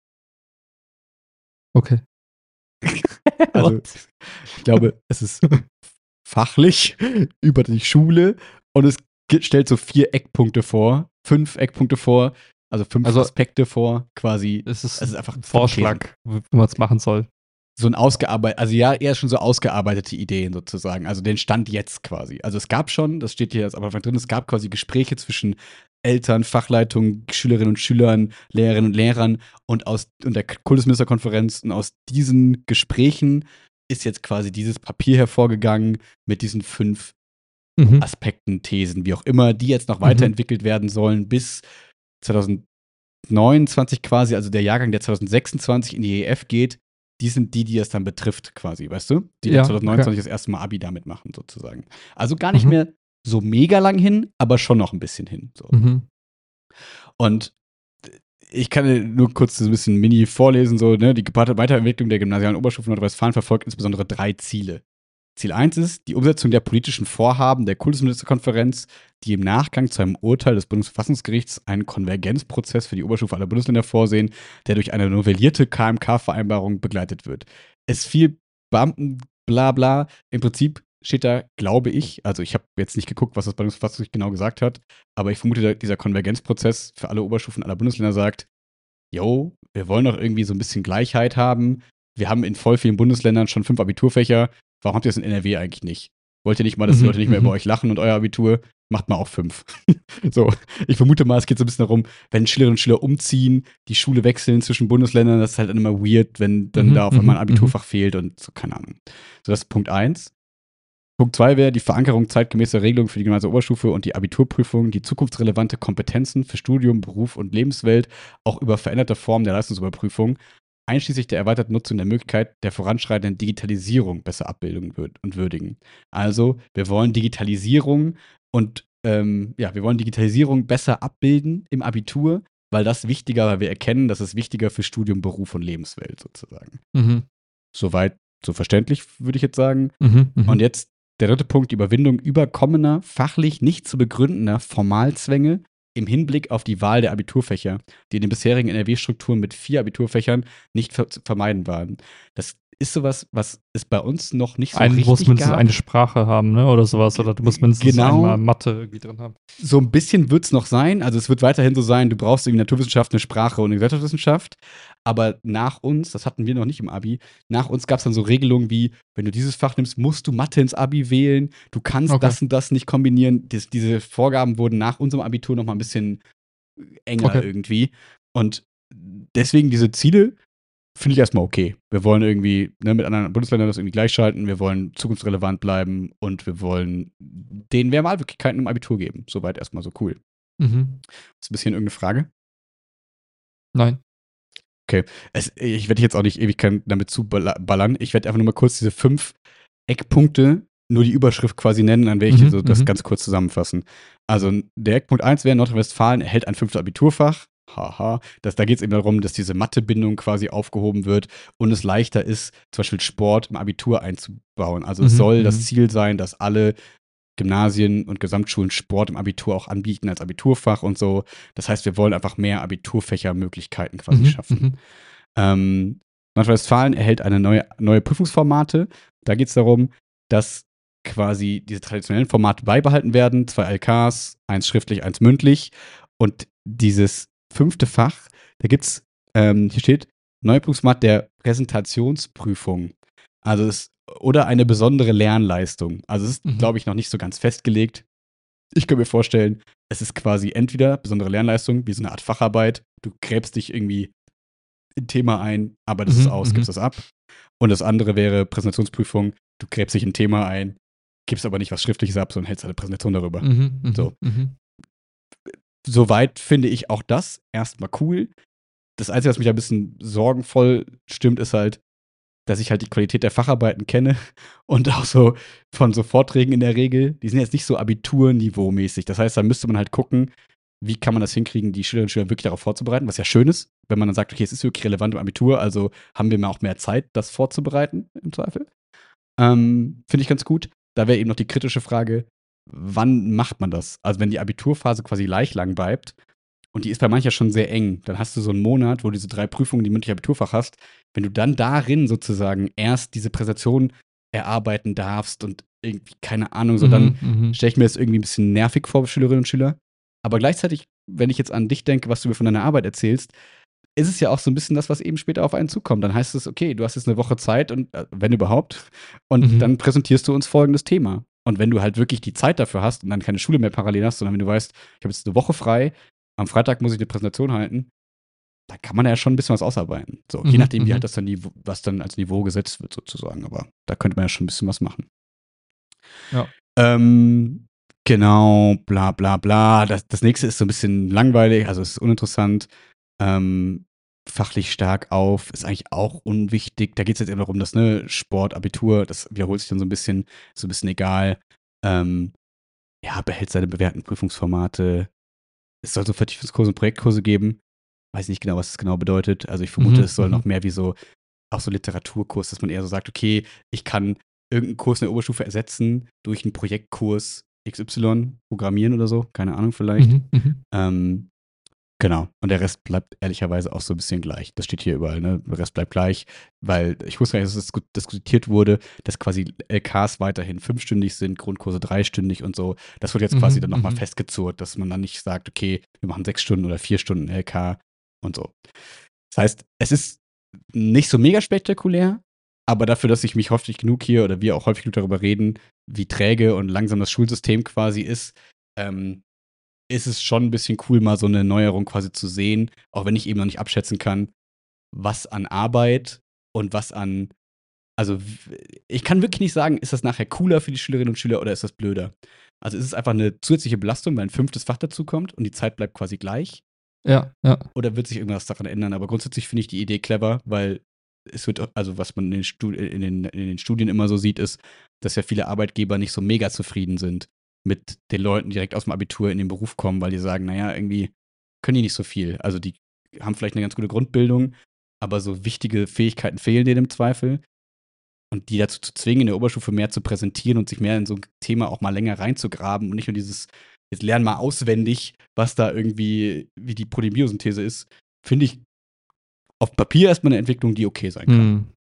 Okay.
Also,
What?
ich glaube, es ist fachlich über die Schule und es ge- stellt so vier Eckpunkte vor, fünf Eckpunkte vor, also fünf
Also,
Aspekte vor, quasi.
es ist
Es ist einfach
ein
fünf Thesen.
Vorschlag, wie man es machen soll.
So ein ausgearbeitet, also ja, eher schon so ausgearbeitete Ideen sozusagen. Also den Stand jetzt quasi. Also es gab schon, das steht hier jetzt aber drin, es gab quasi Gespräche zwischen Eltern, Fachleitung, Schülerinnen und Schülern, Lehrerinnen und Lehrern und aus und der Kultusministerkonferenz. Und aus diesen Gesprächen ist jetzt quasi dieses Papier hervorgegangen mit diesen fünf
Mhm.
Aspekten, Thesen, wie auch immer, die jetzt noch
Mhm.
weiterentwickelt werden sollen bis zwanzig neunundzwanzig quasi, also der Jahrgang, der zwanzig sechsundzwanzig in die E F geht, die sind die, die es dann betrifft, quasi, weißt du? Die dann
Ja, okay.
zwanzig neunundzwanzig das erste Mal Abi damit machen, sozusagen. Also gar nicht
Mhm.
mehr so mega lang hin, aber schon noch ein bisschen hin. So.
Mhm.
Und ich kann dir nur kurz so ein bisschen mini vorlesen, so, ne? Die geplante Weiterentwicklung der gymnasialen Oberstufe Nordrhein-Westfalen verfolgt insbesondere drei Ziele. Ziel eins ist die Umsetzung der politischen Vorhaben der Kultusministerkonferenz, die im Nachgang zu einem Urteil des Bundesverfassungsgerichts einen Konvergenzprozess für die Oberstufe aller Bundesländer vorsehen, der durch eine novellierte K M K-Vereinbarung begleitet wird. Es ist viel Beamten, bla bla. Im Prinzip steht da, glaube ich, also ich habe jetzt nicht geguckt, was das Bundesverfassungsgericht genau gesagt hat, aber ich vermute, dieser Konvergenzprozess für alle Oberstufen aller Bundesländer sagt, yo, wir wollen doch irgendwie so ein bisschen Gleichheit haben. Wir haben in voll vielen Bundesländern schon fünf Abiturfächer. Warum habt ihr das in N R W eigentlich nicht? Wollt ihr nicht mal, dass die
Mhm.
Leute nicht mehr über
Mhm.
euch lachen und euer Abitur? Macht mal auch fünf. So, ich vermute mal, es geht so ein bisschen darum, wenn Schülerinnen und Schüler umziehen, die Schule wechseln zwischen Bundesländern, das ist halt dann immer weird, wenn dann da
Mhm.
auf einmal
Mhm.
ein
Mhm.
Abiturfach fehlt und so, keine Ahnung. So, das ist Punkt eins. Punkt zwei wäre die Verankerung zeitgemäßer Regelungen für die gymnasiale Oberstufe und die Abiturprüfung, die zukunftsrelevante Kompetenzen für Studium, Beruf und Lebenswelt auch über veränderte Formen der Leistungsüberprüfung, einschließlich der erweiterten Nutzung der Möglichkeit der voranschreitenden Digitalisierung besser abbilden würd- und würdigen. Also, wir wollen Digitalisierung und ähm, ja, wir wollen Digitalisierung besser abbilden im Abitur, weil das wichtiger, weil wir erkennen, dass es wichtiger für Studium, Beruf und Lebenswelt sozusagen.
Mhm.
Soweit so verständlich, würde ich jetzt sagen.
Mhm.
Und
Mhm.
jetzt der dritte Punkt, die Überwindung überkommener, fachlich nicht zu begründender Formalzwänge im Hinblick auf die Wahl der Abiturfächer, die in den bisherigen N R W-Strukturen mit vier Abiturfächern nicht ver zu vermeiden waren. Das ist sowas, was es bei uns noch nicht so
Ein, du musst
richtig
mindestens eine
gab.
Sprache haben, ne? Oder sowas.
G
Oder du musst mindestens einmal
genau,
Mathe irgendwie drin haben.
so ein bisschen wird es noch sein. Also es wird weiterhin so sein, du brauchst irgendwie Naturwissenschaft, eine Sprache und eine Gesellschaftswissenschaft. Aber nach uns, das hatten wir noch nicht im Abi, nach uns gab es dann so Regelungen wie, wenn du dieses Fach nimmst, musst du Mathe ins Abi wählen. Du kannst
Okay.
das und das nicht kombinieren. Dies, diese Vorgaben wurden nach unserem Abitur noch mal ein bisschen enger
Okay.
irgendwie. Und deswegen diese Ziele finde ich erstmal okay. Wir wollen irgendwie ne, mit anderen Bundesländern das irgendwie gleichschalten. Wir wollen zukunftsrelevant bleiben und wir wollen denen mehr Wahlmöglichkeiten im Abitur geben. Soweit erstmal so cool.
Mhm.
Ist ein bisschen irgendeine Frage?
Nein.
Okay. Es, ich werde dich jetzt auch nicht ewig damit zuballern. Ich werde einfach nur mal kurz diese fünf Eckpunkte, nur die Überschrift quasi nennen, dann werde ich
Mhm,
so das
mhm.
ganz kurz zusammenfassen. Also der Eckpunkt eins wäre, Nordrhein-Westfalen erhält ein fünftes Abiturfach. Haha. Das, da geht es eben darum, dass diese Mathebindung quasi aufgehoben wird und es leichter ist, zum Beispiel Sport im Abitur einzubauen. Also es
Mhm,
soll das
mhm.
Ziel sein, dass alle Gymnasien und Gesamtschulen Sport im Abitur auch anbieten als Abiturfach und so. Das heißt, wir wollen einfach mehr Abiturfächermöglichkeiten quasi
Mhm,
schaffen.
mhm.
Ähm, Nordrhein-Westfalen erhält eine neue, neue Prüfungsformate. Da geht es darum, dass quasi diese traditionellen Formate beibehalten werden. Zwei L Ks, eins schriftlich, eins mündlich. Und dieses fünfte Fach, da gibt es, ähm, hier steht, neue Prüfungsformat der Präsentationsprüfung. Also es, oder eine besondere Lernleistung. Also es ist,
Mhm.
glaube ich, noch nicht so ganz festgelegt. Ich könnte mir vorstellen, es ist quasi entweder besondere Lernleistung, wie so eine Art Facharbeit. Du gräbst dich irgendwie ein Thema ein, arbeitest es
Mhm,
aus,
mhm.
gibst es ab. Und das andere wäre Präsentationsprüfung. Du gräbst dich ein Thema ein, gibst aber nicht was Schriftliches ab, sondern hältst eine Präsentation darüber.
Mhm, mhm,
So.
mhm.
Soweit finde ich auch das erstmal cool. Das Einzige, was mich ein bisschen sorgenvoll stimmt, ist halt, dass ich halt die Qualität der Facharbeiten kenne und auch so von so Vorträgen in der Regel, die sind jetzt nicht so Abiturniveau-mäßig. Das heißt, da müsste man halt gucken, wie kann man das hinkriegen, die Schülerinnen und Schüler wirklich darauf vorzubereiten, was ja schön ist, wenn man dann sagt, okay, es ist wirklich relevant im Abitur, also haben wir mal auch mehr Zeit, das vorzubereiten, im Zweifel. Ähm, Finde ich ganz gut. Da wäre eben noch die kritische Frage, wann macht man das? Also wenn die Abiturphase quasi gleich lang bleibt, und die ist bei mancher schon sehr eng. Dann hast du so einen Monat, wo du diese drei Prüfungen, die mündliche Abiturfach hast. Wenn du dann darin sozusagen erst diese Präsentation erarbeiten darfst und irgendwie, keine Ahnung, so dann
Mhm, mhm.
stelle ich mir das irgendwie ein bisschen nervig vor, Schülerinnen und Schüler. Aber gleichzeitig, wenn ich jetzt an dich denke, was du mir von deiner Arbeit erzählst, ist es ja auch so ein bisschen das, was eben später auf einen zukommt. Dann heißt es, okay, du hast jetzt eine Woche Zeit und äh, wenn überhaupt, und
Mhm.
dann präsentierst du uns folgendes Thema. Und wenn du halt wirklich die Zeit dafür hast und dann keine Schule mehr parallel hast, sondern wenn du weißt, ich habe jetzt eine Woche frei, am Freitag muss ich eine Präsentation halten, da kann man ja schon ein bisschen was ausarbeiten. So, je
Mhm,
nachdem, wie halt
mhm.
das dann Niveau, was dann als Niveau gesetzt wird, sozusagen. Aber da könnte man ja schon ein bisschen was machen.
Ja.
Ähm, genau, bla bla bla. Das, das nächste ist so ein bisschen langweilig, also es ist uninteressant. Ähm, fachlich stark auf, ist eigentlich auch unwichtig. Da geht es jetzt eben darum, dass, ne, Sport, Abitur, das wiederholt sich dann so ein bisschen, ist so ein bisschen egal. Ähm, ja, behält seine bewährten Prüfungsformate. Es soll so Vertiefungskurse und Projektkurse geben. Weiß nicht genau, was das genau bedeutet. Also ich vermute,
Mhm,
es soll
mhm.
noch mehr wie so, auch so Literaturkurs, dass man eher so sagt, okay, ich kann irgendeinen Kurs in der Oberstufe ersetzen durch einen Projektkurs X Y, Programmieren oder so, keine Ahnung vielleicht.
Mhm, mhm.
Ähm, genau. Und der Rest bleibt ehrlicherweise auch so ein bisschen gleich. Das steht hier überall, ne? Der Rest bleibt gleich, weil ich wusste gar nicht, dass es das diskutiert wurde, dass quasi L Ks weiterhin fünfstündig sind, Grundkurse dreistündig und so. Das wird jetzt quasi
Mhm,
dann nochmal
mhm.
festgezurrt, dass man dann nicht sagt, okay, wir machen sechs Stunden oder vier Stunden L K und so. Das heißt, es ist nicht so mega spektakulär, aber dafür, dass ich mich häufig genug hier oder wir auch häufig genug darüber reden, wie träge und langsam das Schulsystem quasi ist, ähm, ist es schon ein bisschen cool, mal so eine Neuerung quasi zu sehen, auch wenn ich eben noch nicht abschätzen kann, was an Arbeit und was an, also w- ich kann wirklich nicht sagen, ist das nachher cooler für die Schülerinnen und Schüler oder ist das blöder? Also ist es einfach eine zusätzliche Belastung, weil ein fünftes Fach dazukommt und die Zeit bleibt quasi gleich?
Ja, ja.
Oder wird sich irgendwas daran ändern? Aber grundsätzlich finde ich die Idee clever, weil es wird, also was man in den, Stud in, den, in den Studien immer so sieht, ist, dass ja viele Arbeitgeber nicht so mega zufrieden sind mit den Leuten, die direkt aus dem Abitur in den Beruf kommen, weil die sagen, naja, irgendwie können die nicht so viel. Also die haben vielleicht eine ganz gute Grundbildung, aber so wichtige Fähigkeiten fehlen denen im Zweifel. Und die dazu zu zwingen, in der Oberstufe mehr zu präsentieren und sich mehr in so ein Thema auch mal länger reinzugraben und nicht nur dieses, jetzt lernen mal auswendig, was da irgendwie, wie die Polybiosynthese ist, finde ich auf Papier erstmal eine Entwicklung, die okay sein kann.
Mhm.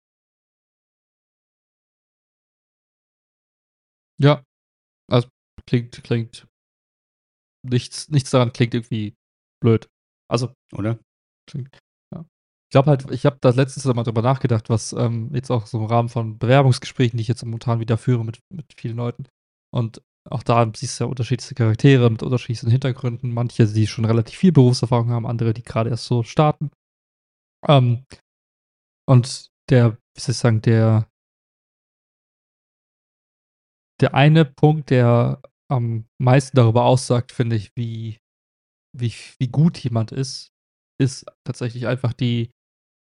Ja, also klingt, klingt, nichts, nichts daran klingt irgendwie blöd. Also,
Oder?
klingt, ja. Ich glaube halt, ich habe da letztens mal drüber nachgedacht, was ähm, jetzt auch so im Rahmen von Bewerbungsgesprächen, die ich jetzt momentan wieder führe mit, mit vielen Leuten. Und auch da siehst du ja unterschiedliche Charaktere mit unterschiedlichen Hintergründen. Manche, die schon relativ viel Berufserfahrung haben, andere, die gerade erst so starten. Ähm, und der, wie soll ich sagen, der, der eine Punkt, der am meisten darüber aussagt, finde ich, wie, wie, wie gut jemand ist, ist tatsächlich einfach die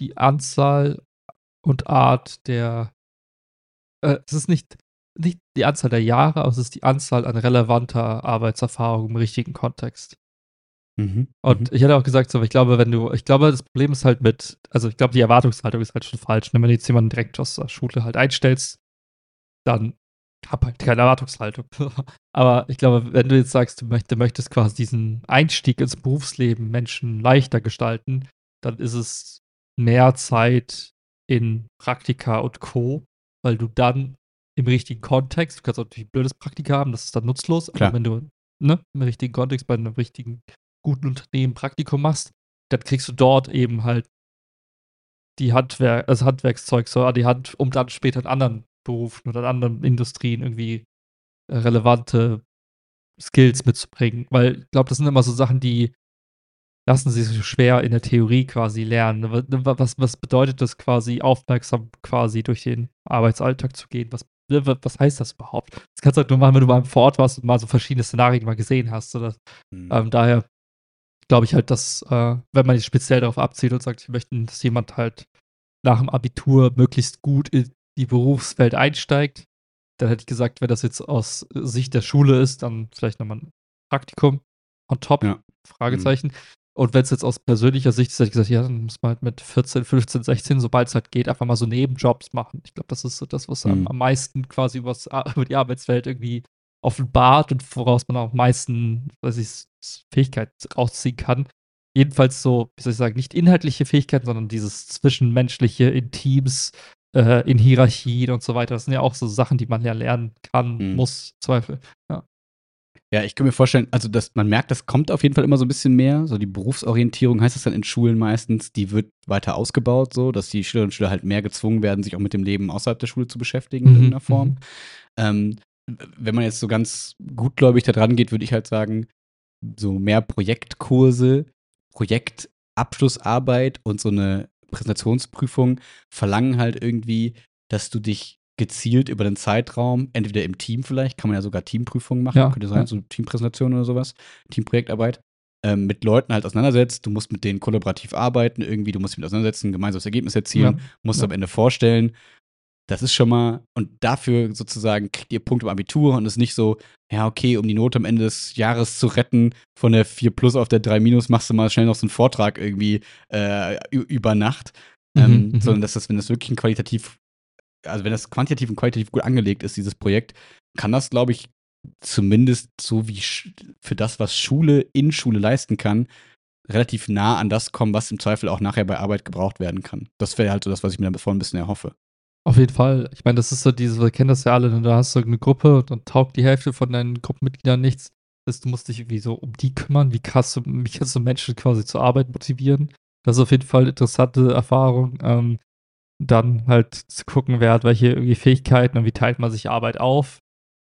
die Anzahl und Art der äh, es ist nicht nicht die Anzahl der Jahre, aber es ist die Anzahl an relevanter Arbeitserfahrung im richtigen Kontext.
Mhm.
Und
Mhm.
ich hatte auch gesagt, so, ich glaube, wenn du ich glaube, das Problem ist halt mit also, ich glaube, die Erwartungshaltung ist halt schon falsch, ne? Wenn du jetzt jemanden direkt aus der Schule halt einstellst, dann hab halt keine Erwartungshaltung. Aber ich glaube, wenn du jetzt sagst, du möcht du möchtest quasi diesen Einstieg ins Berufsleben Menschen leichter gestalten, dann ist es mehr Zeit in Praktika und Co., weil du dann im richtigen Kontext du kannst auch natürlich 'n blödes Praktika haben, das ist dann nutzlos, aber
Klar.
wenn du, ne, im richtigen Kontext bei 'nem richtigen guten Unternehmen Praktikum machst, dann kriegst du dort eben halt die Handwer das Handwerkszeug so an die Hand, um dann später in anderen Berufen oder in anderen Industrien irgendwie, äh, relevante Skills mitzubringen. Weil ich glaube, das sind immer so Sachen, die lassen sich so schwer in der Theorie quasi lernen. W w was was bedeutet das quasi, aufmerksam quasi durch den Arbeitsalltag zu gehen? Was w w was heißt das überhaupt? Das kannst du halt nur machen, wenn du mal vor Ort warst und mal so verschiedene Szenarien mal gesehen hast, oder
Mhm.
ähm, daher glaube ich halt, dass, äh, wenn man jetzt speziell darauf abzielt und sagt, wir möchten, dass jemand halt nach dem Abitur möglichst gut in die Berufswelt einsteigt, dann hätte ich gesagt, wenn das jetzt aus Sicht der Schule ist, dann vielleicht noch mal 'n Praktikum on top,
Ja. Mhm.
Fragezeichen. Und wenn's jetzt aus persönlicher Sicht ist, hätte ich gesagt, ja, dann muss man halt mit vierzehn, fünfzehn, sechzehn, sobald's halt geht, einfach mal so Nebenjobs machen. Ich glaube, das ist so das, was am
Mhm.
am meisten quasi übers A über die Arbeitswelt irgendwie offenbart und woraus man auch am meisten, weiß ich, S S Fähigkeit rausziehen kann. Jedenfalls so, wie soll ich sagen, nicht inhaltliche Fähigkeiten, sondern dieses Zwischenmenschliche in Teams, äh, in Hierarchien und so weiter. Das sind ja auch so Sachen, die man ja lernen kann,
Mhm.
muss, Zweifel, ja.
Ja, ich kann mir vorstellen, also, dass man merkt, das kommt auf jeden Fall immer so 'n bisschen mehr. So die Berufsorientierung heißt das dann in Schulen meistens, die wird weiter ausgebaut so, dass die Schülerinnen und Schüler halt mehr gezwungen werden, sich auch mit dem Leben außerhalb der Schule zu beschäftigen in irgend
Mhm,
'ner Form.
mhm.
Ähm, w wenn man jetzt so ganz gutgläubig da drangeht, würde ich halt sagen, so mehr Projektkurse, Projektabschlussarbeit und so 'ne Präsentationsprüfung verlangen halt irgendwie, dass du dich gezielt über den Zeitraum, entweder im Team vielleicht, kann man ja sogar Teamprüfungen machen,
Ja,
könnte
ja.
sein, so Teampräsentationen oder so was, Teamprojektarbeit, ähm, mit Leuten halt auseinandersetzt. Du musst mit denen kollaborativ arbeiten irgendwie, du musst dich mit auseinandersetzen, 'n gemeinsames Ergebnis
Ja,
erzielen, musst
ja.
am Ende vorstellen. Das ist schon mal und dafür sozusagen kriegt ihr Punkte im Abitur und ist nicht so: „Ja, okay, um die Note am Ende des Jahres zu retten, von der vier plus auf der drei minus machst du mal schnell noch so 'n Vortrag irgendwie, äh, ü über Nacht.“
Mhm,
Ähm,
mhm.
sondern dass das, wenn das wirklich 'n qualitativ also, wenn das quantitativ und qualitativ gut angelegt ist, dieses Projekt, kann das, glaube ich, zumindest so wie Sch für das, was Schule in Schule leisten kann, relativ nah an das kommen, was im Zweifel auch nachher bei Arbeit gebraucht werden kann. Das wäre halt so das, was ich mir davon 'n bisschen erhoffe.
Auf jeden Fall. Ich meine, das ist so diese wir kennen das ja alle, ne? Da hast du irgend 'ne Gruppe, dann taugt die Hälfte von deinen Gruppenmitgliedern nichts. Heißt, du musst dich irgendwie so um die kümmern. Wie kannst du wie kannst du Menschen quasi zur Arbeit motivieren? Das ist auf jeden Fall 'ne interessante Erfahrung. Ähm, dann halt zu gucken, wer hat welche irgendwie Fähigkeiten und wie teilt man sich Arbeit auf?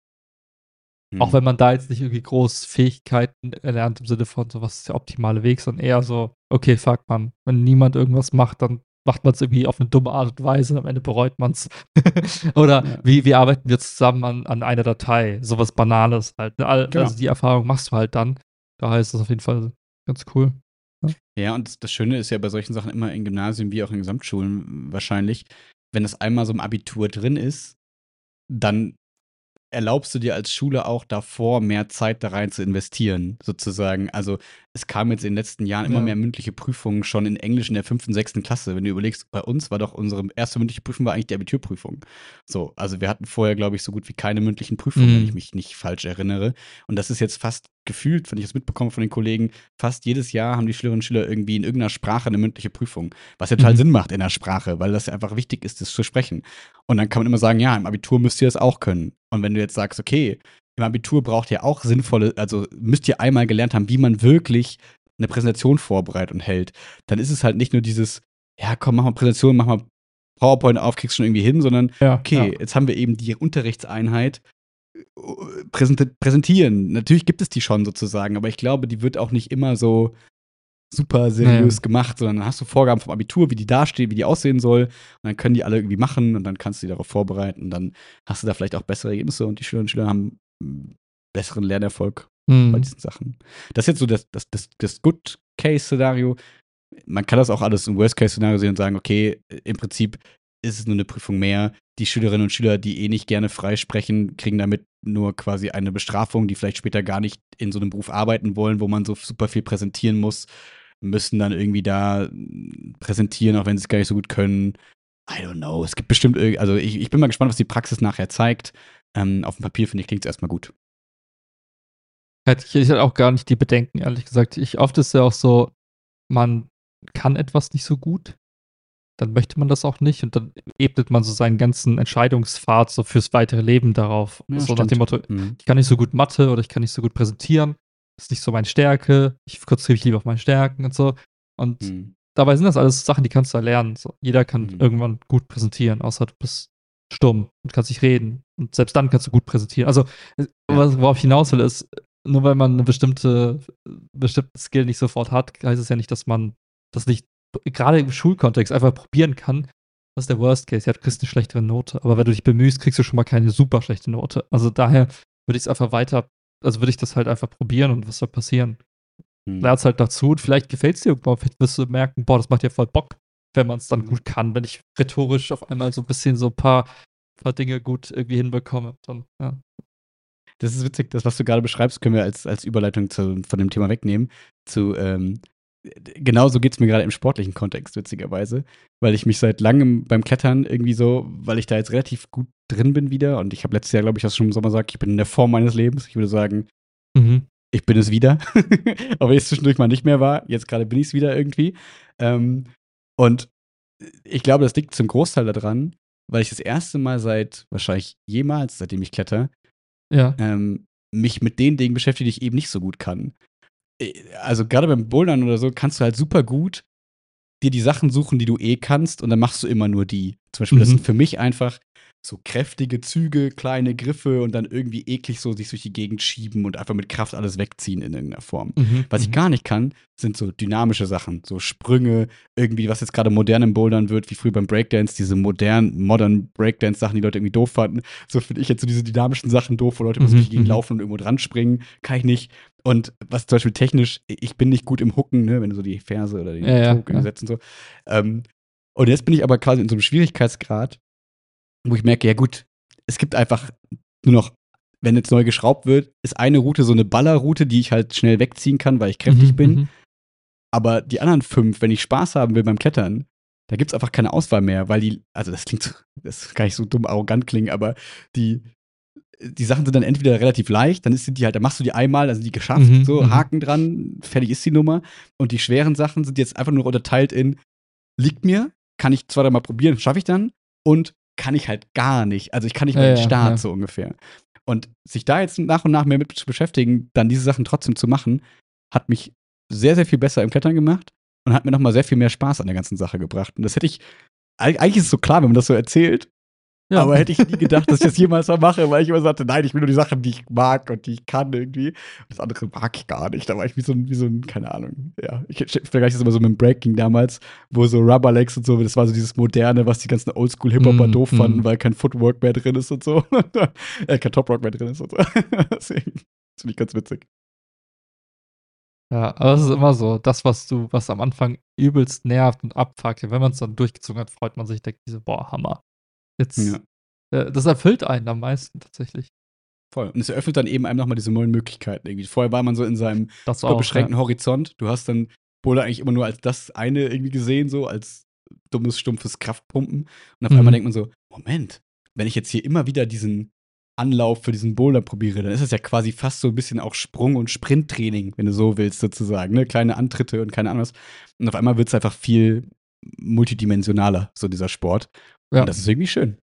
Auch
Mhm.
wenn man da jetzt nicht irgendwie groß Fähigkeiten erlernt im Sinne von so: „Was ist der optimale Weg?“, sondern eher so: „Okay, fuck, man, wenn niemand irgendwas macht, dann macht man's irgendwie auf 'ne dumme Art und Weise, am Ende bereut man's.“ Oder:
Ja.
„Wie wie arbeiten wir zusammen an an einer Datei?“ So was Banales halt, ne? Al
Genau.
also, die Erfahrung machst du halt dann. Daher ist das auf jeden Fall ganz cool, ja.
Ja, und das das Schöne ist ja bei solchen Sachen immer in Gymnasien wie auch in Gesamtschulen wahrscheinlich, wenn das einmal so im Abitur drin ist, dann erlaubst du dir als Schule auch davor, mehr Zeit da rein zu investieren, sozusagen. Also, es kamen jetzt in den letzten Jahren immer
Ja.
mehr mündliche Prüfungen schon in Englisch in der fünften, sechsten Klasse. Wenn du überlegst, bei uns war doch unsere erste mündliche Prüfung war eigentlich die Abiturprüfung. So, also, wir hatten vorher, glaube ich, so gut wie keine mündlichen Prüfungen, wenn ich
Mhm.
mich nicht falsch erinnere. Und das ist jetzt fast gefühlt, wenn ich das mitbekomme von den Kollegen, fast jedes Jahr haben die Schülerinnen und Schüler irgendwie in irgend 'ner Sprache 'ne mündliche Prüfung, was ja total
Mhm.
Sinn macht in der Sprache, weil das ja einfach wichtig ist, das zu sprechen. Und dann kann man immer sagen: „Ja, im Abitur müsst ihr das auch können.“ Und wenn du jetzt sagst: „Okay, im Abitur braucht ihr auch sinnvolle also, müsst ihr einmal gelernt haben, wie man wirklich 'ne Präsentation vorbereitet und hält“, dann ist es halt nicht nur dieses: „Ja, komm, mach mal Präsentation, mach mal PowerPoint auf, kriegst schon irgendwie hin“, sondern:
Ja, ja.
„Okay, jetzt haben wir eben die Unterrichtseinheit, präsent präsentieren.“ Natürlich gibt es die schon sozusagen, aber ich glaube, die wird auch nicht immer so super
Na ja.
seriös gemacht, sondern dann hast du Vorgaben vom Abitur, wie die dastehen, wie die aussehen soll. Und dann können die alle irgendwie machen und dann kannst du die darauf vorbereiten. Und dann hast du da vielleicht auch bessere Ergebnisse und die Schülerinnen und Schüler haben, hm, besseren Lernerfolg bei
Mhm.
diesen Sachen. Das ist jetzt so das das das das Good-Case-Szenario. man kann das auch alles im Worst-Case-Szenario sehen und sagen, okay, im Prinzip ist es nur eine Prüfung mehr. Die Schülerinnen und Schüler, die eh nicht gerne freisprechen, kriegen damit nur quasi eine Bestrafung, die vielleicht später gar nicht in so einem Beruf arbeiten wollen, wo man so super viel präsentieren muss, müssen dann irgendwie da präsentieren, auch wenn sie es gar nicht so gut können. I don't know. Es gibt bestimmt, irg- also ich, ich bin mal gespannt, was die Praxis nachher zeigt. Ähm, auf dem Papier, finde ich, klingt es erstmal gut.
Hätte ich, ich hätte auch gar nicht die Bedenken, ehrlich gesagt. Ich, oft ist ja auch so, man kann etwas nicht so gut, dann möchte man das auch nicht und dann ebnet man so seinen ganzen Entscheidungspfad so fürs weitere Leben darauf.
Ja,
so nach
stimmt.
dem Motto,
Mhm.
ich kann nicht so gut Mathe oder ich kann nicht so gut präsentieren, das ist nicht so meine Stärke, ich konzentriere mich lieber auf meine Stärken und so. Und
Mhm.
dabei sind das alles Sachen, die kannst du erlernen. So, jeder kann
Mhm.
irgendwann gut präsentieren, außer du bist stumm und kannst nicht reden. Und selbst dann kannst du gut präsentieren. Also, äh,
Ja.
was, worauf ich hinaus will, ist, nur weil man eine bestimmte, bestimmte Skill nicht sofort hat, heißt es ja nicht, dass man das nicht gerade im Schulkontext einfach probieren kann. Das ist der Worst Case. Ja, du kriegst eine schlechtere Note. Aber wenn du dich bemühst, kriegst du schon mal keine super schlechte Note. Also daher würde ich es einfach weiter, also würde ich das halt einfach probieren und was soll passieren?
Mhm.
Lernst halt dazu und vielleicht gefällt es dir irgendwann. Vielleicht wirst du merken, boah, das macht ja voll Bock, wenn man es dann
Mhm.
gut kann. Wenn ich rhetorisch auf einmal so ein bisschen so ein paar, paar Dinge gut irgendwie hinbekomme. Dann, ja.
Das ist witzig, das, was du gerade beschreibst, können wir als, als Überleitung zu, von dem Thema wegnehmen. Zu, ähm, genauso geht es mir gerade im sportlichen Kontext, witzigerweise. Weil ich mich seit langem beim Klettern irgendwie so, weil ich da jetzt relativ gut drin bin wieder und ich habe letztes Jahr, glaube ich, das schon im Sommer gesagt, ich bin in der Form meines Lebens. Ich würde sagen,
Mhm.
ich bin es wieder. Auch wenn ich es zwischendurch mal nicht mehr war. Jetzt gerade bin ich es wieder irgendwie. Ähm, und ich glaube, das liegt zum Großteil daran, weil ich das erste Mal seit wahrscheinlich jemals, seitdem ich kletter,
Ja.
ähm, mich mit den Dingen beschäftige, die ich eben nicht so gut kann. Äh, Also gerade beim Bouldern oder so kannst du halt super gut dir die Sachen suchen, die du eh kannst und dann machst du immer nur die. Zum Beispiel, das
Mhm.
sind für mich einfach so kräftige Züge, kleine Griffe und dann irgendwie eklig so sich durch die Gegend schieben und einfach mit Kraft alles wegziehen in irgendeiner Form.
Mhm.
Was ich
Mhm.
gar nicht kann, sind so dynamische Sachen, so Sprünge, irgendwie, was jetzt gerade modern im Bouldern wird, wie früher beim Breakdance, diese modernen, modern Breakdance-Sachen, die Leute irgendwie doof fanden. So finde ich jetzt so diese dynamischen Sachen doof, wo Leute immer so
Mhm.
durch die Gegend
Mhm.
laufen und irgendwo dran springen. Kann ich nicht. Und was zum Beispiel technisch, ich bin nicht gut im Hooken, ne, wenn du so die Ferse oder den
Ja, ja,
Toe
ja.
setzt und so. Ähm, und jetzt bin ich aber quasi in so einem Schwierigkeitsgrad, wo ich merke, ja gut, es gibt einfach nur noch, wenn jetzt neu geschraubt wird, ist eine Route so eine Ballerroute, die ich halt schnell wegziehen kann, weil ich kräftig
Mhm.
bin.
Mhm.
Aber die anderen fünf, wenn ich Spaß haben will beim Klettern, da gibt es einfach keine Auswahl mehr, weil die, also das klingt, so- das kann nicht so dumm arrogant klingen, aber die, die Sachen sind dann entweder relativ leicht, dann ist die halt, dann machst du die einmal, dann sind die geschafft,
Mhm.
so,
Mhm.
Haken dran, fertig ist die Nummer. Und die schweren Sachen sind jetzt einfach nur unterteilt in, liegt mir, kann ich zwei, dreimal probieren, schaffe ich dann und kann ich halt gar nicht. Also ich kann nicht
Ja,
mal den
ja,
Start
ja.
so ungefähr. Und sich da jetzt nach und nach mehr mit zu beschäftigen, dann diese Sachen trotzdem zu machen, hat mich sehr, sehr viel besser im Klettern gemacht und hat mir nochmal sehr viel mehr Spaß an der ganzen Sache gebracht. Und das hätte ich, eigentlich ist es so klar, wenn man das so erzählt,
Ja.
aber hätte ich nie gedacht, dass ich das jemals mal mache, weil ich immer sagte, nein, ich will nur die Sachen, die ich mag und die ich kann irgendwie. Und das andere mag ich gar nicht. Da war ich wie so ein, wie so ein keine Ahnung. Ja, ich vergleiche das immer so mit dem Breaking damals, wo so Rubber Legs und so, das war so dieses Moderne, was die ganzen Oldschool-Hip-Hopper
Mm,
doof
mm.
fanden, weil kein Footwork mehr drin ist und so. äh, kein Top-Rock mehr drin ist und so. Deswegen, das finde ich ganz witzig.
Ja, aber es ist immer so, das, was du, was am Anfang übelst nervt und abfuckt, wenn man es dann durchgezogen hat, freut man sich, denkt diese, boah, Hammer.
Ja,
Jetzt, äh, das erfüllt einen am meisten tatsächlich.
voll. Und es eröffnet dann eben einem nochmal diese neuen Möglichkeiten irgendwie. Vorher war man so in seinem
Das
super
auch, ja.
beschränkten Horizont. Du hast dann Boulder eigentlich immer nur als das eine irgendwie gesehen, so als dummes, stumpfes Kraftpumpen. Und auf
Mhm.
einmal denkt man so, Moment, wenn ich jetzt hier immer wieder diesen Anlauf für diesen Boulder probiere, dann ist es ja quasi fast so ein bisschen auch Sprung- und Sprinttraining, wenn du so willst, sozusagen. Ne? Kleine Antritte und keine Ahnung was. Und auf einmal wird es einfach viel multidimensionaler, so dieser Sport.
Ja,
Und das ist irgendwie schön.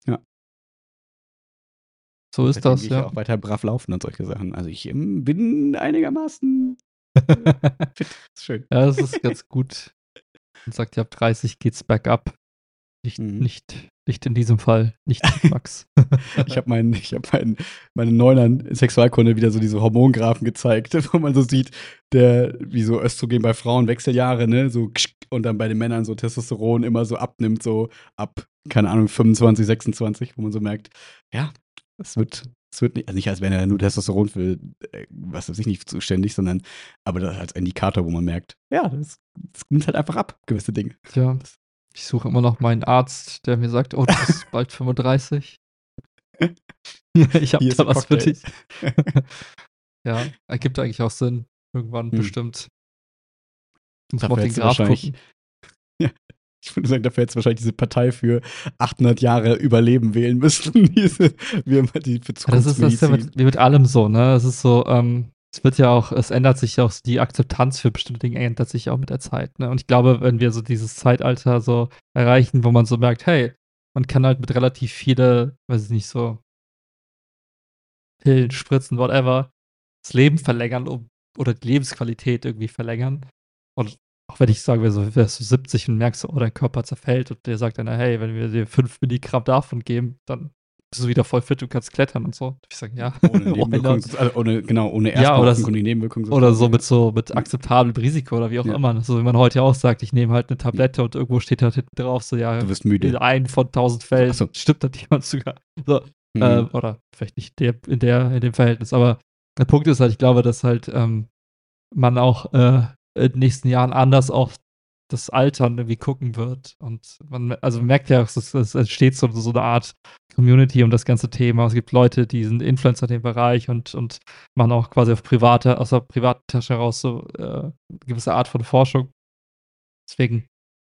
so ist
Seitdem
das,
gehe ich ja
ja.
auch weiter brav laufen und solche Sachen. Also ich ähm, bin einigermaßen äh, fit. Ist schön.
Ja, das ist ganz gut. Man sagt ja, ab dreißig geht's bergab. Nicht,
Mhm.
nicht, nicht in diesem Fall, nicht Max.
Ich habe mein, ich hab mein, meine Neunern in Sexualkunde wieder so diese Hormongraphen gezeigt, wo man so sieht, der, wie so Östrogen bei Frauen Wechseljahre, ne, so ksch, und dann bei den Männern so Testosteron immer so abnimmt, so ab, keine Ahnung, fünfundzwanzig, sechsundzwanzig, wo man so merkt, ja, es wird, Es wird nicht, also nicht, als wäre er nur Testosteron für, äh, was weiß ich nicht, zuständig, sondern aber das als Indikator, wo man merkt, ja, das, das nimmt halt einfach ab, gewisse Dinge.
Tja,
Das,
ich suche immer noch meinen Arzt, der mir sagt, oh, du bist bald fünfunddreißig. Ich habe
hier ist
da
der
was für
Cocktail.
dich. Ja, ergibt eigentlich auch Sinn. Irgendwann
Hm.
bestimmt. Muss man
Dafür
auf den
hättest du
Graph
wahrscheinlich,
gucken.
ja, ich würde sagen, dafür hättest du wahrscheinlich diese Partei für achthundert Jahre Überleben wählen müssen. diese, wie immer die für
Ja, das ist das ist ja
Zukunftsmedizin.
mit, wie mit allem so, ne? Es ist so, ähm, es wird ja auch, es ändert sich ja auch, die Akzeptanz für bestimmte Dinge ändert sich auch mit der Zeit, ne? Und ich glaube, wenn wir so dieses Zeitalter so erreichen, wo man so merkt, hey, man kann halt mit relativ viele, weiß ich nicht, so Pillen, Spritzen, whatever, das Leben verlängern, um, oder die Lebensqualität irgendwie verlängern. Und auch wenn ich sage, so, wärst du siebzig und merkst, oh, dein Körper zerfällt und der sagt dann, hey, wenn wir dir fünf Milligramm davon geben, dann bist du wieder voll fit, du kannst klettern und so. Und ich sage, ja,
Ohne
why
Nebenwirkungen,
not?
also ohne, genau, ohne
Ja,
erstmal
oder, so-
offenkundige Nebenwirkungen
oder
sozusagen.
so
Ja.
mit so mit
Ja.
akzeptablem Risiko oder wie auch
Ja.
immer. So wie man heute ja auch sagt, ich nehme halt eine Tablette und irgendwo steht halt hinten drauf, so ja,
Du wirst
in
müde.
einem von tausend Fällen
Ach so.
stimmt das jemand sogar. So,
Mhm.
äh, oder vielleicht nicht der, in, der, in dem Verhältnis. Aber der Punkt ist halt, ich glaube, dass halt ähm, man auch äh, in den nächsten Jahren anders auf das Altern irgendwie gucken wird. Und man, also man merkt ja, es, ist- es entsteht so, so eine Art Community um das ganze Thema. Es gibt Leute, die sind Influencer in dem Bereich und, und machen auch quasi auf private, aus der privaten Tasche heraus so äh, eine gewisse Art von Forschung. Deswegen,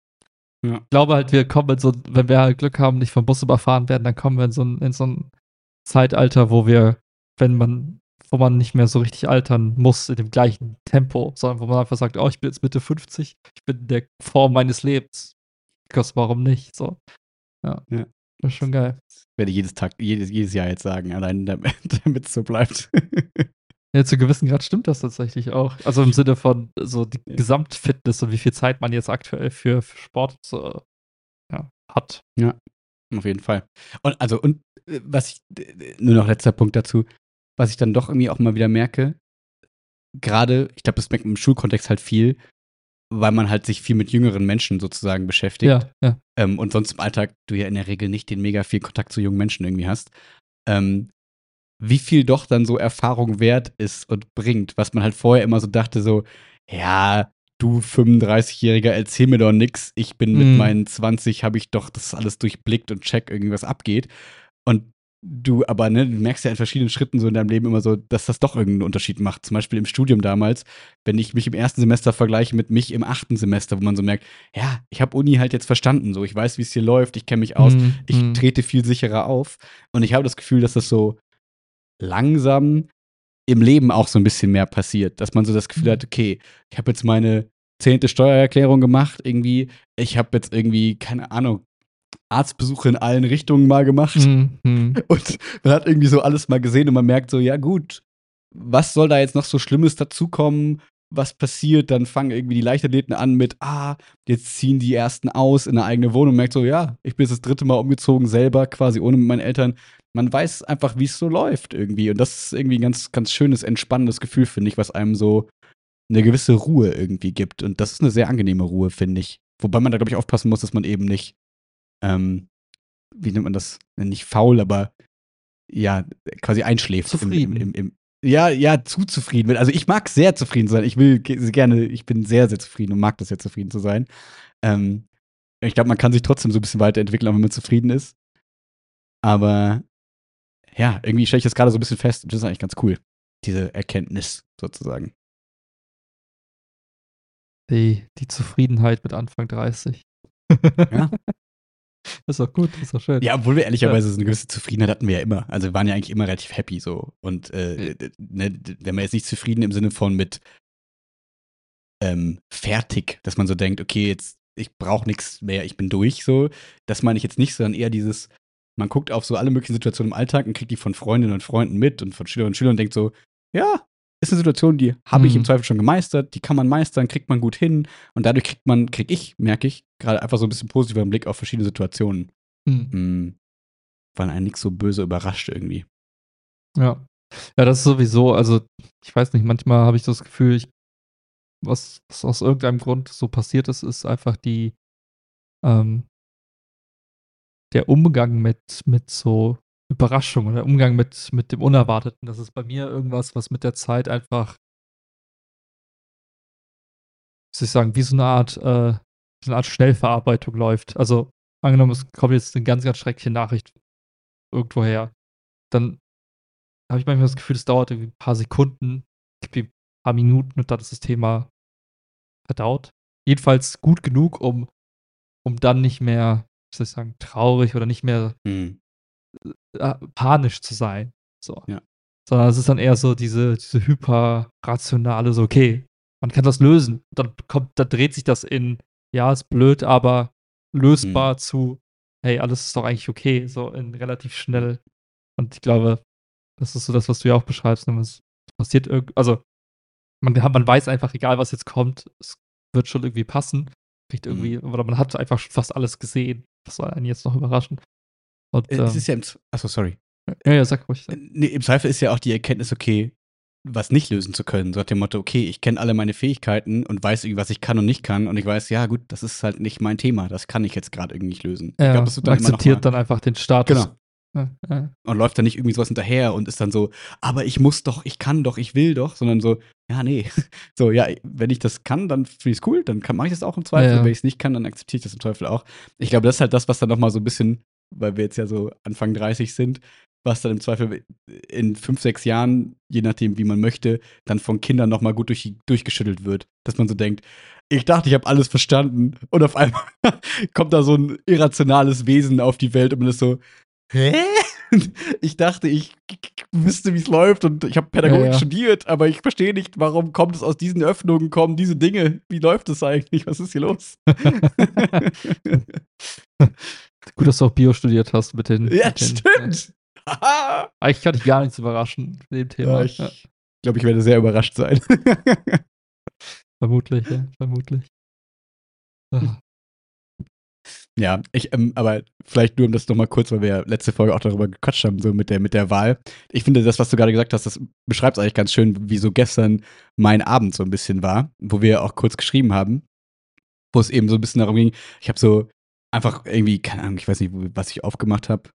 Ja.
ich glaube halt, wir kommen in so, wenn wir halt Glück haben, nicht vom Bus überfahren werden, dann kommen wir in so ein, in so ein Zeitalter, wo wir, wenn man, wo man nicht mehr so richtig altern muss in dem gleichen Tempo, sondern wo man einfach sagt, oh, ich bin jetzt Mitte fünfzig, ich bin in der Form meines Lebens. Because, warum nicht? So, ja,
Ja.
das ist schon geil.
Werde ich jedes Tag, jedes, jedes Jahr jetzt sagen, allein damit damit es so bleibt.
Ja, zu gewissen Grad stimmt das tatsächlich auch. Also im Sinne von so die
Ja.
Gesamtfitness und wie viel Zeit man jetzt aktuell für, für Sport so, ja, hat.
Ja, auf jeden Fall. Und also, und äh, was ich, äh, nur noch letzter Punkt dazu, was ich dann doch irgendwie auch mal wieder merke, gerade, ich glaube, das merkt man im Schulkontext halt viel, weil man halt sich viel mit jüngeren Menschen sozusagen beschäftigt.
Ja, ja.
Ähm, und sonst im Alltag du ja in der Regel nicht den mega viel Kontakt zu jungen Menschen irgendwie hast. Ähm, wie viel doch dann so Erfahrung wert ist und bringt, was man halt vorher immer so dachte, so, ja, du fünfunddreißigjähriger, erzähl mir doch nix. Ich bin mit
Mm.
meinen zwanzig, habe ich doch das alles durchblickt und check irgendwie, was abgeht. Und du aber, ne, du merkst ja in verschiedenen Schritten so in deinem Leben immer so, dass das doch irgendeinen Unterschied macht. Zum Beispiel im Studium damals, wenn ich mich im ersten Semester vergleiche mit mich im achten Semester, wo man so merkt, ja, ich habe Uni halt jetzt verstanden, so, ich weiß, wie es hier läuft, ich kenne mich aus,
Mm,
ich
mm.
trete viel sicherer auf. Und ich habe das Gefühl, dass das so langsam im Leben auch so ein bisschen mehr passiert, dass man so das Gefühl hat, okay, ich habe jetzt meine zehnte Steuererklärung gemacht, irgendwie, ich habe jetzt irgendwie, keine Ahnung, Arztbesuche in allen Richtungen mal gemacht
Mm, mm.
und man hat irgendwie so alles mal gesehen und man merkt so, ja gut, was soll da jetzt noch so Schlimmes dazukommen? Was passiert? Dann fangen irgendwie die Leichtathleten an mit, ah, jetzt ziehen die ersten aus in eine eigene Wohnung und merkt so, ja, ich bin jetzt das dritte Mal umgezogen, selber quasi ohne mit meinen Eltern. Man weiß einfach, wie es so läuft irgendwie. Und das ist irgendwie ein ganz, ganz schönes, entspannendes Gefühl, finde ich, was einem so eine gewisse Ruhe irgendwie gibt. Und das ist eine sehr angenehme Ruhe, finde ich. Wobei man da, glaube ich, aufpassen muss, dass man eben nicht, ähm, wie nennt man das? Nicht faul, aber ja, quasi einschläft. Im,
Zufrieden.
Im, im, im, ja, ja, zu zufrieden wird. Also ich mag sehr zufrieden sein. Ich will ge- gerne, ich bin sehr, sehr zufrieden und mag das sehr zufrieden zu sein. Ähm, ich glaube, man kann sich trotzdem so ein bisschen weiterentwickeln, auch wenn man zufrieden ist. Aber ja, irgendwie stelle ich das gerade so ein bisschen fest und das ist eigentlich ganz cool. Diese Erkenntnis sozusagen.
Die, die Zufriedenheit mit Anfang dreißig.
Ja.
Ist doch gut, ist doch schön.
Ja, obwohl wir ehrlicherweise so eine gewisse Zufriedenheit hatten wir ja immer. Also wir waren ja eigentlich immer relativ happy so. Und äh,
Ja.
ne, wenn man jetzt nicht zufrieden im Sinne von mit ähm, fertig, dass man so denkt, okay, jetzt ich brauche nichts mehr, ich bin durch so. Das meine ich jetzt nicht, sondern eher dieses, man guckt auf so alle möglichen Situationen im Alltag und kriegt die von Freundinnen und Freunden mit und von Schülerinnen und Schülern und denkt so, ja, ist eine Situation, die habe ich im
Mhm.
Zweifel schon gemeistert, die kann man meistern, kriegt man gut hin und dadurch kriegt man, krieg ich, merke ich, gerade einfach so ein bisschen positiveren Blick auf verschiedene Situationen.
Mhm.
Mhm. Weil einen nichts so böse überrascht irgendwie.
Ja. Ja, das ist sowieso, also ich weiß nicht, manchmal habe ich so das Gefühl, ich, was, was aus irgendeinem Grund so passiert ist, ist einfach die, ähm, der Umgang mit, mit so Überraschung oder Umgang mit, mit dem Unerwarteten. Das ist bei mir irgendwas, was mit der Zeit einfach, wie soll ich sagen, wie so eine Art, äh, so eine Art Schnellverarbeitung läuft. Also, angenommen, es kommt jetzt eine ganz, ganz schreckliche Nachricht irgendwoher, dann habe ich manchmal das Gefühl, es dauert irgendwie ein paar Sekunden, irgendwie ein paar Minuten und dann ist das Thema verdaut. Jedenfalls gut genug, um, um dann nicht mehr, wie soll ich sagen, traurig oder nicht mehr
Hm.
äh, panisch zu sein. So.
Ja.
Sondern es ist dann eher so diese, diese hyperrationale, so, okay, man kann das lösen. Dann kommt, dann dreht sich das in, ja, ist blöd, aber lösbar
Hm.
zu, hey, alles ist doch eigentlich okay, so in relativ
Ja.
schnell. Und ich glaube, das ist so das, was du ja auch beschreibst, ne? Es passiert irgendwie, also man, man weiß einfach, egal was jetzt kommt, es wird schon irgendwie passen. Kriegt
Hm.
irgendwie, oder man hat einfach schon fast alles gesehen. Was soll einen jetzt noch überraschen? Und,
Äh, Es
ähm,
ist ja im, Z- Achso, sorry.
ja, ja, sag ruhig.
Äh,
Sag.
Nee, im Zweifel ist ja auch die Erkenntnis okay, was nicht lösen zu können. So nach dem Motto, okay, ich kenne alle meine Fähigkeiten und weiß irgendwie, was ich kann und nicht kann. Und ich weiß, ja, gut, das ist halt nicht mein Thema. Das kann ich jetzt gerade irgendwie nicht lösen. Ich glaube,
Ja,
das wird
und
dann immer noch
akzeptiert
mal.
dann einfach den Status.
Genau.
Ja, ja.
Und läuft dann nicht irgendwie sowas hinterher und ist dann so, aber ich muss doch, ich kann doch, ich will doch, sondern so, ja, nee. So, ja, wenn ich das kann, dann finde ich es cool, dann mache ich das auch im Zweifel.
Ja,
Und wenn
ja.
ich es nicht kann, dann akzeptiere ich das im Zweifel auch. Ich glaube, das ist halt das, was dann noch mal so ein bisschen, weil wir jetzt ja so Anfang dreißig sind, was dann im Zweifel in fünf, sechs Jahren, je nachdem, wie man möchte, dann von Kindern noch mal gut durch, durchgeschüttelt wird. Dass man so denkt, ich dachte, ich habe alles verstanden und auf einmal kommt da so ein irrationales Wesen auf die Welt und man ist so, hä? Ich dachte, ich wüsste, wie es läuft und ich habe Pädagogik
Ja, ja.
studiert, aber ich verstehe nicht, warum kommt es aus diesen Öffnungen, kommen diese Dinge. Wie läuft es eigentlich? Was ist hier los?
Gut, dass du auch Bio studiert hast mit den.
Ja,
mit den
stimmt. Haha.
Eigentlich kann ich gar nichts überraschen mit dem
Ja,
Thema.
ich
Ja,
glaube, ich werde sehr überrascht sein.
vermutlich, ja, vermutlich. Ah,
Ja, ich, ähm, aber vielleicht nur um das nochmal kurz, weil wir ja letzte Folge auch darüber gequatscht haben, so mit der, mit der Wahl. Ich finde, das, was du gerade gesagt hast, das beschreibt eigentlich ganz schön, wie so gestern mein Abend so ein bisschen war, wo wir auch kurz geschrieben haben, wo es eben so ein bisschen darum ging, ich habe so einfach irgendwie, keine Ahnung, ich weiß nicht, was ich aufgemacht habe.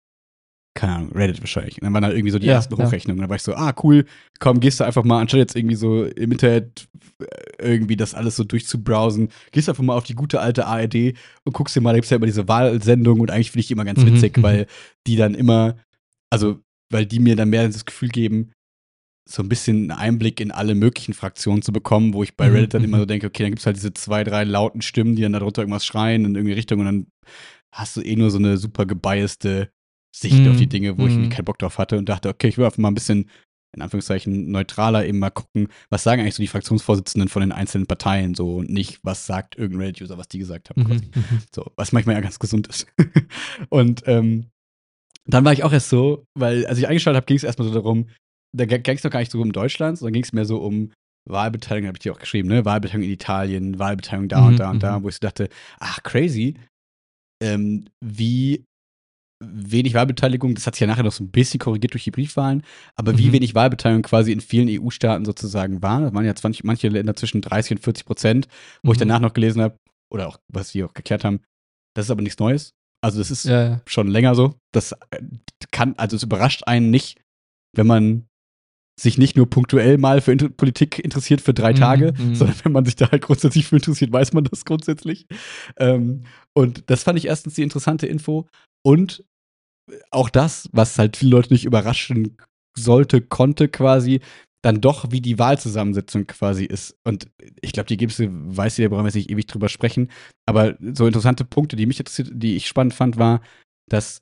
Keine Ahnung, Reddit wahrscheinlich. Und dann waren da irgendwie so die
Ja,
ersten
ja.
Hochrechnungen. Und dann war ich so, ah, cool, komm, gehst du einfach mal, anstatt jetzt irgendwie so im Internet äh, irgendwie das alles so durchzubrowsen, gehst einfach mal auf die gute alte A R D und guckst dir mal, da gibt's ja immer diese Wahlsendung und eigentlich finde ich die immer ganz
Mhm,
witzig,
mhm.
weil die dann immer, also, weil die mir dann mehr das Gefühl geben, so ein bisschen einen Einblick in alle möglichen Fraktionen zu bekommen, wo ich bei
Mhm,
Reddit dann immer
mhm.
so denke, okay, dann gibt's halt diese zwei, drei lauten Stimmen, die dann darunter irgendwas schreien in irgendeine Richtung und dann hast du eh nur so eine super gebiaste Sicht auf die
Mhm,
Dinge, wo ich irgendwie
mhm.
keinen Bock drauf hatte und dachte, okay, ich will einfach mal ein bisschen, in Anführungszeichen, neutraler eben mal gucken, was sagen eigentlich so die Fraktionsvorsitzenden von den einzelnen Parteien so und nicht, was sagt irgendein Reddit-User, was die gesagt haben, quasi.
Mhm, mhm.
So, was manchmal ja ganz gesund ist. Und ähm, dann war ich auch erst so, weil, als ich eingeschaltet habe, ging es erstmal so darum, da ging es noch gar nicht so um Deutschland, sondern ging es mehr so um Wahlbeteiligung, habe ich dir auch geschrieben, ne? Wahlbeteiligung in Italien, Wahlbeteiligung da und
Mhm,
da und da,
mhm.
wo ich so dachte, ach, crazy, ähm, wie wenig Wahlbeteiligung, das hat sich ja nachher noch so ein bisschen korrigiert durch die Briefwahlen, aber wie
Mhm.
wenig Wahlbeteiligung quasi in vielen E U-Staaten sozusagen war. Da waren ja zwanzig, manche Länder zwischen dreißig und vierzig Prozent, wo ich
Mhm.
danach noch gelesen habe, oder auch, was wir auch geklärt haben, das ist aber nichts Neues. Also das ist
Ja, ja.
schon länger so. Das äh, kann, also es überrascht einen nicht, wenn man sich nicht nur punktuell mal für Inter Politik interessiert für drei Tage,
Mhm, mhm.
sondern wenn man sich da halt grundsätzlich für interessiert, weiß man das grundsätzlich. Ähm, und das fand ich erstens die interessante Info. Und auch das, was halt viele Leute nicht überraschen sollte, konnte quasi, dann doch, wie die Wahlzusammensetzung quasi ist. Und ich glaube, die Ergebnisse weiß ihr, da brauchen wir jetzt nicht ewig drüber sprechen. Aber so interessante Punkte, die mich interessiert, die ich spannend fand, war, dass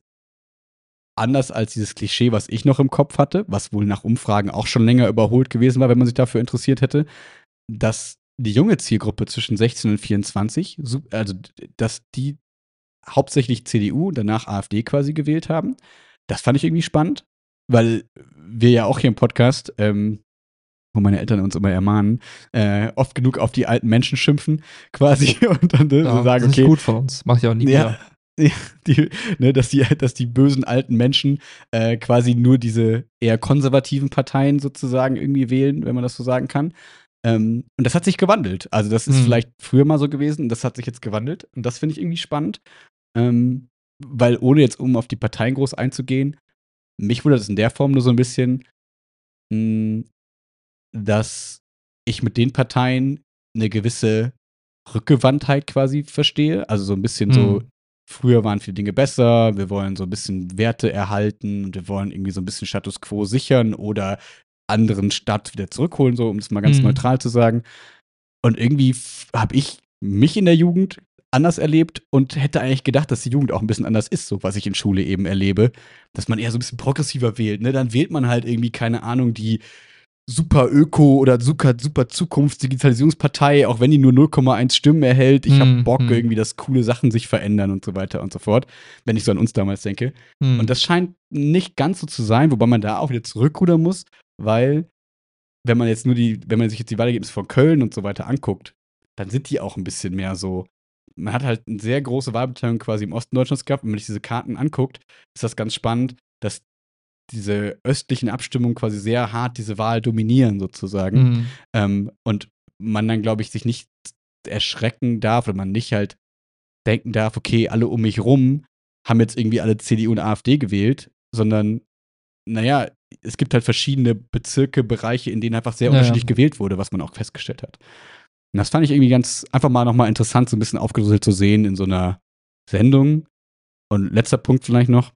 anders als dieses Klischee, was ich noch im Kopf hatte, was wohl nach Umfragen auch schon länger überholt gewesen war, wenn man sich dafür interessiert hätte, dass die junge Zielgruppe zwischen sechzehn und vierundzwanzig, su- also dass die hauptsächlich C D U und danach AfD quasi gewählt haben. Das fand ich irgendwie spannend, weil wir ja auch hier im Podcast, ähm, wo meine Eltern uns immer ermahnen, äh, oft genug auf die alten Menschen schimpfen, quasi, und dann äh, so
Ja, das
sagen,
ist nicht
okay,
gut von uns. Mach ich auch nie
ja,
wieder.
ja, die, ne, dass, die, dass die bösen alten Menschen äh, quasi nur diese eher konservativen Parteien sozusagen irgendwie wählen, wenn man das so sagen kann. Ähm, und das hat sich gewandelt. Also, das ist
Mhm.
vielleicht früher mal so gewesen, das hat sich jetzt gewandelt. Und das finde ich irgendwie spannend. Ähm, weil ohne jetzt, um auf die Parteien groß einzugehen, mich wundert es in der Form nur so ein bisschen, mh, dass ich mit den Parteien eine gewisse Rückgewandtheit quasi verstehe. Also so ein bisschen so,
Hm.
früher waren viele Dinge besser, wir wollen so ein bisschen Werte erhalten und wir wollen irgendwie so ein bisschen Status quo sichern oder anderen Stadt wieder zurückholen, so um es mal ganz
Hm.
neutral zu sagen. Und irgendwie habe ich mich in der Jugend anders erlebt und hätte eigentlich gedacht, dass die Jugend auch ein bisschen anders ist, so was ich in Schule eben erlebe. Dass man eher so ein bisschen progressiver wählt, ne? Dann wählt man halt irgendwie, keine Ahnung, die super Öko- oder super, super Zukunftsdigitalisierungspartei, auch wenn die nur null Komma eins Stimmen erhält. Ich hab
Hm.
Bock
Hm.
irgendwie, dass coole Sachen sich verändern und so weiter und so fort, wenn ich so an uns damals denke. Und
Hm.
das scheint nicht ganz so zu sein, wobei man da auch wieder zurückrudern muss, weil wenn man jetzt nur die, wenn man sich jetzt die Wahlergebnisse von Köln und so weiter anguckt, dann sind die auch ein bisschen mehr so. Man hat halt eine sehr große Wahlbeteiligung quasi im Osten Deutschlands gehabt. Und wenn man sich diese Karten anguckt, ist das ganz spannend, dass diese östlichen Abstimmungen quasi sehr hart diese Wahl dominieren, sozusagen.
Hm.
Ähm, und man dann, glaube ich, sich nicht erschrecken darf oder man nicht halt denken darf, okay, alle um mich rum haben jetzt irgendwie alle C D U und AfD gewählt, sondern, naja, es gibt halt verschiedene Bezirke, Bereiche, in denen einfach sehr
Ja,
unterschiedlich
ja.
gewählt wurde, was man auch festgestellt hat. Und das fand ich irgendwie ganz einfach mal nochmal interessant, so ein bisschen aufgedröselt zu sehen in so einer Sendung. Und letzter Punkt vielleicht noch,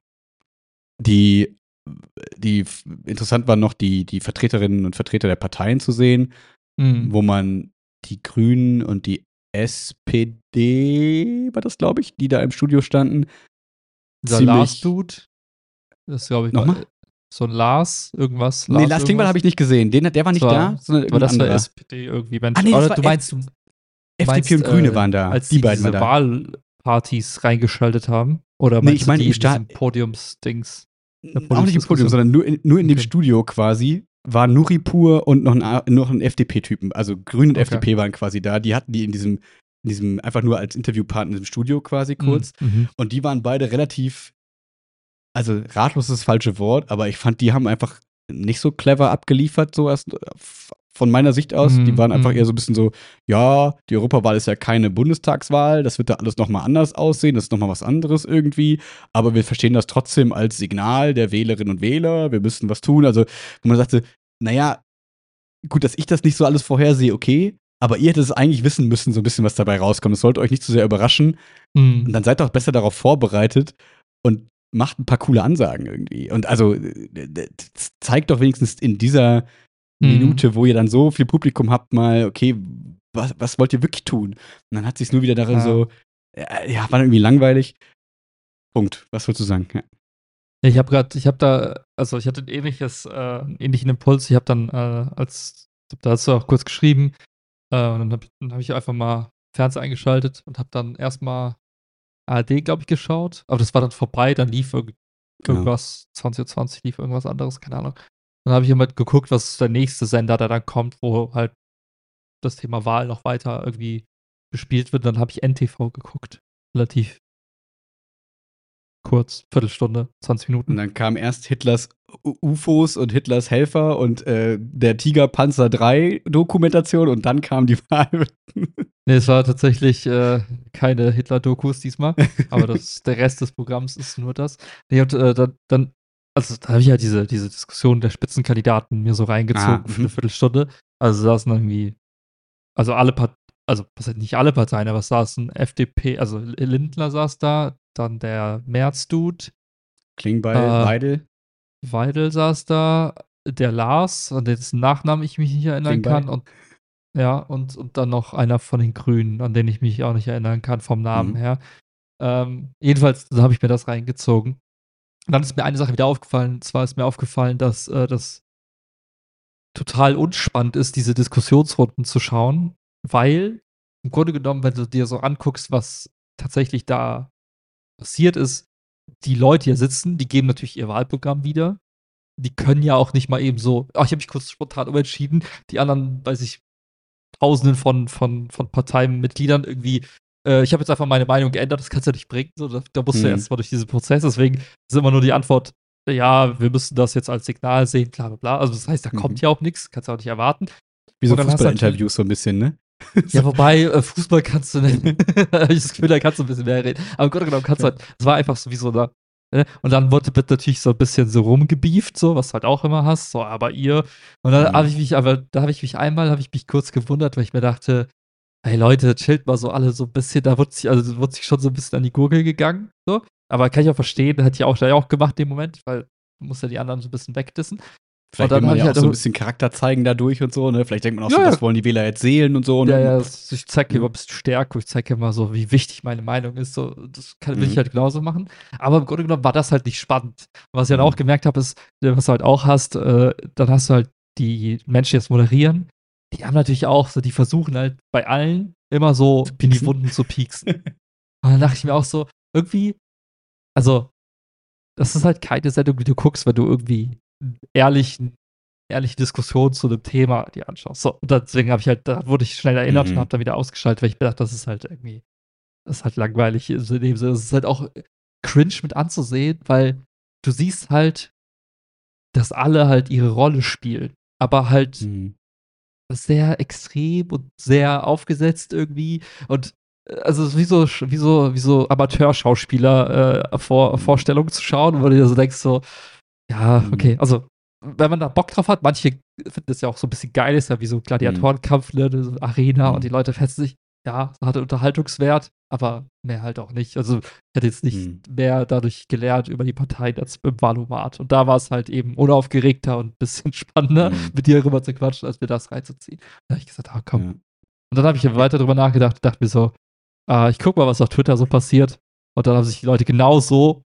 die, die f- interessant war noch, die, die Vertreterinnen und Vertreter der Parteien zu sehen,
Hm.
wo man die Grünen und die S P D, war das, glaube ich, die da im Studio standen,
Dieser
ziemlich.
Lars-Dude, das glaube ich war
Nochmal?
so ein Lars, irgendwas,
Nee,
Lars
Lars Klingbeil
irgendwas.
habe ich nicht gesehen. Den, der war
Das
nicht da,
war,
sondern
aber
irgendein
das war
anderer.
S P D irgendwie, Mensch.
Ah, nee, das
Oder
war
du
F-
meinst, du
F D P
meinst,
und Grüne
äh,
waren da.
als
Die
die
beiden waren
diese
da.
Wahlpartys reingeschaltet haben? Oder
Nee,
meinst
ich
du
meine
die
im
in diesem
Start.
Podiumsdings? Der
Auch nicht im Podium,
Podiumsdiskussion?
sondern nur in, nur in dem
Okay.
Studio quasi war Nuripur und noch ein, A- noch ein F D P-Typen. Also Grün und
Okay.
F D P waren quasi da. Die hatten die in diesem, in diesem, einfach nur als Interviewpartner in diesem Studio quasi kurz.
Mhm.
Und die waren beide relativ, also ratlos ist das falsche Wort, aber ich fand, die haben einfach nicht so clever abgeliefert, so erst von meiner Sicht aus. Die
Mhm.
waren einfach
Mhm.
eher so ein bisschen so, ja, die Europawahl ist ja keine Bundestagswahl, das wird da alles nochmal anders aussehen, das ist nochmal was anderes irgendwie, aber wir verstehen das trotzdem als Signal der Wählerinnen und Wähler, wir müssen was tun. Also, wo man sagte, naja, gut, dass ich das nicht so alles vorhersehe, okay, aber ihr hättet es eigentlich wissen müssen, so ein bisschen, was dabei rauskommt. Es sollte euch nicht zu sehr überraschen.
Mhm.
Und dann seid doch besser darauf vorbereitet und macht ein paar coole Ansagen irgendwie. Und also äh, das zeigt doch wenigstens in dieser
Mhm.
Minute, wo ihr dann so viel Publikum habt, mal, okay, was, was wollt ihr wirklich tun? Und dann hat sich nur wieder darin
Ja.
so, äh, ja, war irgendwie langweilig. Punkt. Was wolltest du sagen? Ja.
Ich habe gerade, ich habe da, also ich hatte ein ähnliches, äh, einen ähnlichen Impuls. Ich habe dann, äh, als, da hast du auch kurz geschrieben, äh, und dann habe dann hab ich einfach mal Fernseher eingeschaltet und habe dann erstmal A R D, glaube ich, geschaut. Aber das war dann vorbei, dann lief irg
Genau.
irgendwas, zwanzig Uhr zwanzig lief irgendwas anderes, keine Ahnung. Dann habe ich immer geguckt, was ist der nächste Sender, der dann kommt, wo halt das Thema Wahl noch weiter irgendwie bespielt wird. Dann habe ich N T V geguckt. Relativ kurz, Viertelstunde, zwanzig
Und
Minuten.
dann kam erst Hitlers U- U F Os und Hitlers Helfer und äh, der Tigerpanzer drei Dokumentation und dann kam die Wahl.
Nee, es war tatsächlich äh, keine Hitler-Dokus diesmal, aber das, der Rest des Programms ist nur das. Nee, und äh, dann, dann, also da habe ich ja diese, diese Diskussion der Spitzenkandidaten mir so reingezogen
Ah,
für eine
mhm.
Viertelstunde. Also saßen irgendwie, also alle Parteien, also was heißt nicht alle Parteien, aber es saßen F D P, also Lindner saß da, dann der Merz-Dude,
Klingbeil,
Äh,
Weidel,
Weidel saß da, der Lars, an dessen Nachnamen ich mich nicht erinnern
Klingbeil.
kann, und ja, und, und dann noch einer von den Grünen, an den ich mich auch nicht erinnern kann vom Namen
Mhm.
her. Ähm, jedenfalls habe ich mir das reingezogen. Und dann ist mir eine Sache wieder aufgefallen. Und zwar ist mir aufgefallen, dass äh, das total unspannend ist, diese Diskussionsrunden zu schauen, weil im Grunde genommen, wenn du dir so anguckst, was tatsächlich da passiert ist, die Leute hier sitzen, die geben natürlich ihr Wahlprogramm wieder. Die können ja auch nicht mal eben so, ach, ich habe mich kurz spontan umentschieden. Die anderen, weiß ich, Tausenden von, von, von Parteimitgliedern irgendwie, äh, ich habe jetzt einfach meine Meinung geändert, das kannst du ja nicht bringen. So, da, da musst du
Mhm.
erst mal durch diesen Prozess. Deswegen ist immer nur die Antwort, ja, wir müssen das jetzt als Signal sehen, bla bla bla. Also das heißt, da
Mhm.
kommt ja auch nichts, kannst du auch nicht erwarten.
Wie so
Und dann hast du
Fußballinterviews so ein bisschen, ne?
Ja, wobei, äh, Fußball kannst du nicht. Hab ich das Gefühl, da kannst du ein bisschen mehr reden. Aber im Grunde genommen kannst du halt, es war einfach so wie so eine äh, und dann wurde, wird natürlich so ein bisschen so rumgebieft, so, was du halt auch immer hast, so, aber ihr. Und dann
Mhm.
habe ich mich, aber da habe ich mich einmal, habe ich mich kurz gewundert, weil ich mir dachte, hey Leute, chillt mal so alle so ein bisschen, da wurde sich, also wurde sich schon so ein bisschen an die Gurgel gegangen, so. Aber kann ich auch verstehen, hätte ich auch, hätte ich auch gemacht in dem Moment, weil du musst ja die anderen so ein bisschen wegdissen. Und
Vielleicht will
dann
man
habe ich
ja auch
halt
so ein
auch,
bisschen Charakter zeigen dadurch und so, ne? Vielleicht denkt man auch so,
ja, ja,
das wollen die Wähler jetzt sehen und so,
ja,
ne?
ja,
Pff,
das- ich zeige immer
ne?
ein bisschen Stärke, ich zeige immer so, wie wichtig meine Meinung ist. So, das kann, will ich
Mhm.
halt genauso machen. Aber im Grunde genommen war das halt nicht spannend. Und was ich dann
Mhm.
auch gemerkt habe, ist, äh, was du halt auch hast, äh, dann hast du halt die Menschen, die jetzt moderieren, die haben natürlich auch so, die versuchen halt bei allen immer so
Zu
in die
pieksen.
Wunden zu pieksen. Und dann dachte ich mir auch so, irgendwie, also, das ist halt keine Sendung, die du guckst, wenn du irgendwie ehrlich ehrliche Diskussion zu einem Thema dir anschaust. So, und deswegen habe ich halt, da wurde ich schnell erinnert und
Mhm.
habe dann wieder ausgeschaltet, weil ich mir dachte, das ist halt irgendwie, das ist halt langweilig. Also in dem Sinne, es ist halt auch cringe mit anzusehen, weil du siehst halt, dass alle halt ihre Rolle spielen, aber halt
Mhm.
sehr extrem und sehr aufgesetzt irgendwie. Und äh, also es ist wie so, wie so, wie so Amateurschauspieler äh, vor,
Mhm.
Vorstellungen zu schauen, wo du dir so denkst, so, ja, okay,
Mhm.
also wenn man da Bock drauf hat, manche finden das ja auch so ein bisschen geil, ist ja wie so ein
Mhm.
Gladiatorenkampf, ne, so eine Arena und die
Mhm.
Leute fetzen sich. Ja, hatte Unterhaltungswert, aber mehr halt auch nicht. Also ich hätte jetzt nicht
Mhm.
mehr dadurch gelernt über die Parteien als beim Wahlomat. Und da war es halt eben unaufgeregter und ein bisschen spannender,
Mhm.
mit dir rüber zu quatschen, als mir das reinzuziehen. Da habe ich gesagt, ah komm.
Ja.
Und dann habe ich
Ja.
weiter drüber nachgedacht und dachte mir so, ah, ich guck mal, was auf Twitter so passiert. Und dann haben sich die Leute genauso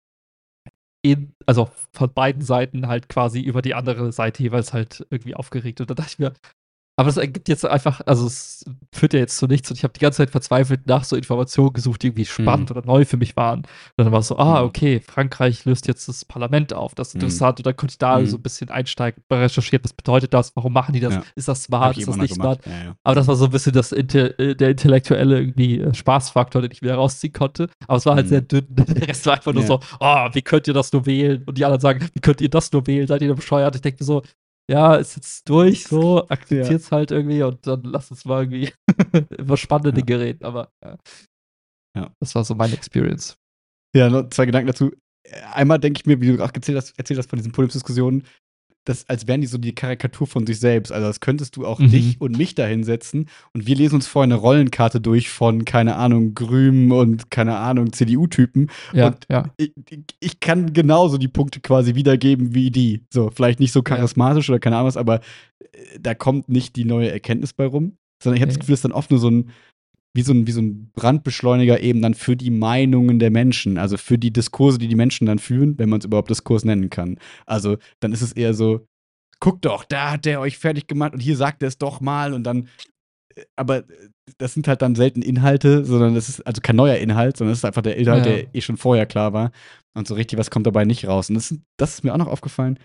in, also von beiden Seiten halt quasi über die andere Seite jeweils halt irgendwie aufgeregt. Und da dachte ich mir, aber es ergibt jetzt einfach, also es führt ja jetzt zu nichts und ich habe die ganze Zeit verzweifelt nach so Informationen gesucht, die irgendwie spannend
Mhm.
oder neu für mich waren. Und dann war es so, ah,
Mhm.
okay, Frankreich löst jetzt das Parlament auf, das ist
Mhm.
interessant. Und dann konnte ich da so ein
Mhm.
bisschen einsteigen, recherchiert, was bedeutet das, warum machen die das,
Ja.
ist das
Habe
smart,
ich
ist
eben auch
das
noch
nicht smart.
gemacht. Ja, ja.
Aber das war so ein bisschen das, Inte- äh, der intellektuelle irgendwie äh, Spaßfaktor, den ich wieder rausziehen konnte. Aber es war halt sehr
Mhm.
dünn. Der Rest war einfach nur
Ja.
so, oh, wie könnt ihr das nur wählen? Und die anderen sagen, wie könnt ihr das nur wählen? Seid ihr denn bescheuert? Ich denke mir so, ja, ist jetzt durch, so,
Ja.
akzeptiert's halt irgendwie und dann lass uns mal irgendwie über spannende
Ja.
Dinge reden. Aber ja,
Ja.
das war so meine Experience.
Ja, noch zwei Gedanken dazu. Einmal denke ich mir, wie du auch erzählt hast, erzählt hast von diesen Podiumsdiskussionen, das, als wären die so die Karikatur von sich selbst. Also, als könntest du auch
Mhm.
dich und mich da hinsetzen und wir lesen uns vorher eine Rollenkarte durch von, keine Ahnung, Grünen und, keine Ahnung, C D U-Typen.
Ja,
Und
ja,
ich, ich kann genauso die Punkte quasi wiedergeben wie die. So, vielleicht nicht so
ja.
charismatisch oder keine Ahnung was, aber äh, da kommt nicht die neue Erkenntnis bei rum. Sondern ich habe das
Nee.
Gefühl, es ist dann oft nur so ein, wie so ein, wie so ein Brandbeschleuniger eben dann für die Meinungen der Menschen, also für die Diskurse, die die Menschen dann führen, wenn man es überhaupt Diskurs nennen kann. Also, dann ist es eher so, guckt doch, da hat der euch fertig gemacht und hier sagt er es doch mal und dann, äh, aber äh, das sind halt dann selten Inhalte, sondern das ist also kein neuer Inhalt, sondern das ist einfach der Inhalt,
Ja.
der eh schon vorher klar war und so richtig was kommt dabei nicht raus. Und das, sind- das ist mir auch noch aufgefallen,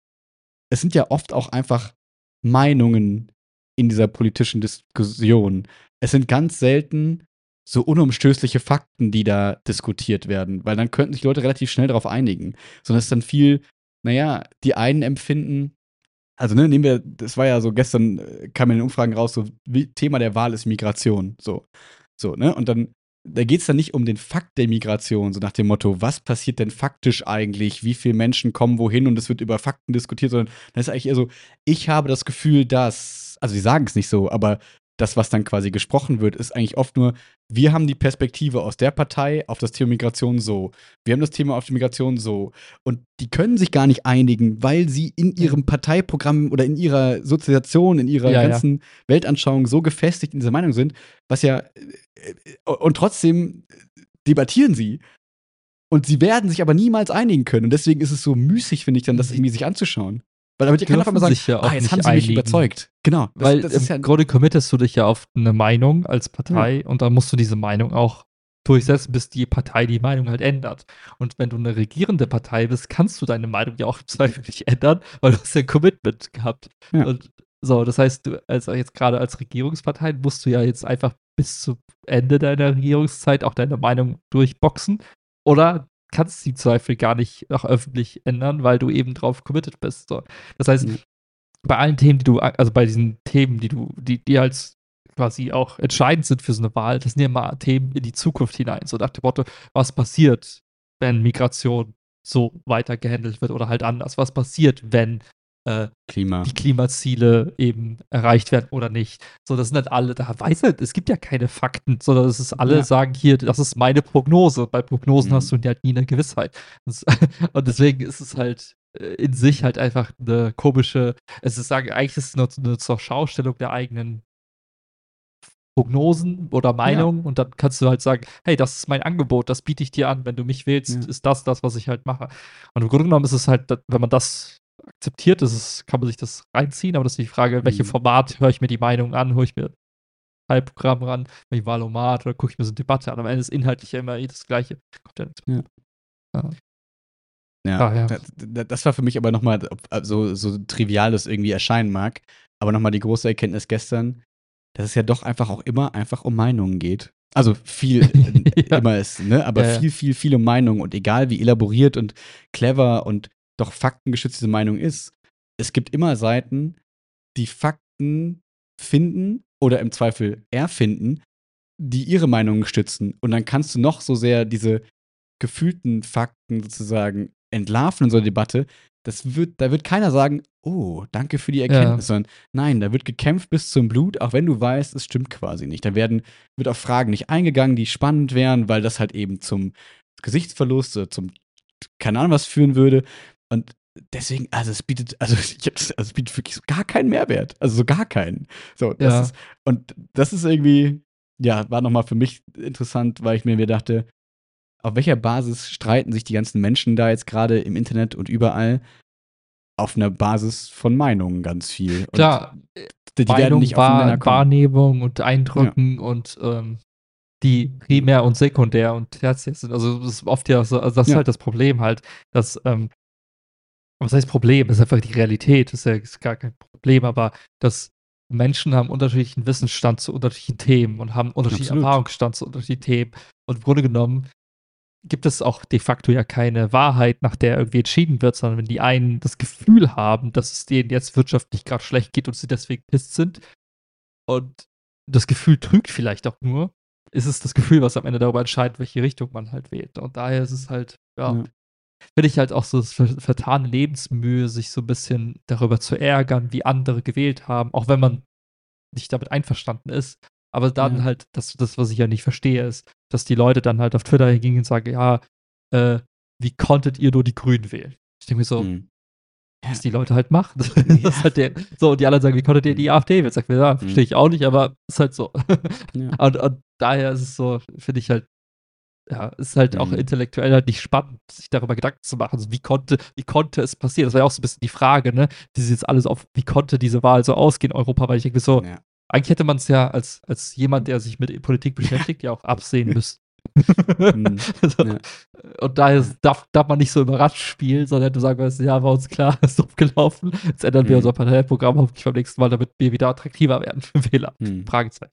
es sind ja oft auch einfach Meinungen in dieser politischen Diskussion. Es sind ganz selten so unumstößliche Fakten, die da diskutiert werden, weil dann könnten sich Leute relativ schnell darauf einigen. Sondern es ist dann viel, naja, die einen empfinden, also ne, nehmen wir, das war ja so, gestern äh, kam in den Umfragen raus, so wie, Thema der Wahl ist Migration. So, so, ne? Und dann, da geht es dann nicht um den Fakt der Migration, so nach dem Motto, was passiert denn faktisch eigentlich, wie viele Menschen kommen wohin und es wird über Fakten diskutiert, sondern das ist eigentlich eher so, ich habe das Gefühl, dass, also sie sagen es nicht so, aber das, was dann quasi gesprochen wird, ist eigentlich oft nur, wir haben die Perspektive aus der Partei auf das Thema Migration so. Wir haben das Thema auf die Migration so. Und die können sich gar nicht einigen, weil sie in ihrem Parteiprogramm oder in ihrer Sozialisation, in ihrer
Ja, ja.
ganzen Weltanschauung so gefestigt in dieser Meinung sind, was ja, äh, äh, und trotzdem debattieren sie. Und sie werden sich aber niemals einigen können. Und deswegen ist es so müßig, finde ich, dann das
Sie
irgendwie sich anzuschauen. Weil damit kann auf einmal
dürfen
sagen,
sich ja
ah,
auch
jetzt
nicht
haben sie mich
einigen.
überzeugt. Genau. Das,
Weil
das
im
ist ja.
Grunde committest du dich ja auf eine Meinung als Partei und dann musst du diese Meinung auch durchsetzen, bis die Partei die Meinung halt ändert. Und wenn du eine regierende Partei bist, kannst du deine Meinung ja auch im Zweifel nicht ändern, weil du hast ja ein Commitment gehabt.
Ja.
Und so, das heißt, du als jetzt gerade als Regierungspartei musst du ja jetzt einfach bis zum Ende deiner Regierungszeit auch deine Meinung durchboxen oder kannst die Zweifel gar nicht auch öffentlich ändern, weil du eben drauf committed bist. So. Das heißt,
Ja.
bei allen Themen, die du, also bei diesen Themen, die du, die, die als quasi auch entscheidend sind für so eine Wahl, das sind ja immer Themen in die Zukunft hinein. So nach dem Motto, was passiert, wenn Migration so weiter gehandelt wird oder halt anders. Was passiert, wenn äh,
Klima.
die Klimaziele eben erreicht werden oder nicht. So, das sind halt alle, da weiß halt, es gibt ja keine Fakten, sondern es ist alle
Ja.
sagen hier, das ist meine Prognose. Bei Prognosen
Mhm.
hast du halt nie eine Gewissheit. Das, und deswegen ist es halt äh, in sich halt einfach eine komische, es ist sagen, eigentlich ist es nur eine zur Schaustellung der eigenen Prognosen oder Meinungen und dann kannst du halt sagen, hey, das ist mein Angebot, das biete ich dir an, wenn du mich wählst,
Ja.
ist das das, was ich halt mache. Und im Grunde genommen ist es halt, wenn man das akzeptiert, ist es, kann man sich das reinziehen, aber das ist die Frage, in welchem
Mhm.
Format höre ich mir die Meinung an, höre ich mir ein Programm ran, wenn ich Wahlomat oder gucke ich mir so eine Debatte an. Am Ende ist inhaltlich ja immer eh das Gleiche. Kommt ja nichts
Ja.
Ja.
Ja,
Ah, ja.
Das, das war für mich aber nochmal, so, so trivial das irgendwie erscheinen mag, aber nochmal die große Erkenntnis gestern, dass es ja doch einfach auch immer einfach um Meinungen geht. Also viel
Ja.
immer ist, ne? Aber
Ja, ja.
viel, viel, viel um Meinungen und egal wie elaboriert und clever und doch faktengeschützt diese Meinung ist, es gibt immer Seiten, die Fakten finden oder im Zweifel erfinden, die ihre Meinungen stützen. Und dann kannst du noch so sehr diese gefühlten Fakten sozusagen entlarven in so einer Debatte. Das wird, da wird keiner sagen, oh, danke für die Erkenntnis, sondern nein, da wird gekämpft bis zum Blut, auch wenn du weißt, es stimmt quasi nicht. Da werden, wird auf Fragen nicht eingegangen, die spannend wären, weil das halt eben zum Gesichtsverlust oder zum, keine Ahnung was führen würde. Und deswegen, also es bietet, also, ich hab, also es bietet wirklich so gar keinen Mehrwert. Also so gar keinen. So, das
Ja.
ist, und das ist irgendwie, ja, war nochmal für mich interessant, weil ich mir mir dachte, auf welcher Basis streiten sich die ganzen Menschen da jetzt gerade im Internet und überall? Auf einer Basis von Meinungen ganz viel. Und
Klar,
die
Meinung,
werden nicht auf den Nenner kommen.
Wahrnehmung und Eindrücken und ähm, die primär und sekundär und tertiär sind. Also das ist oft ja so, also das ist
Ja.
halt das Problem halt, dass, ähm, was heißt Problem? Das ist einfach die Realität, das ist ja ist gar kein Problem, aber dass Menschen haben unterschiedlichen Wissensstand zu unterschiedlichen Themen und haben unterschiedlichen
Absolut.
Erfahrungsstand zu unterschiedlichen Themen. Und im Grunde genommen gibt es auch de facto ja keine Wahrheit, nach der irgendwie entschieden wird, sondern wenn die einen das Gefühl haben, dass es denen jetzt wirtschaftlich gerade schlecht geht und sie deswegen pisst sind und das Gefühl trügt vielleicht auch nur, ist es das Gefühl, was am Ende darüber entscheidet, welche Richtung man halt wählt. Und daher ist es halt, ja,
Ja.
finde ich halt auch so das ver- vertane Lebensmühe, sich so ein bisschen darüber zu ärgern, wie andere gewählt haben, auch wenn man nicht damit einverstanden ist. Aber dann
Ja.
halt, das, das, was ich ja nicht verstehe, ist, dass die Leute dann halt auf Twitter hingehen und sagen, ja, äh, wie konntet ihr nur die Grünen wählen? Ich denke mir so,
Hm.
was die Leute halt machen. Das
Ja.
ist halt der, so, und die anderen sagen, wie konntet ihr die AfD wählen? Sagt mir, ja, verstehe ich auch nicht, aber ist halt so.
Ja.
Und, und daher ist es so, finde ich halt, ja, ist halt auch
Mhm.
intellektuell halt nicht spannend, sich darüber Gedanken zu machen. Also wie konnte, wie konnte es passieren? Das war ja auch so ein bisschen die Frage, ne? Die jetzt alles auf, wie konnte diese Wahl so ausgehen, Europa, weil ich denke so,
Ja.
eigentlich hätte man es ja als, als jemand, der sich mit Politik beschäftigt, ja auch absehen müssen.
Mhm.
Also,
Ja.
und daher darf, darf man nicht so überrascht spielen, sondern hätte sagen müssen, ja, war uns klar, ist doof gelaufen. Jetzt ändern wir
Mhm.
unser Parteiprogramm hoffentlich beim nächsten Mal, damit wir wieder attraktiver werden für Wähler.
Mhm.
Fragezeichen.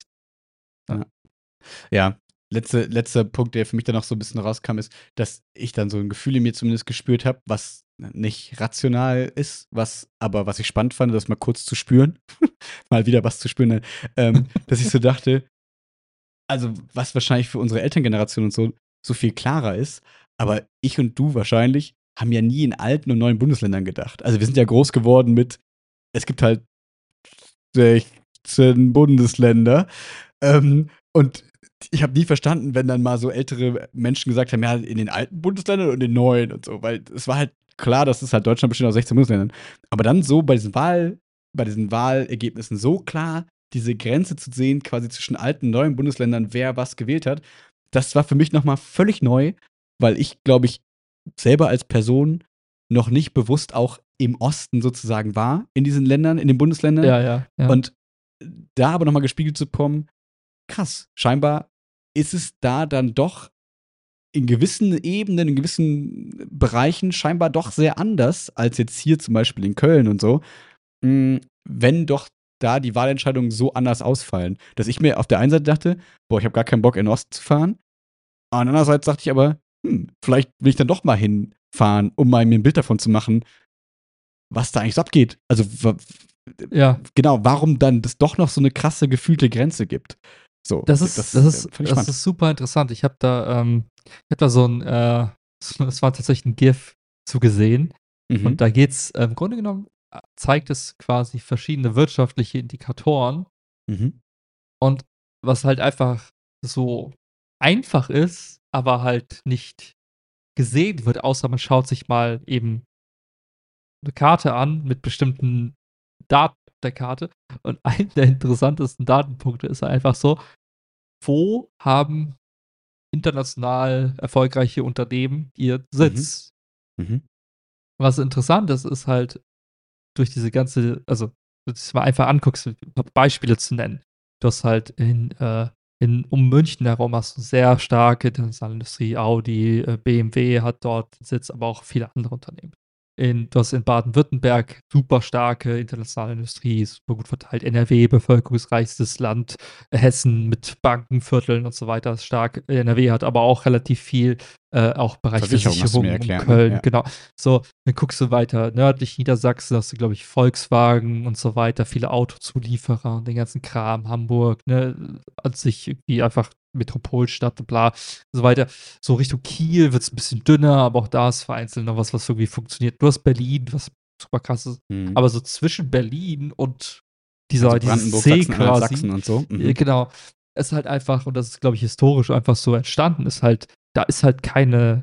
Ja, letzte, letzter Punkt, der für mich dann noch so ein bisschen rauskam, ist, dass ich dann so ein Gefühl in mir zumindest gespürt habe, was nicht rational ist, was aber was ich spannend fand, das mal kurz zu spüren, mal wieder was zu spüren, ähm, dass ich so dachte, also was wahrscheinlich für unsere Elterngeneration und so so viel klarer ist, aber ich und du wahrscheinlich haben ja nie in alten und neuen Bundesländern gedacht. Also wir sind ja groß geworden mit, es gibt halt sechzehn Bundesländer ähm, und ich habe nie verstanden, wenn dann mal so ältere Menschen gesagt haben, ja, in den alten Bundesländern und in den neuen und so, weil es war halt klar, dass es halt Deutschland besteht aus sechzehn Bundesländern. Aber dann so bei diesen Wahl, bei diesen Wahlergebnissen so klar diese Grenze zu sehen, quasi zwischen alten und neuen Bundesländern, wer was gewählt hat, das war für mich nochmal völlig neu, weil ich, glaube ich, selber als Person noch nicht bewusst auch im Osten sozusagen war, in diesen Ländern, in den Bundesländern.
Ja, ja, ja.
Und da aber nochmal gespiegelt zu bekommen, krass, scheinbar ist es da dann doch in gewissen Ebenen, in gewissen Bereichen scheinbar doch sehr anders als jetzt hier zum Beispiel in Köln und so, mh, wenn doch da die Wahlentscheidungen so anders ausfallen. Dass ich mir auf der einen Seite dachte, boah, ich habe gar keinen Bock in den Osten zu fahren. Andererseits dachte ich aber, hm, vielleicht will ich dann doch mal hinfahren, um mal mir ein Bild davon zu machen, was da eigentlich so abgeht. Also, w-
Ja.
genau, warum dann das doch noch so eine krasse gefühlte Grenze gibt. So,
Das ist, das,
äh,
ist,
fand ich
das
spannend.
ist super interessant. Ich habe da, ähm, ich hab da so ein, äh, das war tatsächlich ein GIF, zugesehen. Und
Mhm.
da geht's äh, im Grunde genommen äh, zeigt es quasi verschiedene wirtschaftliche Indikatoren.
Mhm.
Und was halt einfach so einfach ist, aber halt nicht gesehen wird, außer man schaut sich mal eben 'ne Karte an mit bestimmten Daten auf der Karte. Und einer der interessantesten Datenpunkte ist einfach so: Wo haben international erfolgreiche Unternehmen ihr
Mhm.
Sitz?
Mhm.
Was interessant ist, ist halt durch diese ganze also, wenn du dir's mal einfach anguckst, um Beispiele zu nennen. Du hast halt in, äh in um München herum hast du sehr starke internationale Industrie. Audi, äh, B M W hat dort Sitz, aber auch viele andere Unternehmen. In du hast in Baden-Württemberg super starke internationale Industrie, super gut verteilt. N R W, bevölkerungsreichstes Land. Hessen mit Bankenvierteln und so weiter ist stark. N R W hat aber auch relativ viel, äh, auch Bereich
Versicherung hast du mir
Versicherungen um
erklärt, ne?
Köln,
Ja.
genau. So, dann guckst du weiter nördlich Niedersachsen, hast du, glaube ich, Volkswagen und so weiter, viele Autozulieferer und den ganzen Kram. Hamburg, ne, an sich irgendwie einfach Metropolstadt, bla, so weiter. So Richtung Kiel wird's 'n bisschen dünner, aber auch da ist vereinzelt noch was, was irgendwie funktioniert. Du hast Berlin, was super krass ist.
Mhm.
Aber so zwischen Berlin und
Also
dieser dieses
Brandenburg,
C
Sachsen-Anhalt,
quasi
Sachsen und so?
äh,
Mhm.
genau, ist halt einfach und das ist, glaube ich, historisch einfach so entstanden, ist halt da ist halt keine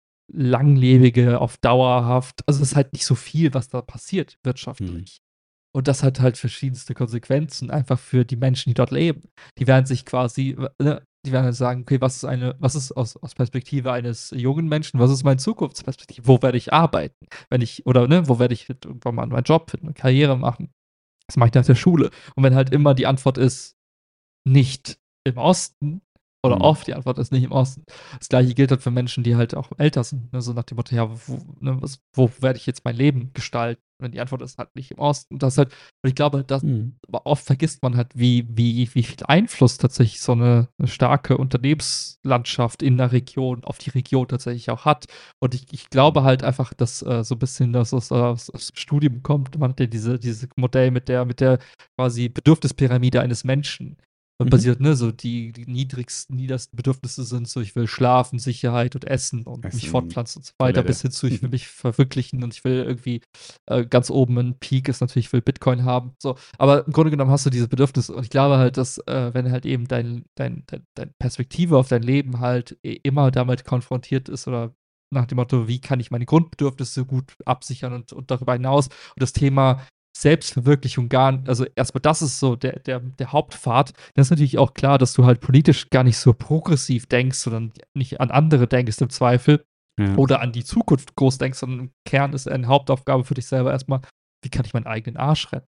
langlebige auf dauerhaft also, es ist halt nicht so viel, was da passiert
Mhm.
wirtschaftlich. Und das hat halt verschiedenste Konsequenzen einfach für die Menschen, die dort leben. Die werden sich quasi, w ne die werden halt sagen: „Okay, was ist eine was ist aus aus Perspektive eines jungen Menschen was ist meine Zukunftsperspektive? Wo werde ich arbeiten, wenn ich oder, ne, wo werde ich halt irgendwann mal meinen Job finden und Karriere machen? Was mache ich nach der Schule?“ Und wenn halt immer die Antwort ist: „Nicht im Osten“ oder
Mhm.
oft die Antwort ist: „Nicht im Osten.“ Das Gleiche gilt halt für Menschen, die halt auch älter sind, ne, so nach dem Motto: „Ja, wo ne, was wo werde ich jetzt mein Leben gestalten?“ Wenn die Antwort ist halt: „Nicht im Osten.“ Das halt und ich glaube, das
Mhm.
aber oft vergisst man halt, wie wie wie viel Einfluss tatsächlich so 'ne 'ne starke Unternehmenslandschaft in 'ner Region auf die Region tatsächlich auch hat. Und ich ich glaube halt einfach, dass, äh, so 'n bisschen, dass es aus aus dem Studium kommt. Man hat ja diese diese Modell mit der mit der quasi Bedürfnispyramide eines Menschen
Mhm.
basiert, ne? So die die niedrigsten niedersten Bedürfnisse sind so: „Ich will schlafen, Sicherheit und Essen und mich
Essen,
fortpflanzen“ und so weiter,
Toilette.
bis hin zu: „Ich will mich verwirklichen und ich will irgendwie“ äh, ganz oben 'n Peak ist natürlich, ich will Bitcoin haben, so. Aber im Grunde genommen hast du diese Bedürfnisse und ich glaube halt, dass, äh, wenn halt eben dein dein dein deine Perspektive auf dein Leben halt i immer damit konfrontiert ist oder nach dem Motto: „Wie kann ich meine Grundbedürfnisse gut absichern und und darüber hinaus?“ Und das Thema Selbstverwirklichung gar n also, erst mal das ist so der der der Hauptpfad. Dann ist natürlich auch klar, dass du halt politisch gar nicht so progressiv denkst, sondern nicht an andere denkst im Zweifel
Ja.
oder an die Zukunft groß denkst, sondern im Kern ist eine Hauptaufgabe für dich selber erst mal: „Wie kann ich meinen eigenen Arsch retten?“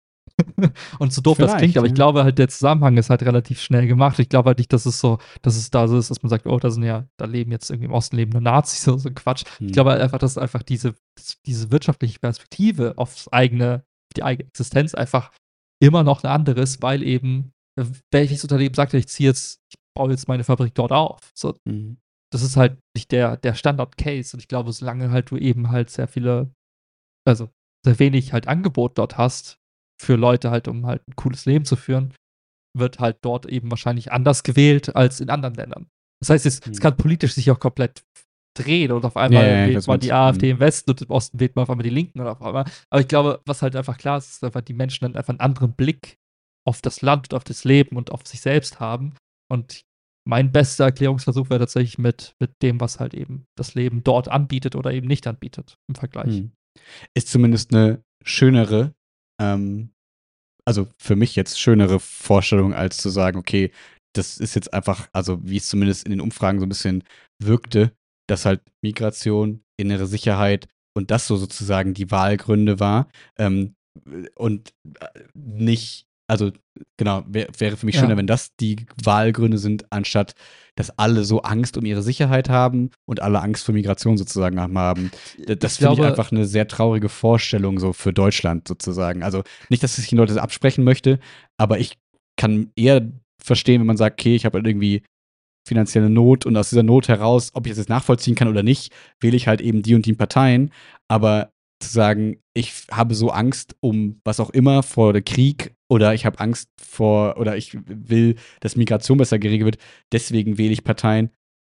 Und so doof das klingt,
Vielleicht,
aber ich
ja.
glaube halt, der Zusammenhang ist halt relativ schnell gemacht. Ich glaube halt nicht, dass es so dass es da so ist, dass man sagt: „Oh, da sind ja da leben jetzt irgendwie im Osten leben nur Nazis“ oder so 'n Quatsch. Ich
Mhm.
glaube halt einfach, dass einfach diese diese wirtschaftliche Perspektive aufs eigene die eigene Existenz einfach immer noch 'ne andere ist, weil eben w welches Unternehmen sagt: „Ich ziehe jetzt ich baue jetzt meine Fabrik dort auf.“ So,
Mhm.
das ist halt nicht der der Standard-Case und ich glaube, solange halt du eben halt sehr viele also, sehr wenig halt Angebot dort hast für Leute halt, um halt 'n cooles Leben zu führen, wird halt dort eben wahrscheinlich anders gewählt als in anderen Ländern. Das heißt, es es
Mhm.
kann politisch sich auch komplett f drehen und auf
Ja,
einmal
ja, ich weiß,
wählt
was du
man die
meinst. Mhm.
AfD im Westen und im Osten wählt man auf einmal die Linken oder auf einmal aber ich glaube, was halt einfach klar ist, ist einfach, die Menschen dann einfach 'n anderen Blick auf das Land und auf das Leben und auf sich selbst haben. Und mein bester Erklärungsversuch wäre tatsächlich mit mit dem, was halt eben das Leben dort anbietet oder eben nicht anbietet im Vergleich.
Mhm. Ist zumindest 'ne schönere, ähm also, für mich jetzt schönere Vorstellung, als zu sagen: „Okay, das ist jetzt einfach“ also, wie es zumindest in den Umfragen so 'n bisschen wirkte, dass halt Migration, innere Sicherheit und das so sozusagen die Wahlgründe war, ähm, und, äh, nicht also, genau, wä wäre für mich schöner,
Ja.
wenn das die Wahlgründe sind, anstatt dass alle so Angst um ihre Sicherheit haben und alle Angst vor Migration sozusagen am haben. D
Ich
das finde ich
glaube
einfach 'ne sehr traurige Vorstellung so für Deutschland sozusagen. Also, nicht, dass ich den Leuten das absprechen möchte, aber ich kann eher verstehen, wenn man sagt: „Okay, ich habe halt irgendwie finanzielle Not und aus dieser Not heraus, ob ich das jetzt nachvollziehen kann oder nicht, wähle ich halt eben die und die Parteien.“ Aber zu sagen: „Ich f habe so Angst um was auch immer, vor der Krieg oder ich habe Angst vor oder ich w will, dass Migration besser geregelt wird, deswegen wähle ich Parteien.“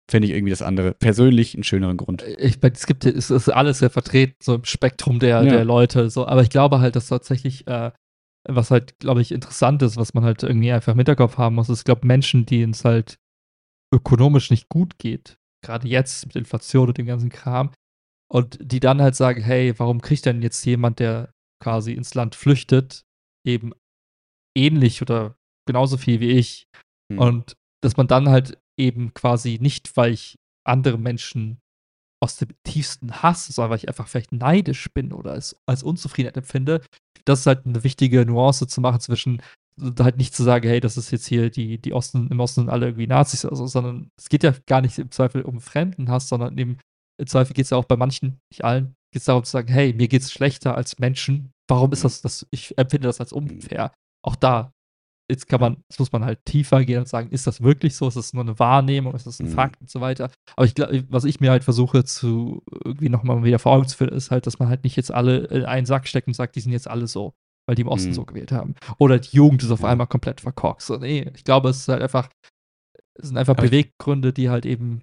fände ich irgendwie das andere persönlich einen schöneren Grund.
Ich meine, es gibt, es ist alles ja vertreten, so im Spektrum der,
Ja.
der Leute, so, aber ich glaube halt, dass tatsächlich, äh, was halt, glaube ich, interessant ist, was man halt irgendwie einfach im Hinterkopf haben muss, ist, ich glaube, Menschen, denen es halt ökonomisch nicht gut geht, gerade jetzt mit Inflation und dem ganzen Kram, und die dann halt sagen, hey, warum kriegt denn jetzt jemand, der quasi ins Land flüchtet, eben ähnlich oder genauso viel wie ich?
Hm.
Und dass man dann halt eben quasi nicht, weil ich andere Menschen aus dem tiefsten Hass, sondern weil ich einfach vielleicht neidisch bin oder es als Unzufriedenheit empfinde, das ist halt eine wichtige Nuance zu machen zwischen halt nicht zu sagen, hey, das ist jetzt hier die, die Osten, im Osten sind alle irgendwie Nazis oder so, sondern es geht ja gar nicht im Zweifel um Fremdenhass, sondern eben im Zweifel geht es ja auch bei manchen, nicht allen, geht es darum zu sagen, hey, mir geht es schlechter als Menschen. Warum ist
Mhm.
das, das, ich empfinde das als unfair. Auch da, jetzt kann man, jetzt muss man halt tiefer gehen und sagen, ist das wirklich so? Ist das nur eine Wahrnehmung? Ist das ein
Mhm.
Fakt und so weiter? Aber ich glaube, was ich mir halt versuche zu irgendwie nochmal wieder vor Augen zu führen, ist halt, dass man halt nicht jetzt alle in einen Sack steckt und sagt, die sind jetzt alle so, weil die im Osten
Mhm.
so gewählt haben. Oder die Jugend ist auf
Ja.
einmal komplett verkorkst. So, nee, ich glaube, es ist halt einfach, es sind einfach
Aber ich-
Beweggründe, die halt eben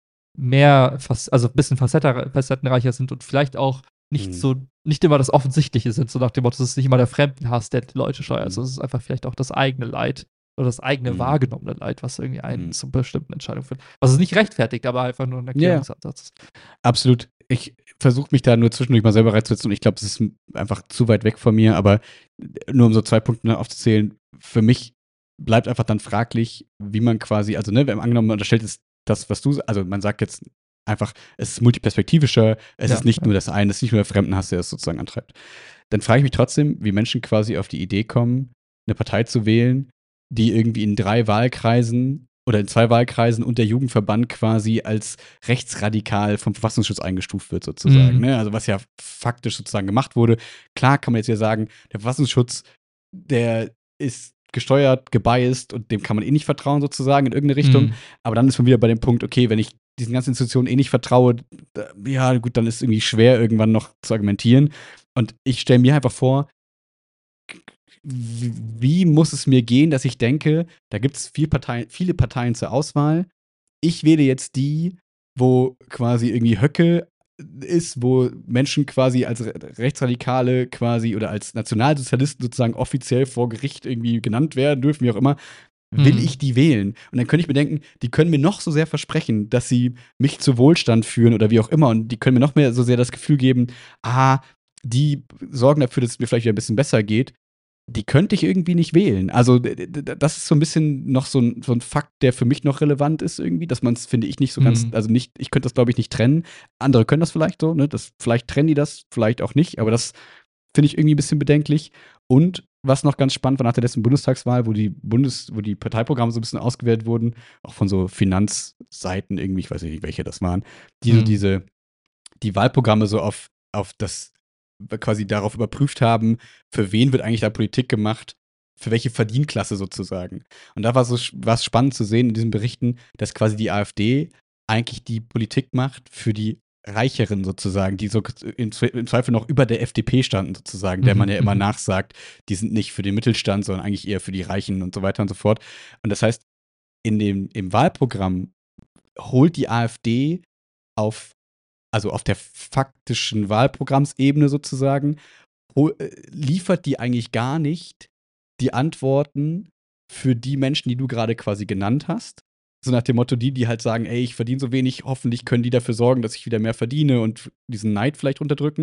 mehr, fac- also ein bisschen facetter- facettenreicher sind und vielleicht auch nicht
Mhm.
so, nicht immer das Offensichtliche sind, so nach dem Motto, es ist nicht immer der Fremdenhass, der die Leute steuert,
Mhm.
sondern es ist einfach vielleicht auch das eigene Leid oder das eigene
Mhm.
wahrgenommene Leid, was irgendwie einen
Mhm.
zu bestimmten Entscheidungen führt. Was es nicht rechtfertigt, aber einfach nur ein
Ja.
Erklärungsansatz ist.
Absolut. Ich versuche mich da nur zwischendurch mal selber reinzusetzen und ich glaube, das ist m- einfach zu weit weg von mir, aber nur um so zwei Punkte noch aufzuzählen, für mich bleibt einfach dann fraglich, wie man quasi, also ne, wenn angenommen man unterstellt ist, das, was du, also man sagt jetzt einfach, es ist multiperspektivischer, es
Ja,
ist nicht
ja.
nur das eine, es ist nicht nur der Fremdenhass, der es sozusagen antreibt. Dann frage ich mich trotzdem, wie Menschen quasi auf die Idee kommen, eine Partei zu wählen, die irgendwie in drei Wahlkreisen oder in zwei Wahlkreisen und der Jugendverband quasi als rechtsradikal vom Verfassungsschutz eingestuft wird, sozusagen.
Mhm.
Ne? Also was ja faktisch sozusagen gemacht wurde. Klar kann man jetzt ja sagen, der Verfassungsschutz, der ist gesteuert, gebiased und dem kann man eh nicht vertrauen, sozusagen, in irgendeine Richtung.
Mhm.
Aber dann ist man wieder bei dem Punkt, okay, wenn ich diesen ganzen Institutionen eh nicht vertraue, da, ja, gut, dann ist es irgendwie schwer, irgendwann noch zu argumentieren. Und ich stelle mir einfach vor, wie, wie muss es mir gehen, dass ich denke, da gibt es viel Parteien, viele Parteien zur Auswahl. Ich wähle jetzt die, wo quasi irgendwie Höcke ist, wo Menschen quasi als Re- Rechtsradikale quasi oder als Nationalsozialisten sozusagen offiziell vor Gericht irgendwie genannt werden dürfen, wie auch immer. Will
Mhm.
ich die wählen? Und dann könnte ich mir denken, die können mir noch so sehr versprechen, dass sie mich zu Wohlstand führen oder wie auch immer. Und die können mir noch mehr so sehr das Gefühl geben, ah, die sorgen dafür, dass es mir vielleicht wieder ein bisschen besser geht. Die könnte ich irgendwie nicht wählen. Also, d- d- das ist so ein bisschen noch so ein, so ein Fakt, der für mich noch relevant ist, irgendwie, dass man es, finde ich, nicht so ganz,
Mhm.
also nicht, ich könnte das, glaube ich, nicht trennen. Andere können das vielleicht so, ne? Das, vielleicht trennen die das, vielleicht auch nicht, aber das finde ich irgendwie ein bisschen bedenklich. Und was noch ganz spannend war nach der letzten Bundestagswahl, wo die Bundes, wo die Parteiprogramme so ein bisschen ausgewählt wurden, auch von so Finanzseiten irgendwie, ich weiß nicht, welche das waren, die so
Mhm.
diese, die Wahlprogramme so auf, auf das quasi darauf überprüft haben, für wen wird eigentlich da Politik gemacht, für welche Verdienklasse sozusagen. Und da war so war es spannend zu sehen in diesen Berichten, dass quasi die AfD eigentlich die Politik macht für die Reicheren sozusagen, die so im Zwe- im Zweifel noch über der F D P standen sozusagen, der man
Mhm.
ja immer
Mhm.
nachsagt, die sind nicht für den Mittelstand, sondern eigentlich eher für die Reichen und so weiter und so fort. Und das heißt, in dem, im Wahlprogramm holt die AfD auf, also auf der faktischen Wahlprogrammsebene sozusagen, hol, äh, liefert die eigentlich gar nicht die Antworten für die Menschen, die du gerade quasi genannt hast. So nach dem Motto, die, die halt sagen, ey, ich verdiene so wenig, hoffentlich können die dafür sorgen, dass ich wieder mehr verdiene und diesen Neid vielleicht unterdrücken.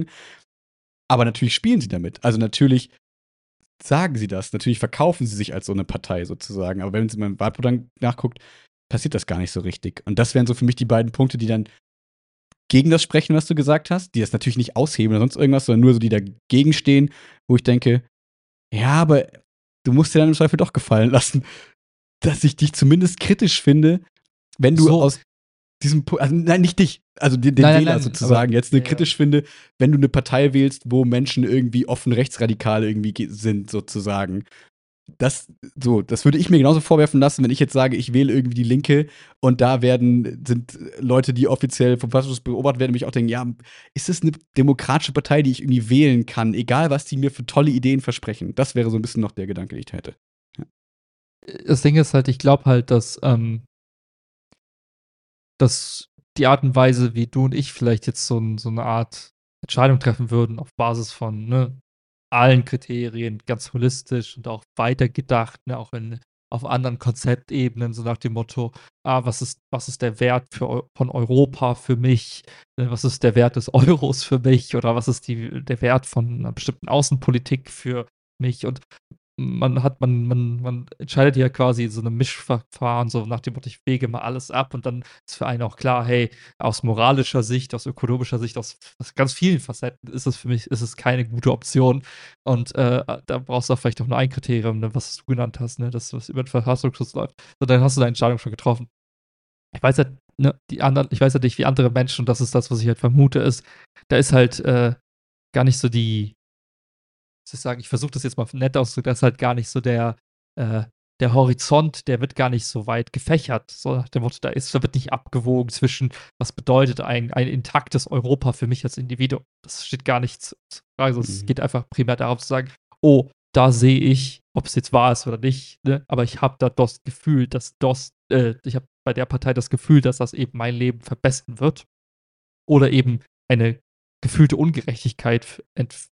Aber natürlich spielen sie damit. Also natürlich sagen sie das, natürlich verkaufen sie sich als so eine Partei sozusagen. Aber wenn sie mal im Wahlprogramm nachguckt, passiert das gar nicht so richtig. Und das wären so für mich die beiden Punkte, die dann gegen das sprechen, was du gesagt hast, die das natürlich nicht ausheben oder sonst irgendwas, sondern nur so, die dagegen stehen, wo ich denke, ja, aber du musst dir dann im Zweifel doch gefallen lassen, dass ich dich zumindest kritisch finde, wenn du
So.
aus diesem Pu- also nein, nicht dich, also den, den
Nein, nein,
Wähler
nein,
sozusagen
aber-
jetzt ne,
ja, ja.
kritisch finde, wenn du eine Partei wählst, wo Menschen irgendwie offen rechtsradikal irgendwie ge- sind, sozusagen. Das, so, das würde ich mir genauso vorwerfen lassen, wenn ich jetzt sage, ich wähle irgendwie die Linke und da werden, sind Leute, die offiziell vom Verfassungsschutz beobachtet werden, mich auch denken, ja, ist das eine demokratische Partei, die ich irgendwie wählen kann, egal was die mir für tolle Ideen versprechen? Das wäre so ein bisschen noch der Gedanke, den ich hätte.
Das Ding ist halt, ich glaube halt, dass ähm, dass die Art und Weise, wie du und ich vielleicht jetzt so, ein, so eine Art Entscheidung treffen würden, auf Basis von ne, allen Kriterien, ganz holistisch und auch weitergedacht, ne, auch in, auf anderen Konzeptebenen, so nach dem Motto, ah, was ist, was ist der Wert für, Eu- von Europa für mich, ne, was ist der Wert des Euros für mich oder was ist die, der Wert von einer bestimmten Außenpolitik für mich und man hat, man, man, man entscheidet ja quasi in so einem Mischverfahren, so nach dem Motto, ich wege mal alles ab und dann ist für einen auch klar, hey, aus moralischer Sicht, aus ökonomischer Sicht, aus, aus ganz vielen Facetten ist es für mich, ist es keine gute Option. Und äh, da brauchst du auch vielleicht auch nur ein Kriterium, ne, was du genannt hast, ne, das, was über den Verfassungsschutz läuft. So, dann hast du deine Entscheidung schon getroffen. Ich weiß halt, ne, die anderen, ich weiß halt nicht, wie andere Menschen, und das ist das, was ich halt vermute, ist, da ist halt äh, gar nicht so die ich sagen, ich versuche das jetzt mal nett auszudrücken, das ist halt gar nicht so der, äh, der Horizont, der wird gar nicht so weit gefächert. So nach dem Motto, da ist, da wird nicht abgewogen zwischen, was bedeutet ein, ein intaktes Europa für mich als Individuum. Das steht gar nicht zur Frage. Also es
Mhm.
geht einfach primär darauf zu sagen, oh, da sehe ich, ob es jetzt wahr ist oder nicht, ne? Aber ich habe da das Gefühl, dass das, äh, ich habe bei der Partei das Gefühl, dass das eben mein Leben verbessern wird. Oder eben eine gefühlte Ungerechtigkeit ent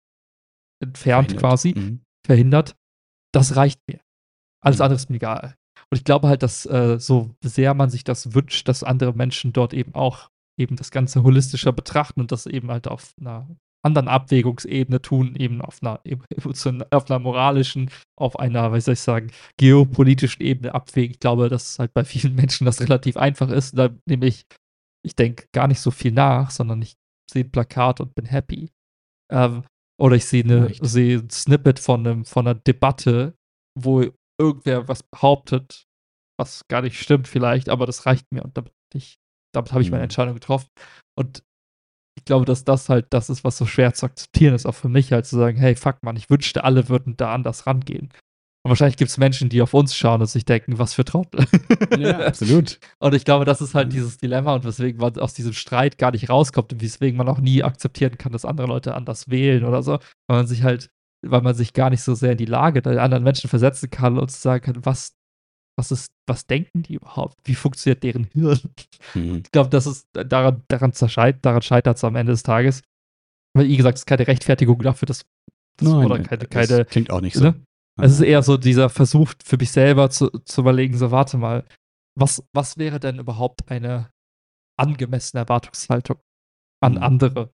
entfernt
Verhindert.
quasi,
Mhm.
verhindert, das reicht mir. Alles
Mhm.
andere ist mir egal. Und ich glaube halt, dass äh, so sehr man sich das wünscht, dass andere Menschen dort eben auch eben das Ganze holistischer betrachten und das eben halt auf einer anderen Abwägungsebene tun, eben auf einer emotion- auf einer moralischen, auf einer, wie soll ich sagen, geopolitischen Ebene abwägen. Ich glaube, dass halt bei vielen Menschen das relativ einfach ist. Da nehme ich, ich denke gar nicht so viel nach, sondern ich sehe ein Plakat und bin happy. Ähm, oder ich sehe eine,
Vielleicht.
sehe ein Snippet von einem, von einer Debatte, wo irgendwer was behauptet, was gar nicht stimmt vielleicht, aber das reicht mir und damit, ich, damit habe ich meine
Mhm.
Entscheidung getroffen. Und ich glaube, dass das halt das ist, was so schwer zu akzeptieren ist, auch für mich halt zu sagen, hey, fuck man, ich wünschte, alle würden da anders rangehen. Und wahrscheinlich gibt es Menschen, die auf uns schauen und sich denken, was für Trottel.
Ja, absolut.
Und ich glaube, das ist halt
Ja.
dieses Dilemma und weswegen man aus diesem Streit gar nicht rauskommt und weswegen man auch nie akzeptieren kann, dass andere Leute anders wählen oder so, weil man sich halt, weil man sich gar nicht so sehr in die Lage der anderen Menschen versetzen kann und sagen kann, was, was ist, was denken die überhaupt? Wie funktioniert deren Hirn?
Mhm.
Ich glaube, das ist daran, daran zerscheit, daran scheitert es am Ende des Tages. Weil, wie gesagt, es ist keine Rechtfertigung dafür, dass, dass
Nein,
oder
äh,
keine,
das
keine,
klingt auch nicht so.
ne? Es ist
Ja.
eher so dieser Versuch für mich selber zu, zu überlegen, so warte mal, was, was wäre denn überhaupt eine angemessene Erwartungshaltung an
Mhm.
andere,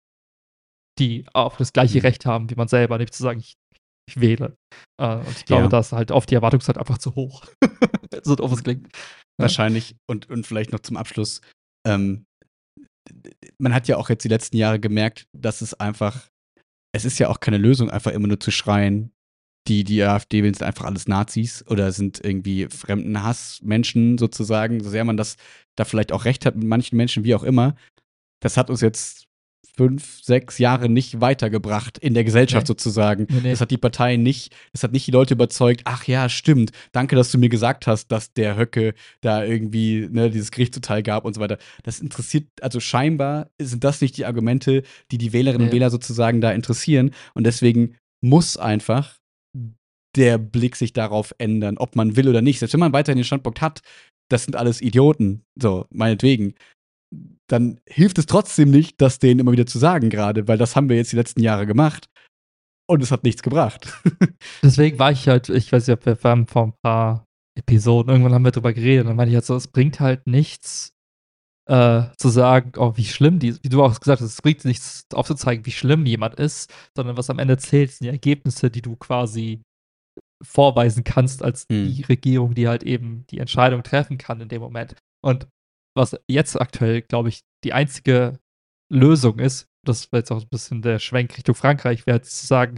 die auch das gleiche
Mhm.
Recht haben wie man selber, nicht zu sagen, ich, ich wähle. Äh, und ich glaube,
Ja,
da ist halt oft die Erwartungshaltung einfach zu hoch. So doof es klingt. Ja.
wahrscheinlich. Und, und vielleicht noch zum Abschluss. Ähm, man hat ja auch jetzt die letzten Jahre gemerkt, dass es einfach, es ist ja auch keine Lösung, einfach immer nur zu schreien, die, die AfD wählen, sind einfach alles Nazis oder sind irgendwie Fremdenhassmenschen sozusagen, so sehr man das da vielleicht auch recht hat mit manchen Menschen, wie auch immer. Das hat uns jetzt fünf, sechs Jahre nicht weitergebracht in der Gesellschaft
Nee,
sozusagen.
nee, nee.
Das hat die Partei nicht, das hat nicht die Leute überzeugt, ach ja, stimmt, danke, dass du mir gesagt hast, dass der Höcke da irgendwie ne, dieses Gerichtsurteil gab und so weiter. Das interessiert, also scheinbar sind das nicht die Argumente, die die Wählerinnen und
Nee.
Wähler sozusagen da interessieren und deswegen muss einfach der Blick sich darauf ändern, ob man will oder nicht. Selbst wenn man weiterhin den Standpunkt hat, das sind alles Idioten, so, meinetwegen, dann hilft es trotzdem nicht, das denen immer wieder zu sagen gerade, weil das haben wir jetzt die letzten Jahre gemacht und es hat nichts gebracht.
Deswegen war ich halt, ich weiß nicht, ob wir waren vor ein paar Episoden, irgendwann haben wir drüber geredet, und dann meinte ich halt so, es bringt halt nichts, äh, zu sagen, oh, wie schlimm die, wie du auch gesagt hast, es bringt nichts aufzuzeigen, wie schlimm jemand ist, sondern was am Ende zählt, sind die Ergebnisse, die du quasi vorweisen kannst als
Hm.
die Regierung, die halt eben die Entscheidung treffen kann in dem Moment. Und was jetzt aktuell, glaube ich, die einzige Lösung ist, das war jetzt auch ein bisschen der Schwenk Richtung Frankreich, wäre jetzt zu sagen,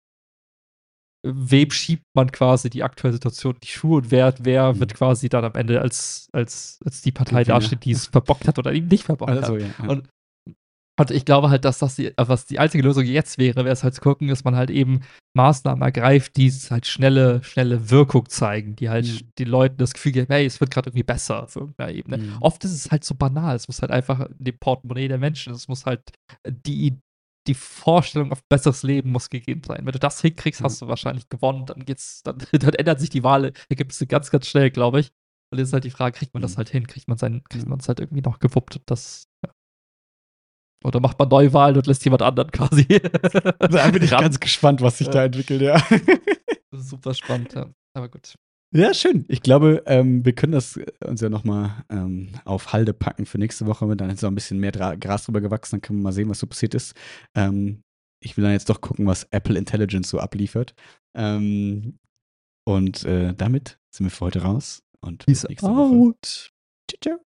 wem schiebt man quasi die aktuelle Situation in die Schuhe und wer, wer
Hm.
wird quasi dann am Ende als, als, als die Partei
Gewinner.
dastehen, die es verbockt hat oder eben nicht verbockt
Also,
hat.
ja, ja.
Und und ich glaube halt, dass das die, was die einzige Lösung jetzt wäre, wäre es halt zu gucken, dass man halt eben Maßnahmen ergreift, die es halt schnelle, schnelle Wirkung zeigen, die halt
Ja.
den Leuten das Gefühl geben, hey, es wird gerade irgendwie besser auf irgendeiner Ebene.
Mhm.
Oft ist es halt so banal, es muss halt einfach in dem Portemonnaie der Menschen, es muss halt die, die Vorstellung auf ein besseres Leben muss gegeben sein. Wenn du das hinkriegst,
Ja.
hast du wahrscheinlich gewonnen, dann geht's, dann, dann ändert sich die Wahlergebnisse ganz, ganz schnell, glaube ich. Und jetzt ist halt die Frage, kriegt man das
Mhm.
halt hin? Kriegt man sein, kriegt man es halt irgendwie noch gewuppt? Das, ja. Oder macht man Neuwahlen und lässt jemand anderen quasi.
Da bin ich
ran?
ganz gespannt, was sich
Ja.
da entwickelt, ja.
Das ist super spannend, ja. Aber gut.
Ja, schön. Ich glaube, ähm, wir können das äh, uns ja noch mal ähm, auf Halde packen für nächste Woche. Dann ist auch ein bisschen mehr Dra Gras drüber gewachsen. Dann können wir mal sehen, was so passiert ist. Ähm, ich will dann jetzt doch gucken, was Apple Intelligence so abliefert. Ähm, und äh, damit sind wir für heute raus. Und bis
Peace
nächste Woche.
out.
Ciao, ciao.